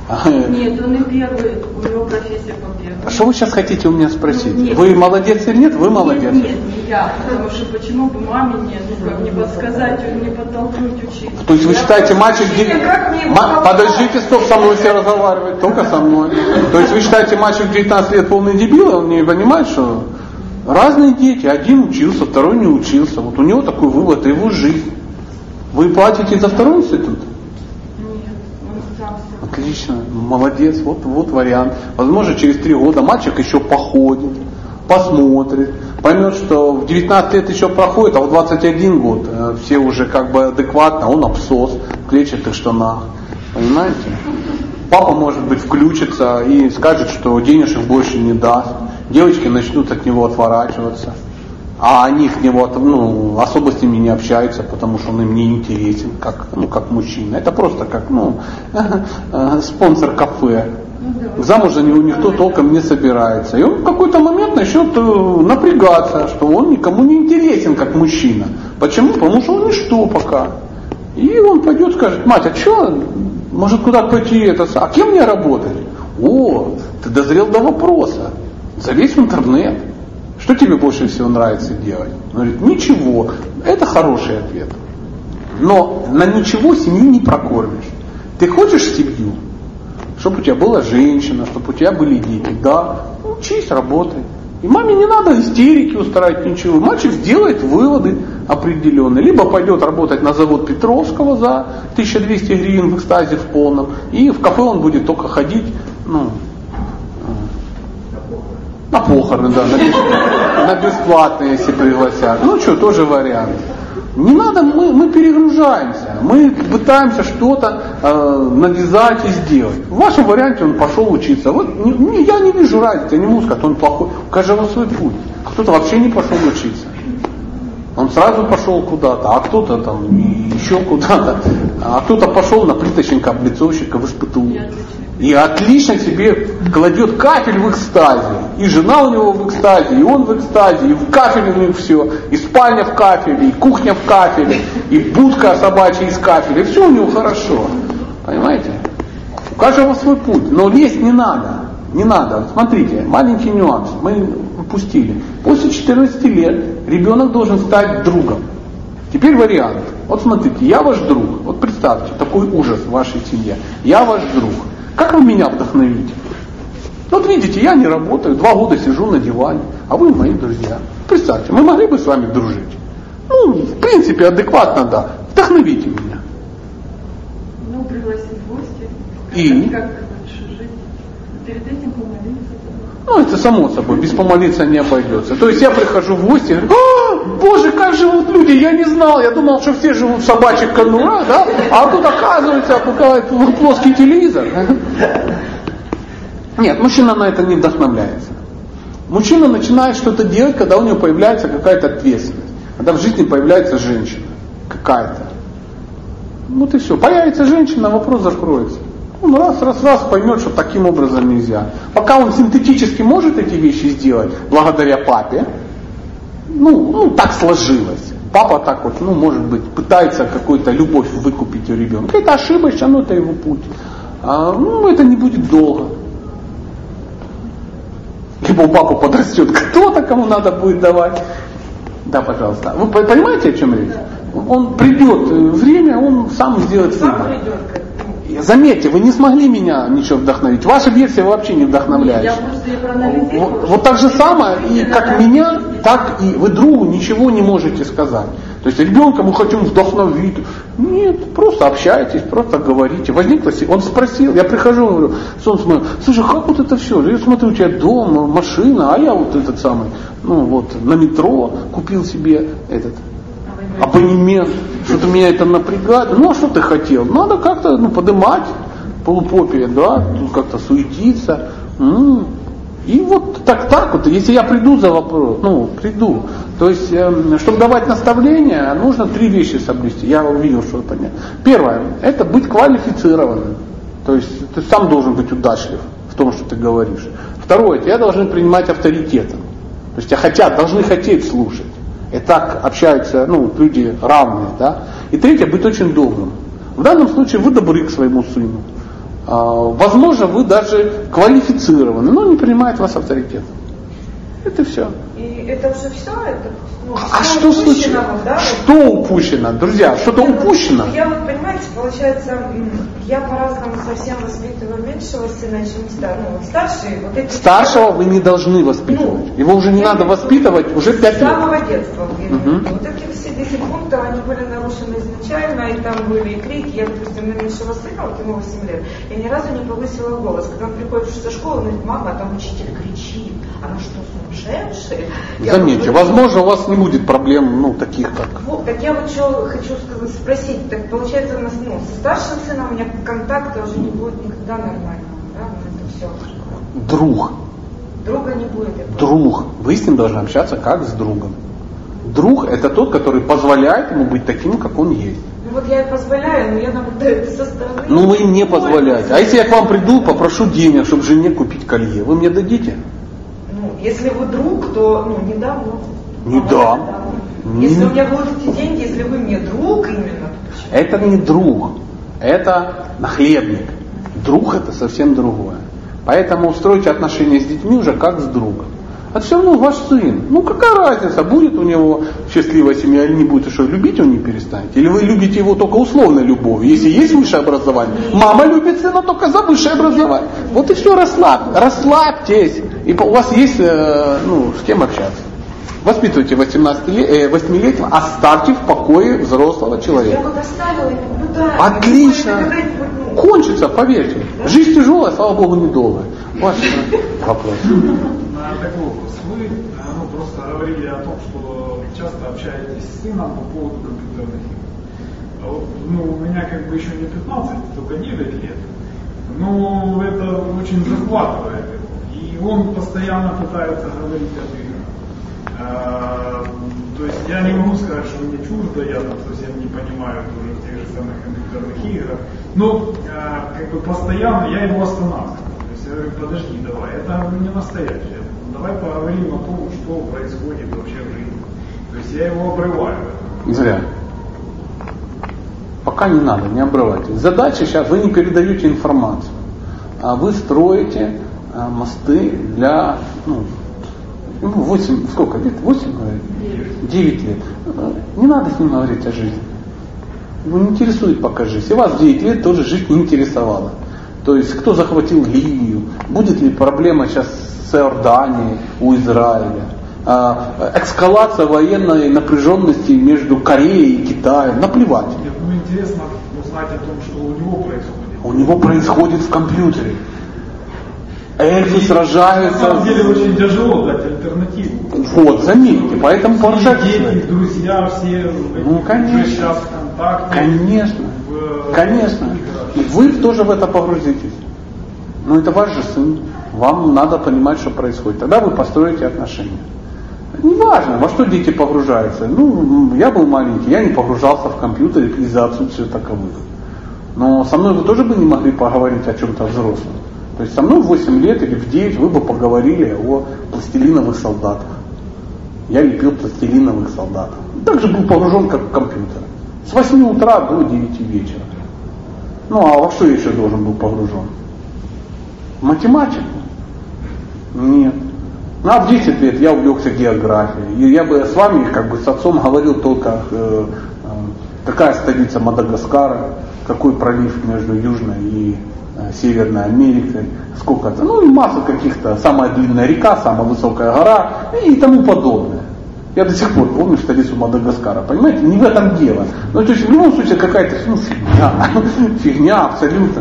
Нет, он и первый, у него профессия по первому. А что вы сейчас хотите у меня спросить? Ну, нет. Вы молодец или нет? Вы молодец. Нет, нет, не я, потому что почему бы маме не, ну, как, не подсказать, не подтолкнуть учиться. То есть вы Я считаете, просто- мальчик... Нет, как мне Ма- его Подождите, стоп, со мной все разговаривать, только со мной. То есть вы считаете, мальчик девятнадцать лет полный дебил, он не понимает, что разные дети, один учился, второй не учился. Вот у него такой вывод, это его жизнь. Вы платите за второй институт? Нет, он сам все. Отлично, молодец, вот, вот вариант. Возможно, через три года мальчик еще походит, посмотрит, поймет, что в девятнадцать лет еще проходит, а в двадцать один год э, все уже как бы адекватно, он абсос в клетчатых штанах. Понимаете? Папа, может быть, включится и скажет, что денежек больше не даст. Девочки начнут от него отворачиваться. А они к него ну, особо с ними не общаются, потому что он им не интересен, как, ну, как мужчина. Это просто как ну, спонсор кафе. Замуж за него никто толком не собирается. И он в какой-то момент начнет напрягаться, что он никому не интересен, как мужчина. Почему? Потому что он ничто пока. И он пойдет и скажет, мать, а что, может куда-то пойти, это, а кем мне работать? О, ты дозрел до вопроса. Залезь в интернет. Что тебе больше всего нравится делать? Он говорит, ничего. Это хороший ответ. Но на ничего семью не прокормишь. Ты хочешь семью? Чтобы у тебя была женщина, чтобы у тебя были дети. Да, учись, работай. И маме не надо истерики устраивать, ничего. Мальчик сделает выводы определенные. Либо пойдет работать на завод Петровского за тысяча двести гривен в экстазе в полном. И в кафе он будет только ходить, ну, на похороны, да, на, на бесплатные, если пригласят. Ну что, тоже вариант. Не надо, мы, мы перегружаемся, мы пытаемся что-то э, навязать и сделать. В вашем варианте он пошел учиться. Вот не, не, я не вижу разницы, я не могу сказать, он плохой. У каждого свой путь. Кто-то вообще не пошел учиться. Он сразу пошел куда-то, а кто-то там еще куда-то. А кто-то пошел на плиточника, облицовщика в СПТУ. И отлично себе кладет кафель в экстазе. И жена у него в экстазе, и он в экстазе, и в кафеле у них все. И спальня в кафеле, и кухня в кафеле, и будка собачья из кафеля. И все у него хорошо. Понимаете? У каждого свой путь. Но лезть не надо. Не надо. Смотрите, маленький нюанс. Мы упустили. После четырнадцати лет ребенок должен стать другом. Теперь вариант. Вот смотрите, я ваш друг. Вот представьте, такой ужас в вашей семье. Я ваш друг. Как вы меня вдохновите? Вот видите, я не работаю, два года сижу на диване, а вы мои друзья. Представьте, мы могли бы с вами дружить? Ну, в принципе, адекватно, да. Вдохновите меня. Ну, пригласить в гости. И? Как дальше жить? Перед этим помолиться. Ну, это само собой, без помолиться не обойдется. То есть я прихожу в гости и говорю: «А, Боже, как живут люди, я не знал, я думал, что все живут в собачьих конурах, да? А тут оказывается плоский телевизор». Нет, мужчина на это не вдохновляется. Мужчина начинает что-то делать, когда у него появляется какая-то ответственность, когда в жизни появляется женщина какая-то. Вот и все. Появится женщина, вопрос закроется. Он раз, раз, раз поймет, что таким образом нельзя. Пока он синтетически может эти вещи сделать, благодаря папе, ну, ну так сложилось. Папа так вот, ну, может быть, пытается какую-то любовь выкупить у ребенка. Это ошибочно, но это его путь. А, ну, это не будет долго. Либо у папы подрастет кто-то, кому надо будет давать. Да, пожалуйста. Вы понимаете, о чем речь? Он придет время, он сам сделает выбор. Заметьте, вы не смогли меня ничего вдохновить. Ваша версия вообще не вдохновляющая. Вот, вот так же самое, и как меня, так и вы другу ничего не можете сказать. То есть ребенка мы хотим вдохновить. Нет, просто общайтесь, просто говорите. Возникло, он спросил, я прихожу, говорю: сон, смотрю, слушай, как вот это все? Я смотрю, у тебя дом, машина, а я вот этот самый, ну вот, на метро купил себе этот абонемент. Что-то меня это напрягает. Ну а что ты хотел? Надо как-то ну, поднимать полупопие, да, тут как-то суетиться. М-м. И вот так так вот, если я приду за вопрос, ну, приду. То есть, э, чтобы давать наставления, нужно три вещи соблюсти. Я увидел, что это понятно. Первое, это быть квалифицированным. То есть, ты сам должен быть удачлив в том, что ты говоришь. Второе, тебя должны принимать авторитетом. То есть, тебя хотят, должны хотеть слушать. И так общаются ну, люди равные. Да? И третье, быть очень добрым. В данном случае вы добры к своему сыну. А, возможно, вы даже квалифицированы, но не принимает вас авторитет. Это все. И это уже все? Это, ну, а что случилось? Да? Что упущено? Друзья, что-то я упущено? Вот, я вот, понимаете, получается, я по-разному совсем воспитываю меньшего сына, чем старшего. Ну, вот старший, вот эти Старшего вы не должны воспитывать. Ну, Его уже не надо воспитывать уже пять лет. С самого детства. Угу. Вот эти все десять пунктов, они были нарушены изначально, и там были и крики. Я, допустим, на меньшего сына, вот ему восемь лет, я ни разу не повысила голос. Когда он приходит со школы, он говорит: мама, а там учитель кричит. Она что, сумасшедшая? Заметьте, говорю, возможно, у вас не будет проблем, ну, таких как... Вот, так я вот что хочу сказать, спросить. Так получается, у нас, ну, со старшим сыном у меня контакта уже не будет никогда нормального, да? Это все. Друг. Друга не будет. Друг. Вы с ним должны общаться как с другом. Друг — это тот, который позволяет ему быть таким, как он есть. Ну вот я и позволяю, но я наблюдаю это со стороны. Ну вы не позволяете. А если я к вам приду, попрошу денег, чтобы жене купить колье, вы мне дадите? Ну, если вы друг, то ну, не дам. Ну, не а дам. Вот если у меня будут эти деньги, если вы мне друг именно. Это не друг, это нахлебник. Друг — это совсем другое. Поэтому устройте отношения с детьми уже как с другом. Это все равно ваш сын. Ну какая разница, будет у него счастливая семья или не будет, и что, любить его не перестанете? Или вы любите его только условной любовью, если есть высшее образование? Мама любит сына только за высшее образование. Вот и все, расслабь, расслабьтесь. И у вас есть э, ну, с кем общаться. Воспитывайте восьмилетнего, оставьте в покое взрослого человека. Я вот оставила и наблюдаю. Отлично. Кончится, поверьте. Жизнь тяжелая, слава Богу, недолгая. Ваш вопрос. Такой вопрос. Вы ну, просто говорили о том, что часто общаетесь с сыном по поводу компьютерных игр. Вот, ну, у меня как бы еще не пятнадцать, только девять лет. Но это очень захватывает. И он постоянно пытается говорить об играх. А, то есть я не могу сказать, что мне чуждо, я там совсем не понимаю тоже в тех же самых компьютерных играх. Но а, как бы постоянно я его останавливаю. То есть я говорю: подожди, давай, это не настоящее. Давай поговорим о том, что происходит вообще в жизни. То есть я его обрываю. Зря. Пока не надо, не обрывайте. Задача сейчас, вы не передаете информацию, а вы строите а, мосты для, ну, восемь, сколько лет? восемь, девять лет. Не надо с ним говорить о жизни. Его не интересует пока жизнь. И вас в девять лет тоже жизнь не интересовала. То есть, кто захватил Ливию, будет ли проблема сейчас с Иорданией у Израиля, эскалация военной напряженности между Кореей и Китаем, наплевать. Мне интересно узнать о том, что у него происходит. у него происходит в компьютере. Эти сражаются... На самом деле очень тяжело дать альтернативу. Вот, заметьте, поэтому поржать... Дети, друзья, все ну, конечно. сейчас в контакте. Конечно, в... конечно. И вы тоже в это погрузитесь. Но это ваш же сын. Вам надо понимать, что происходит. Тогда вы построите отношения. Неважно, во что дети погружаются. Ну, я был маленький, я не погружался в компьютер из-за отсутствия таковых. Но со мной вы тоже бы не могли поговорить о чем-то взрослом. То есть со мной в восемь лет или в девять вы бы поговорили о пластилиновых солдатах. Я лепил пластилиновых солдатов. Также был погружен как в компьютер. С восьми утра до девяти вечера. Ну а во что я еще должен был погружен? В математику? Нет. Ну а в десять лет я увлекся географией. И я бы с вами, как бы с отцом, говорил только, э, э, какая столица Мадагаскара, какой пролив между Южной и э, Северной Америкой, сколько это, ну и масса каких-то, самая длинная река, самая высокая гора и тому подобное. Я до сих пор помню столицу Мадагаскара, понимаете, не в этом дело. Ну то есть в любом случае какая-то ну, фигня, фигня абсолютно.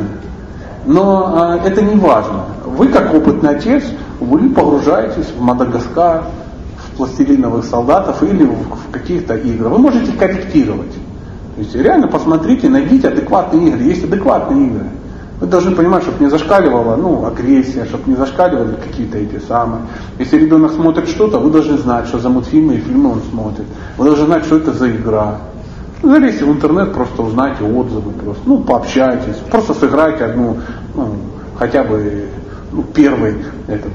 Но э, это не важно. Вы как опытный отец, вы погружаетесь в Мадагаскар, в пластилиновых солдатов или в, в каких-то игры. Вы можете корректировать. То есть реально посмотрите, найдите адекватные игры. Есть адекватные игры. Вы должны понимать, чтобы не зашкаливала ну, агрессия, чтобы не зашкаливали какие-то эти самые. Если ребенок смотрит что-то, вы должны знать, что за мультфильмы и фильмы он смотрит. Вы должны знать, что это за игра. Залезьте в интернет, просто узнайте отзывы, просто, ну, пообщайтесь, просто сыграйте одну, ну, хотя бы, ну, первый этот,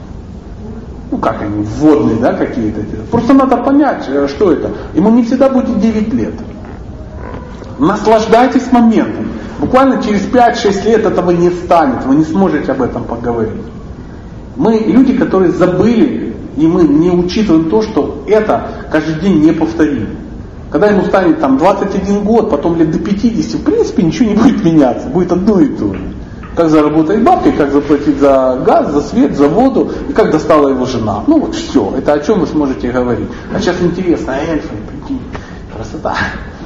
ну, как они, вводные, да, какие-то. Просто надо понять, что это. Ему не всегда будет девять лет. Наслаждайтесь моментом. Буквально через пять-шесть лет этого не станет, вы не сможете об этом поговорить. Мы люди, которые забыли, и мы не учитываем то, что это каждый день не повторим. Когда ему станет там двадцать один год, потом лет до пятидесяти, в принципе ничего не будет меняться, будет одно и то же. Как заработать бабки, как заплатить за газ, за свет, за воду, и как достала его жена. Ну вот все, это о чем вы сможете говорить. А сейчас интересно, эльфы, прикинь, красота.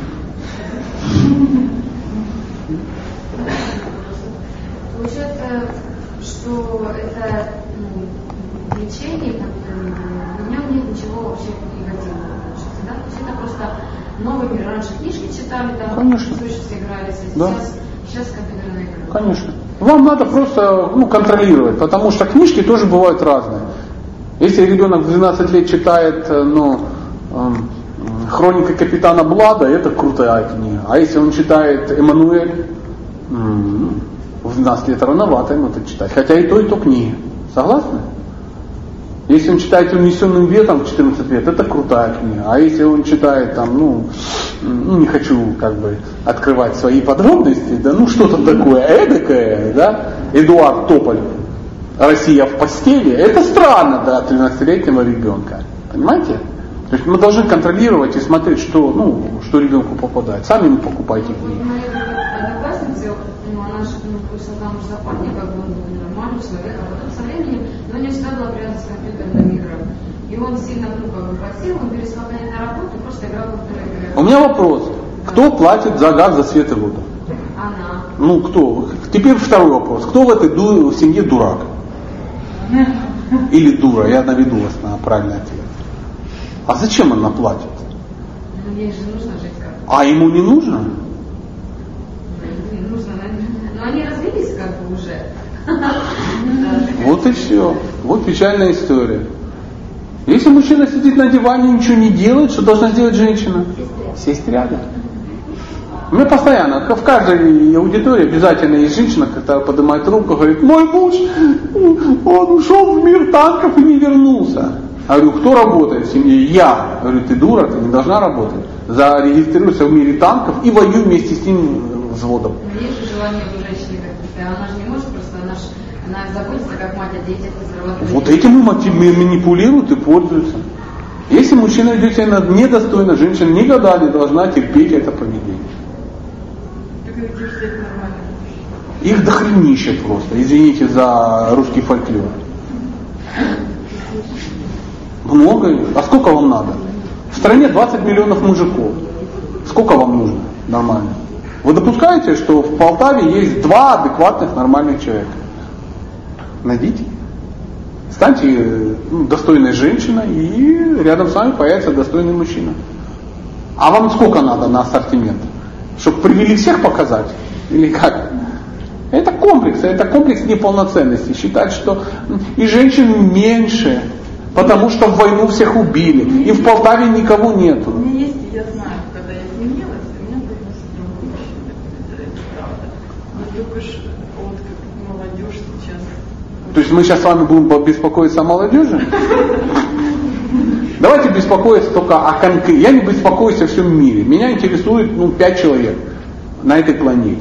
Получается, что это ну, лечение, в нем нет ничего вообще негативного. Да? То есть это просто новый мир. Раньше книжки читали, там конечно. Слышите, игрались, а да. сейчас, сейчас компьютерная игра. Конечно. Вам надо просто ну, контролировать, потому что книжки тоже бывают разные. Если ребенок в двенадцать лет читает ну, эм, «Хроника капитана Блада», это крутая книга. А если он читает «Эммануэль», м-м, в двенадцать лет рановато ему это читать. Хотя и то, и то книги. Согласны? Если он читает «Унесенным ветром» в четырнадцать лет, это крутая книга. А если он читает там, ну, ну не хочу как бы открывать свои подробности, да, ну что-то такое эдакое, да, Эдуард Тополь, «Россия в постели», это странно для тринадцатилетнего ребенка. Понимаете? То есть мы должны контролировать и смотреть, что, ну, что ребенку попадает. Сами ему покупайте книги. Моя одноклассница, ну, она же ну, вышла замуж за парня, как бы он был нормальный человек, а потом со временем, но не всегда была привязана с компьютерным играм. И он сильно ну, как бы просил, он перестал ходить на работу и просто играл в компьютерные игры. У меня вопрос. Кто платит за газ, за свет и воду? Она. Ну, кто? Теперь второй вопрос. Кто в этой ду- в семье дурак? Или дура? Я наведу вас на правильный ответ. А зачем она платит? Ну, ей же нужно жить как-то. А ему не нужно? Не нужно, но они развелись как бы уже. Вот и все. Вот печальная история. Если мужчина сидит на диване и ничего не делает, что должна сделать женщина? Сесть рядом. У меня постоянно, в каждой аудитории обязательно есть женщина, которая поднимает руку и говорит: мой муж, он ушел в мир танков и не вернулся. Я говорю: кто работает в семье? Я. Я говорю: ты дура, ты не должна работать. Зарегистрируйся в мире танков и воюй вместе с ним взводом. Но есть же желание у женщины как-то, она же не может просто, она же она заботится как мать о детях и зарабатывает. Вот этим и манипулируют и пользуются. Если мужчина ведет себя недостойно, женщина никогда не должна терпеть это поведение. Их дохренища просто, извините за русский фольклор. Много их. А сколько вам надо? В стране двадцать миллионов мужиков. Сколько вам нужно? Нормально. Вы допускаете, что в Полтаве есть два адекватных нормальных человека? Найдите. Станьте ну, достойной женщиной, и рядом с вами появится достойный мужчина. А вам сколько надо на ассортимент? Чтобы привели всех показать? Или как? Это комплекс, это комплекс неполноценности. Считать, что и женщин меньше, потому что в войну всех убили, и в Полтаве никого нету. У меня есть, я знаю, когда я изменилась, у меня появился другой мужчина. Это, это правда. Но только ж вот как молодежь сейчас. То есть мы сейчас с вами будем беспокоиться о молодежи? Давайте беспокоиться только о конкретном. Я не беспокоюсь о всем мире. Меня интересует ну, пять человек на этой планете.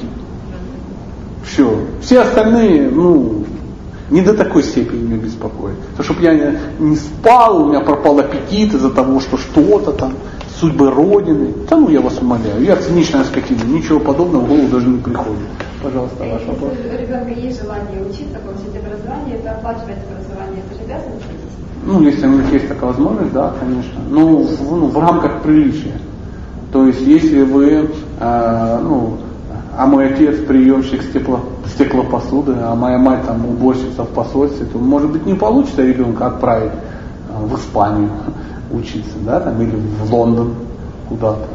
Все. Все остальные, ну, не до такой степени меня беспокоят. Потому что чтобы я не, не спал, у меня пропал аппетит из-за того, что что-то там, судьбы Родины. Да ну я вас умоляю, я циничная скотина, ничего подобного в голову даже не приходит. Пожалуйста, ваш вопрос. Если у ребенка есть желание учиться, получить образование, это оплачивать образование, это же обязанность? Ну, если у них есть такая возможность, да, конечно. Ну, в, ну, в рамках приличия. То есть, если вы, э, ну, а мой отец приемщик стекло, стеклопосуды, а моя мать там уборщица в посольстве, то, может быть, не получится ребенка отправить э, в Испанию учиться, да, там, или в Лондон куда-то.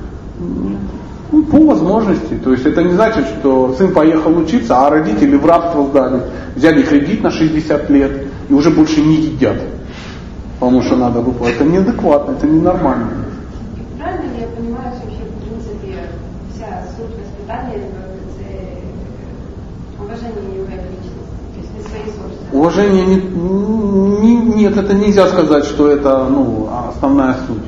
Ну, по возможности. То есть это не значит, что сын поехал учиться, а родители в рабство сдали, взяли кредит на шестьдесят лет и уже больше не едят. Потому что надо выплатить. Это неадекватно, это ненормально. Правильно ли я понимаю, что вообще, в принципе, вся суть воспитания ребенка – это уважение его как личности, то есть не свои собственные? Уважение не, не, нет, это нельзя сказать, что это ну, основная суть.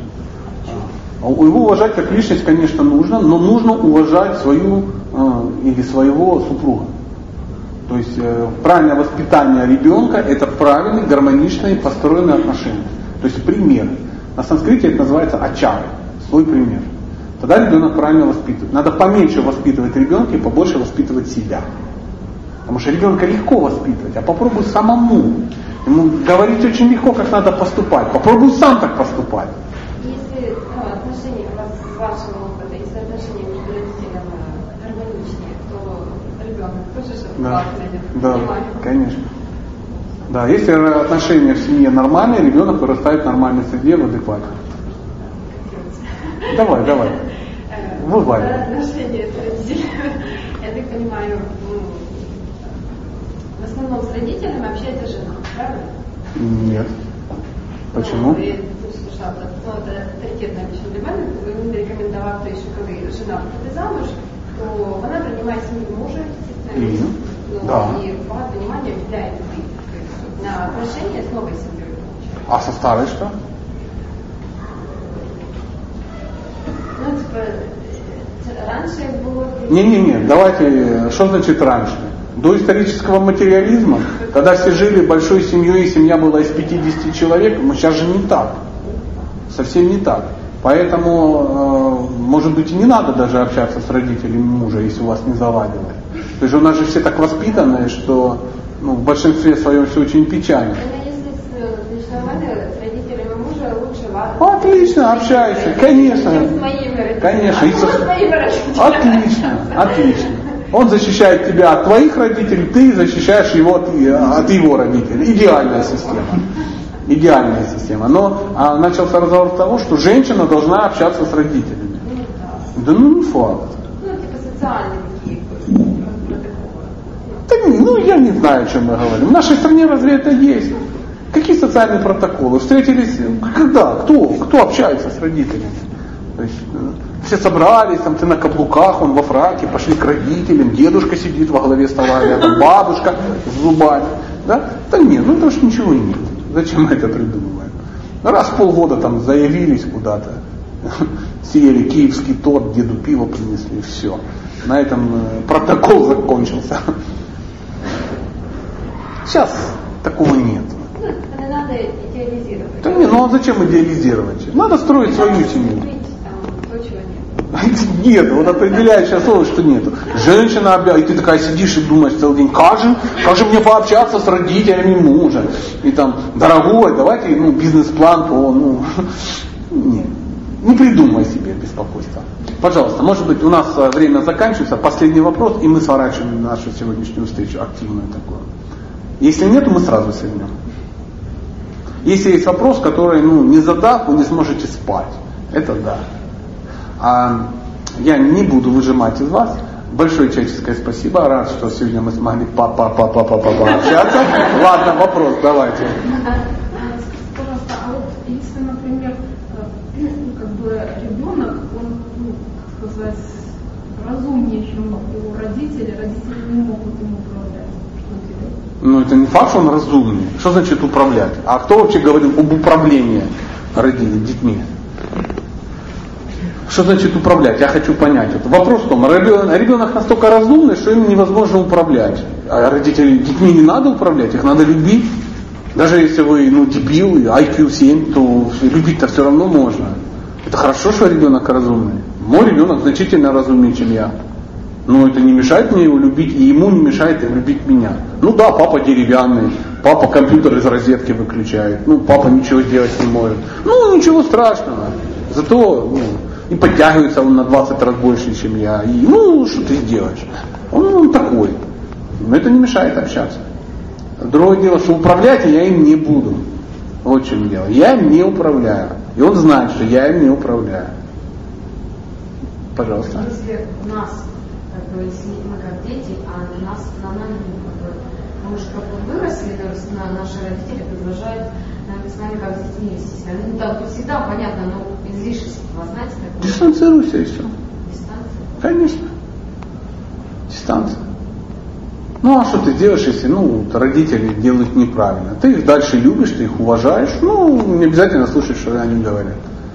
Его уважать как личность, конечно, нужно, но нужно уважать свою э, или своего супруга. То есть э, правильное воспитание ребенка – это правильные, гармоничные, построенные отношения. То есть пример. На санскрите это называется ачара, свой пример. Тогда ребенок правильно воспитывает. Надо поменьше воспитывать ребенка и побольше воспитывать себя. Потому что ребенка легко воспитывать, а попробуй самому. Ему говорить очень легко, как надо поступать. Попробуй сам так поступать. Если ну, отношения у вас с вашего опыта, если отношения между родителями гармоничнее, то ребенок тоже что-то Да, классное. да, Понимаю. конечно. Да, если отношения в семье нормальные, ребенок вырастает в нормальной среде, в адекватной. Давай, давай. Вываливай. Отношения с родителями, я так понимаю, в основном с родителями общается жена, правильно? Нет. Почему? Ну, я слушала, ну, это авторитетна лічна для мене, він рекомендував те, що коли жена виходить замуж, то вона приймає сім'ю мужа, І? ну, Да. і багато внимания уделяет на отношения с новой семьей. А со старой что? Ну, типа, раньше было... Не-не-не, давайте, что значит раньше? До исторического материализма, когда все жили большой семьей, и семья была из пятидесяти человек, но сейчас же не так. Совсем не так. Поэтому, э, может быть, и не надо даже общаться с родителями мужа, если у вас не заладилось. То есть у нас же все так воспитанные, что ну, в большинстве своем все очень печально. Если с, лично с родителями мужа лучше вас. Отлично, общайся, конечно. Чем с моими родителями. Конечно. А И со- с моими родителями. Отлично, отлично. Он защищает тебя от твоих родителей, ты защищаешь его от, от его родителей. Идеальная система. Идеальная система. Но а, начался разговор того, что женщина должна общаться с родителями. Ну, да. Да ну не факт. Ну, типа социальные такие протоколы. Да, не- ну я не знаю, о чем мы говорим. В нашей стране разве это есть? Какие социальные протоколы? Встретились, когда? Кто? Кто общается с родителями? То есть, э, все собрались, там ты на каблуках, он во фраке, пошли к родителям, дедушка сидит во главе стола, рядом бабушка с зубами. Да? Да нет, ну потому что ничего нет. Зачем мы это придумываем? Раз в полгода там заявились куда-то, съели киевский торт, деду пиво принесли, все. На этом э, протокол закончился. Сейчас такого нет. Ну, это не надо идеализировать. Да не, ну а зачем идеализировать? Надо строить свою семью. Там, то, чего нет. Нет, вот определяющее слово, что нету. Женщина обязана, и ты такая сидишь и думаешь целый день, как же, как же мне пообщаться с родителями мужа? И там, дорогой, давайте ну, бизнес-план по, ну, нет, не придумай себе беспокойства. Пожалуйста, может быть, у нас время заканчивается, последний вопрос, и мы сворачиваем нашу сегодняшнюю встречу, активную такую. Если нет, то мы сразу свернем. Если есть вопрос, который, ну, не задав, вы не сможете спать. Это да. А я не буду выжимать из вас. Большое человеческое спасибо. Рад, что сегодня мы смогли па-па-па-па-па-па общаться. Ладно, вопрос, давайте. Пожалуйста, а вот если, например, ну, как бы ребенок, он, ну, как сказать, разумнее, чем его родители, родители не могут им управлять. Что делать? Ну, это не факт, что он разумный. Что значит управлять? А кто вообще говорит об управлении родителями, детьми? Что значит управлять? Я хочу понять. Это вопрос в том, ребенок настолько разумный, что им невозможно управлять. А родителей детьми не надо управлять, их надо любить. Даже если вы, ну, дебил, ай кью семь, то любить-то все равно можно. Это хорошо, что ребенок разумный. Мой ребенок значительно разумнее, чем я. Но это не мешает мне его любить, и ему не мешает любить меня. Ну да, папа деревянный, папа компьютер из розетки выключает, ну папа ничего сделать не может. Ну ничего страшного. Зато, ну, и подтягивается он на двадцать раз больше, чем я. И, ну, что ты сделаешь? Он, он такой. Но это не мешает общаться. Другое дело, что управлять я им не буду. Вот в чем дело. Я им не управляю. И он знает, что я им не управляю. Пожалуйста. Если у нас, как бы, если мы как дети, а нас на нами, как бы, мы уже как бы выросли, то есть на, наши родители продолжают с нами как с детьми вести себя. Ну да, всегда понятно, но излишество, знаете, такое. Дистанцируйся и все. Дистанция? Конечно. Дистанция. Ну а что ты делаешь, если, ну, родители делают неправильно? Ты их дальше любишь, ты их уважаешь, ну, не обязательно слушать, что они говорят.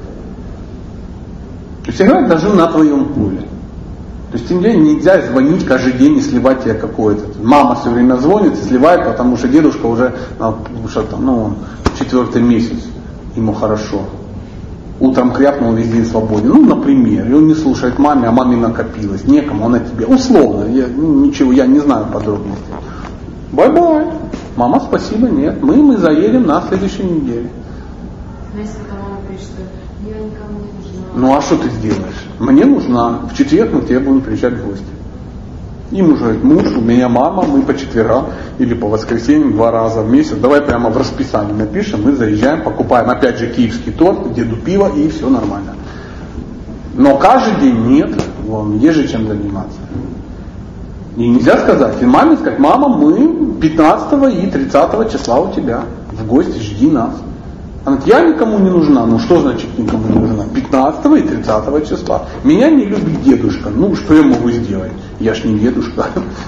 То есть играть даже на твоем поле. То есть тебе нельзя звонить каждый день и сливать тебе какое-то. Мама все время звонит и сливает, потому что дедушка уже, что там, ну, он четвертый месяц, ему хорошо. Утром крякнул, весь день свободен. Ну, например, и он не слушает маме, а маме накопилось. Некому, она тебе. Условно, я, ну, ничего, я не знаю подробностей. Бай-бай. Мама, спасибо, нет. Мы, мы заедем на следующей неделе. Но если мама говорит, что я никому не нужна. Ну а что ты сделаешь? Мне нужна. В четверг мы к тебе будем приезжать в гости. Им уже муж, у меня мама, мы по четвергам или по воскресеньям два раза в месяц. Давай прямо в расписании напишем, мы заезжаем, покупаем опять же киевский торт, деду пиво и все нормально. Но каждый день нет, вам есть же чем заниматься. И нельзя сказать, и маме сказать, мама, мы пятнадцатого и тридцатого числа у тебя в гости, жди нас. Она говорит, я никому не нужна. Ну что значит никому не нужна? пятнадцатого и тридцатого числа. Меня не любит дедушка. Ну что я могу сделать? Я ж не дедушка.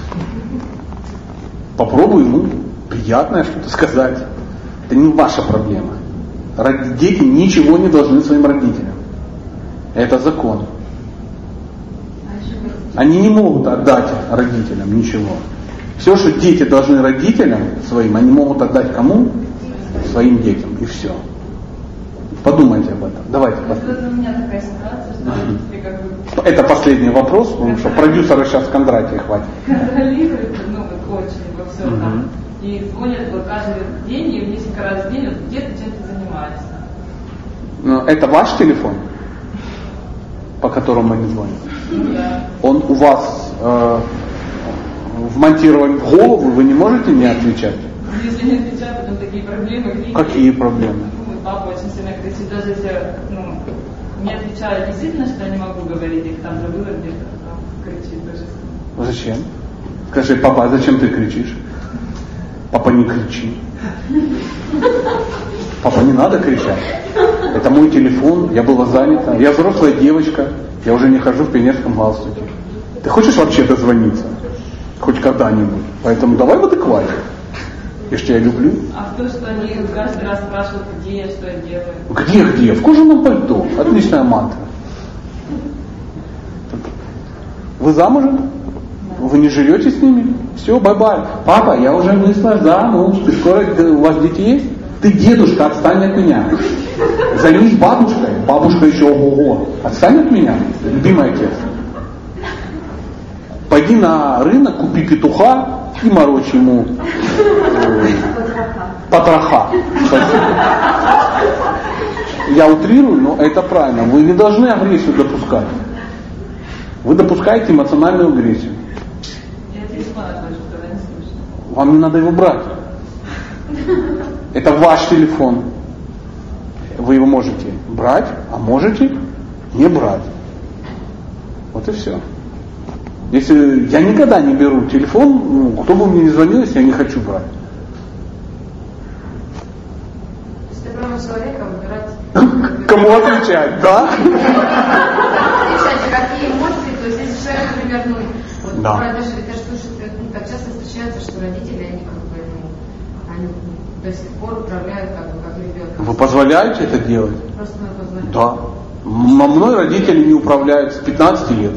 Попробуй ему приятное что-то сказать. Это не ваша проблема. Дети ничего не должны своим родителям. Это закон. Они не могут отдать родителям ничего. Все, что дети должны родителям своим, они могут отдать кому? Своим детям. И все. Подумайте об этом. Давайте. Это у меня такая ситуация, что родители как бы... Это последний вопрос, потому что продюсера сейчас Кондратия хватит. Контролируют, ну, вот очень во всем uh-huh. там. И звонят вот каждый день, и несколько раз в день, вот, где-то чем-то занимаются. Но это ваш телефон, по которому они звонят? Да. Он у вас э, вмонтирован в голову, вы не можете не отвечать? Если не отвечать, потом такие проблемы. Крики. Какие проблемы? Ну, папа очень сильно кричит, даже если, ну, не отвечаю действительно, что я не могу говорить, их там забыла где-то, там кричит даже. Зачем? Скажи, папа, а зачем ты кричишь? Папа, не кричи. Папа, не надо кричать. Это мой телефон, я была занята. Я взрослая девочка, я уже не хожу в пионерском галстуке. Ты хочешь вообще дозвониться? Хоть когда-нибудь. Поэтому давай в адеквате. Я ж тебя люблю. А в то, что они каждый раз спрашивают, где я, что я делаю? Где-где? В кожаном пальто. Отличная мантра. Вы замужем? Вы не живете с ними? Все, бай-бай. Папа, я уже вышла замуж. Ты скоро, у вас дети есть? Ты дедушка, отстань от меня. Займись бабушкой. Бабушка еще ого-го. Отстань от меня, любимый отец. Пойди на рынок, купи петуха и морочь ему э, потроха. Я утрирую, но это правильно. Вы не должны агрессию допускать. Вы допускаете эмоциональную агрессию. Вам не надо его брать. Это ваш телефон. Вы его можете брать, а можете не брать. Вот и все. Если я никогда не беру телефон, ну, кто бы мне не звонил, если я не хочу брать. Если ты прямо человека выбирать... Кому отвечать, да? Отвечать, какие эмоции, то есть если человек, например, ну, вот, да. даже, даже слушай, ну, так часто встречается, что родители, они как бы, ну, они до сих пор управляют как бы, как ребенок. Вы позволяете это делать? Просто мы позволяем. Да. Мной родители не управляют с пятнадцати лет.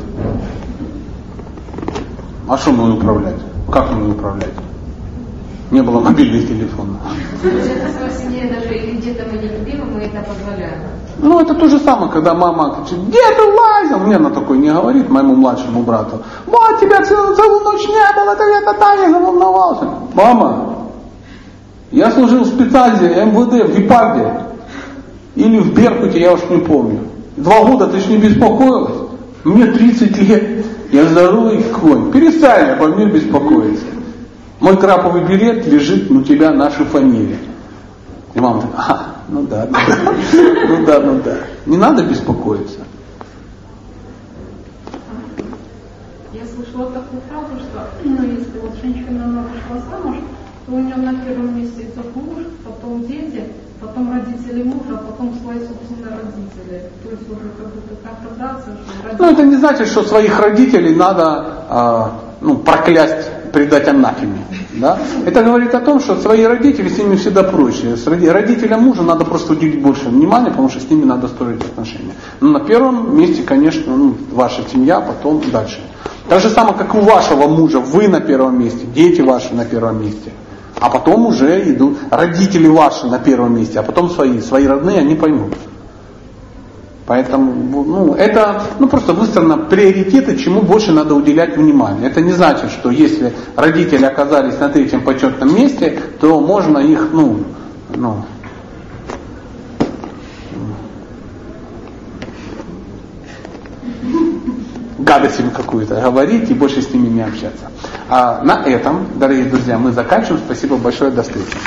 А что мной управлять? Как мной управлять? Не было мобильных телефонов. Это в своей семье даже или где-то мы не любим, мы это позволяем. Ну, это то же самое, когда мама кричит, где ты лазил? Мне она такой не говорит, моему младшему брату. Вот, тебя целую, целую ночь не было, ты это так, я заволновался. Мама, я служил в спецназе эм вэ дэ в Гепарде. Или в Беркуте, я уж не помню. Два года ты ж не беспокоилась? Мне тридцать лет. Я здоровый конь. Перестань обо мне беспокоиться. Мой краповый берет лежит у тебя нашей фамилии. И мама такая, а, ну да, ну да, ну да, ну да. Не надо беспокоиться. Я слышала такую фразу, что ну, если вот женщина она вышла замуж, то у нее на первом месте идет муж, потом дети, потом родители мужа, а потом свои собственные родители. То есть уже как будто как-то драться, что родители... Ну это не значит, что своих родителей надо а, ну, проклясть, предать анафеме. Да? Это говорит о том, что свои родители, с ними всегда проще. С родителям мужа надо просто уделить больше внимания, потому что с ними надо строить отношения. Но на первом месте, конечно, ну, ваша семья, потом дальше. Так же самое, как у вашего мужа, вы на первом месте, дети ваши на первом месте. А потом уже идут родители ваши на первом месте, а потом свои. Свои родные, они поймут. Поэтому ну, это ну, просто выстроено приоритеты, чему больше надо уделять внимание. Это не значит, что если родители оказались на третьем почетном месте, то можно их, ну, ну, гадость им какую-то говорить и больше с ними не общаться. А на этом, дорогие друзья, мы заканчиваем. Спасибо большое, до встречи.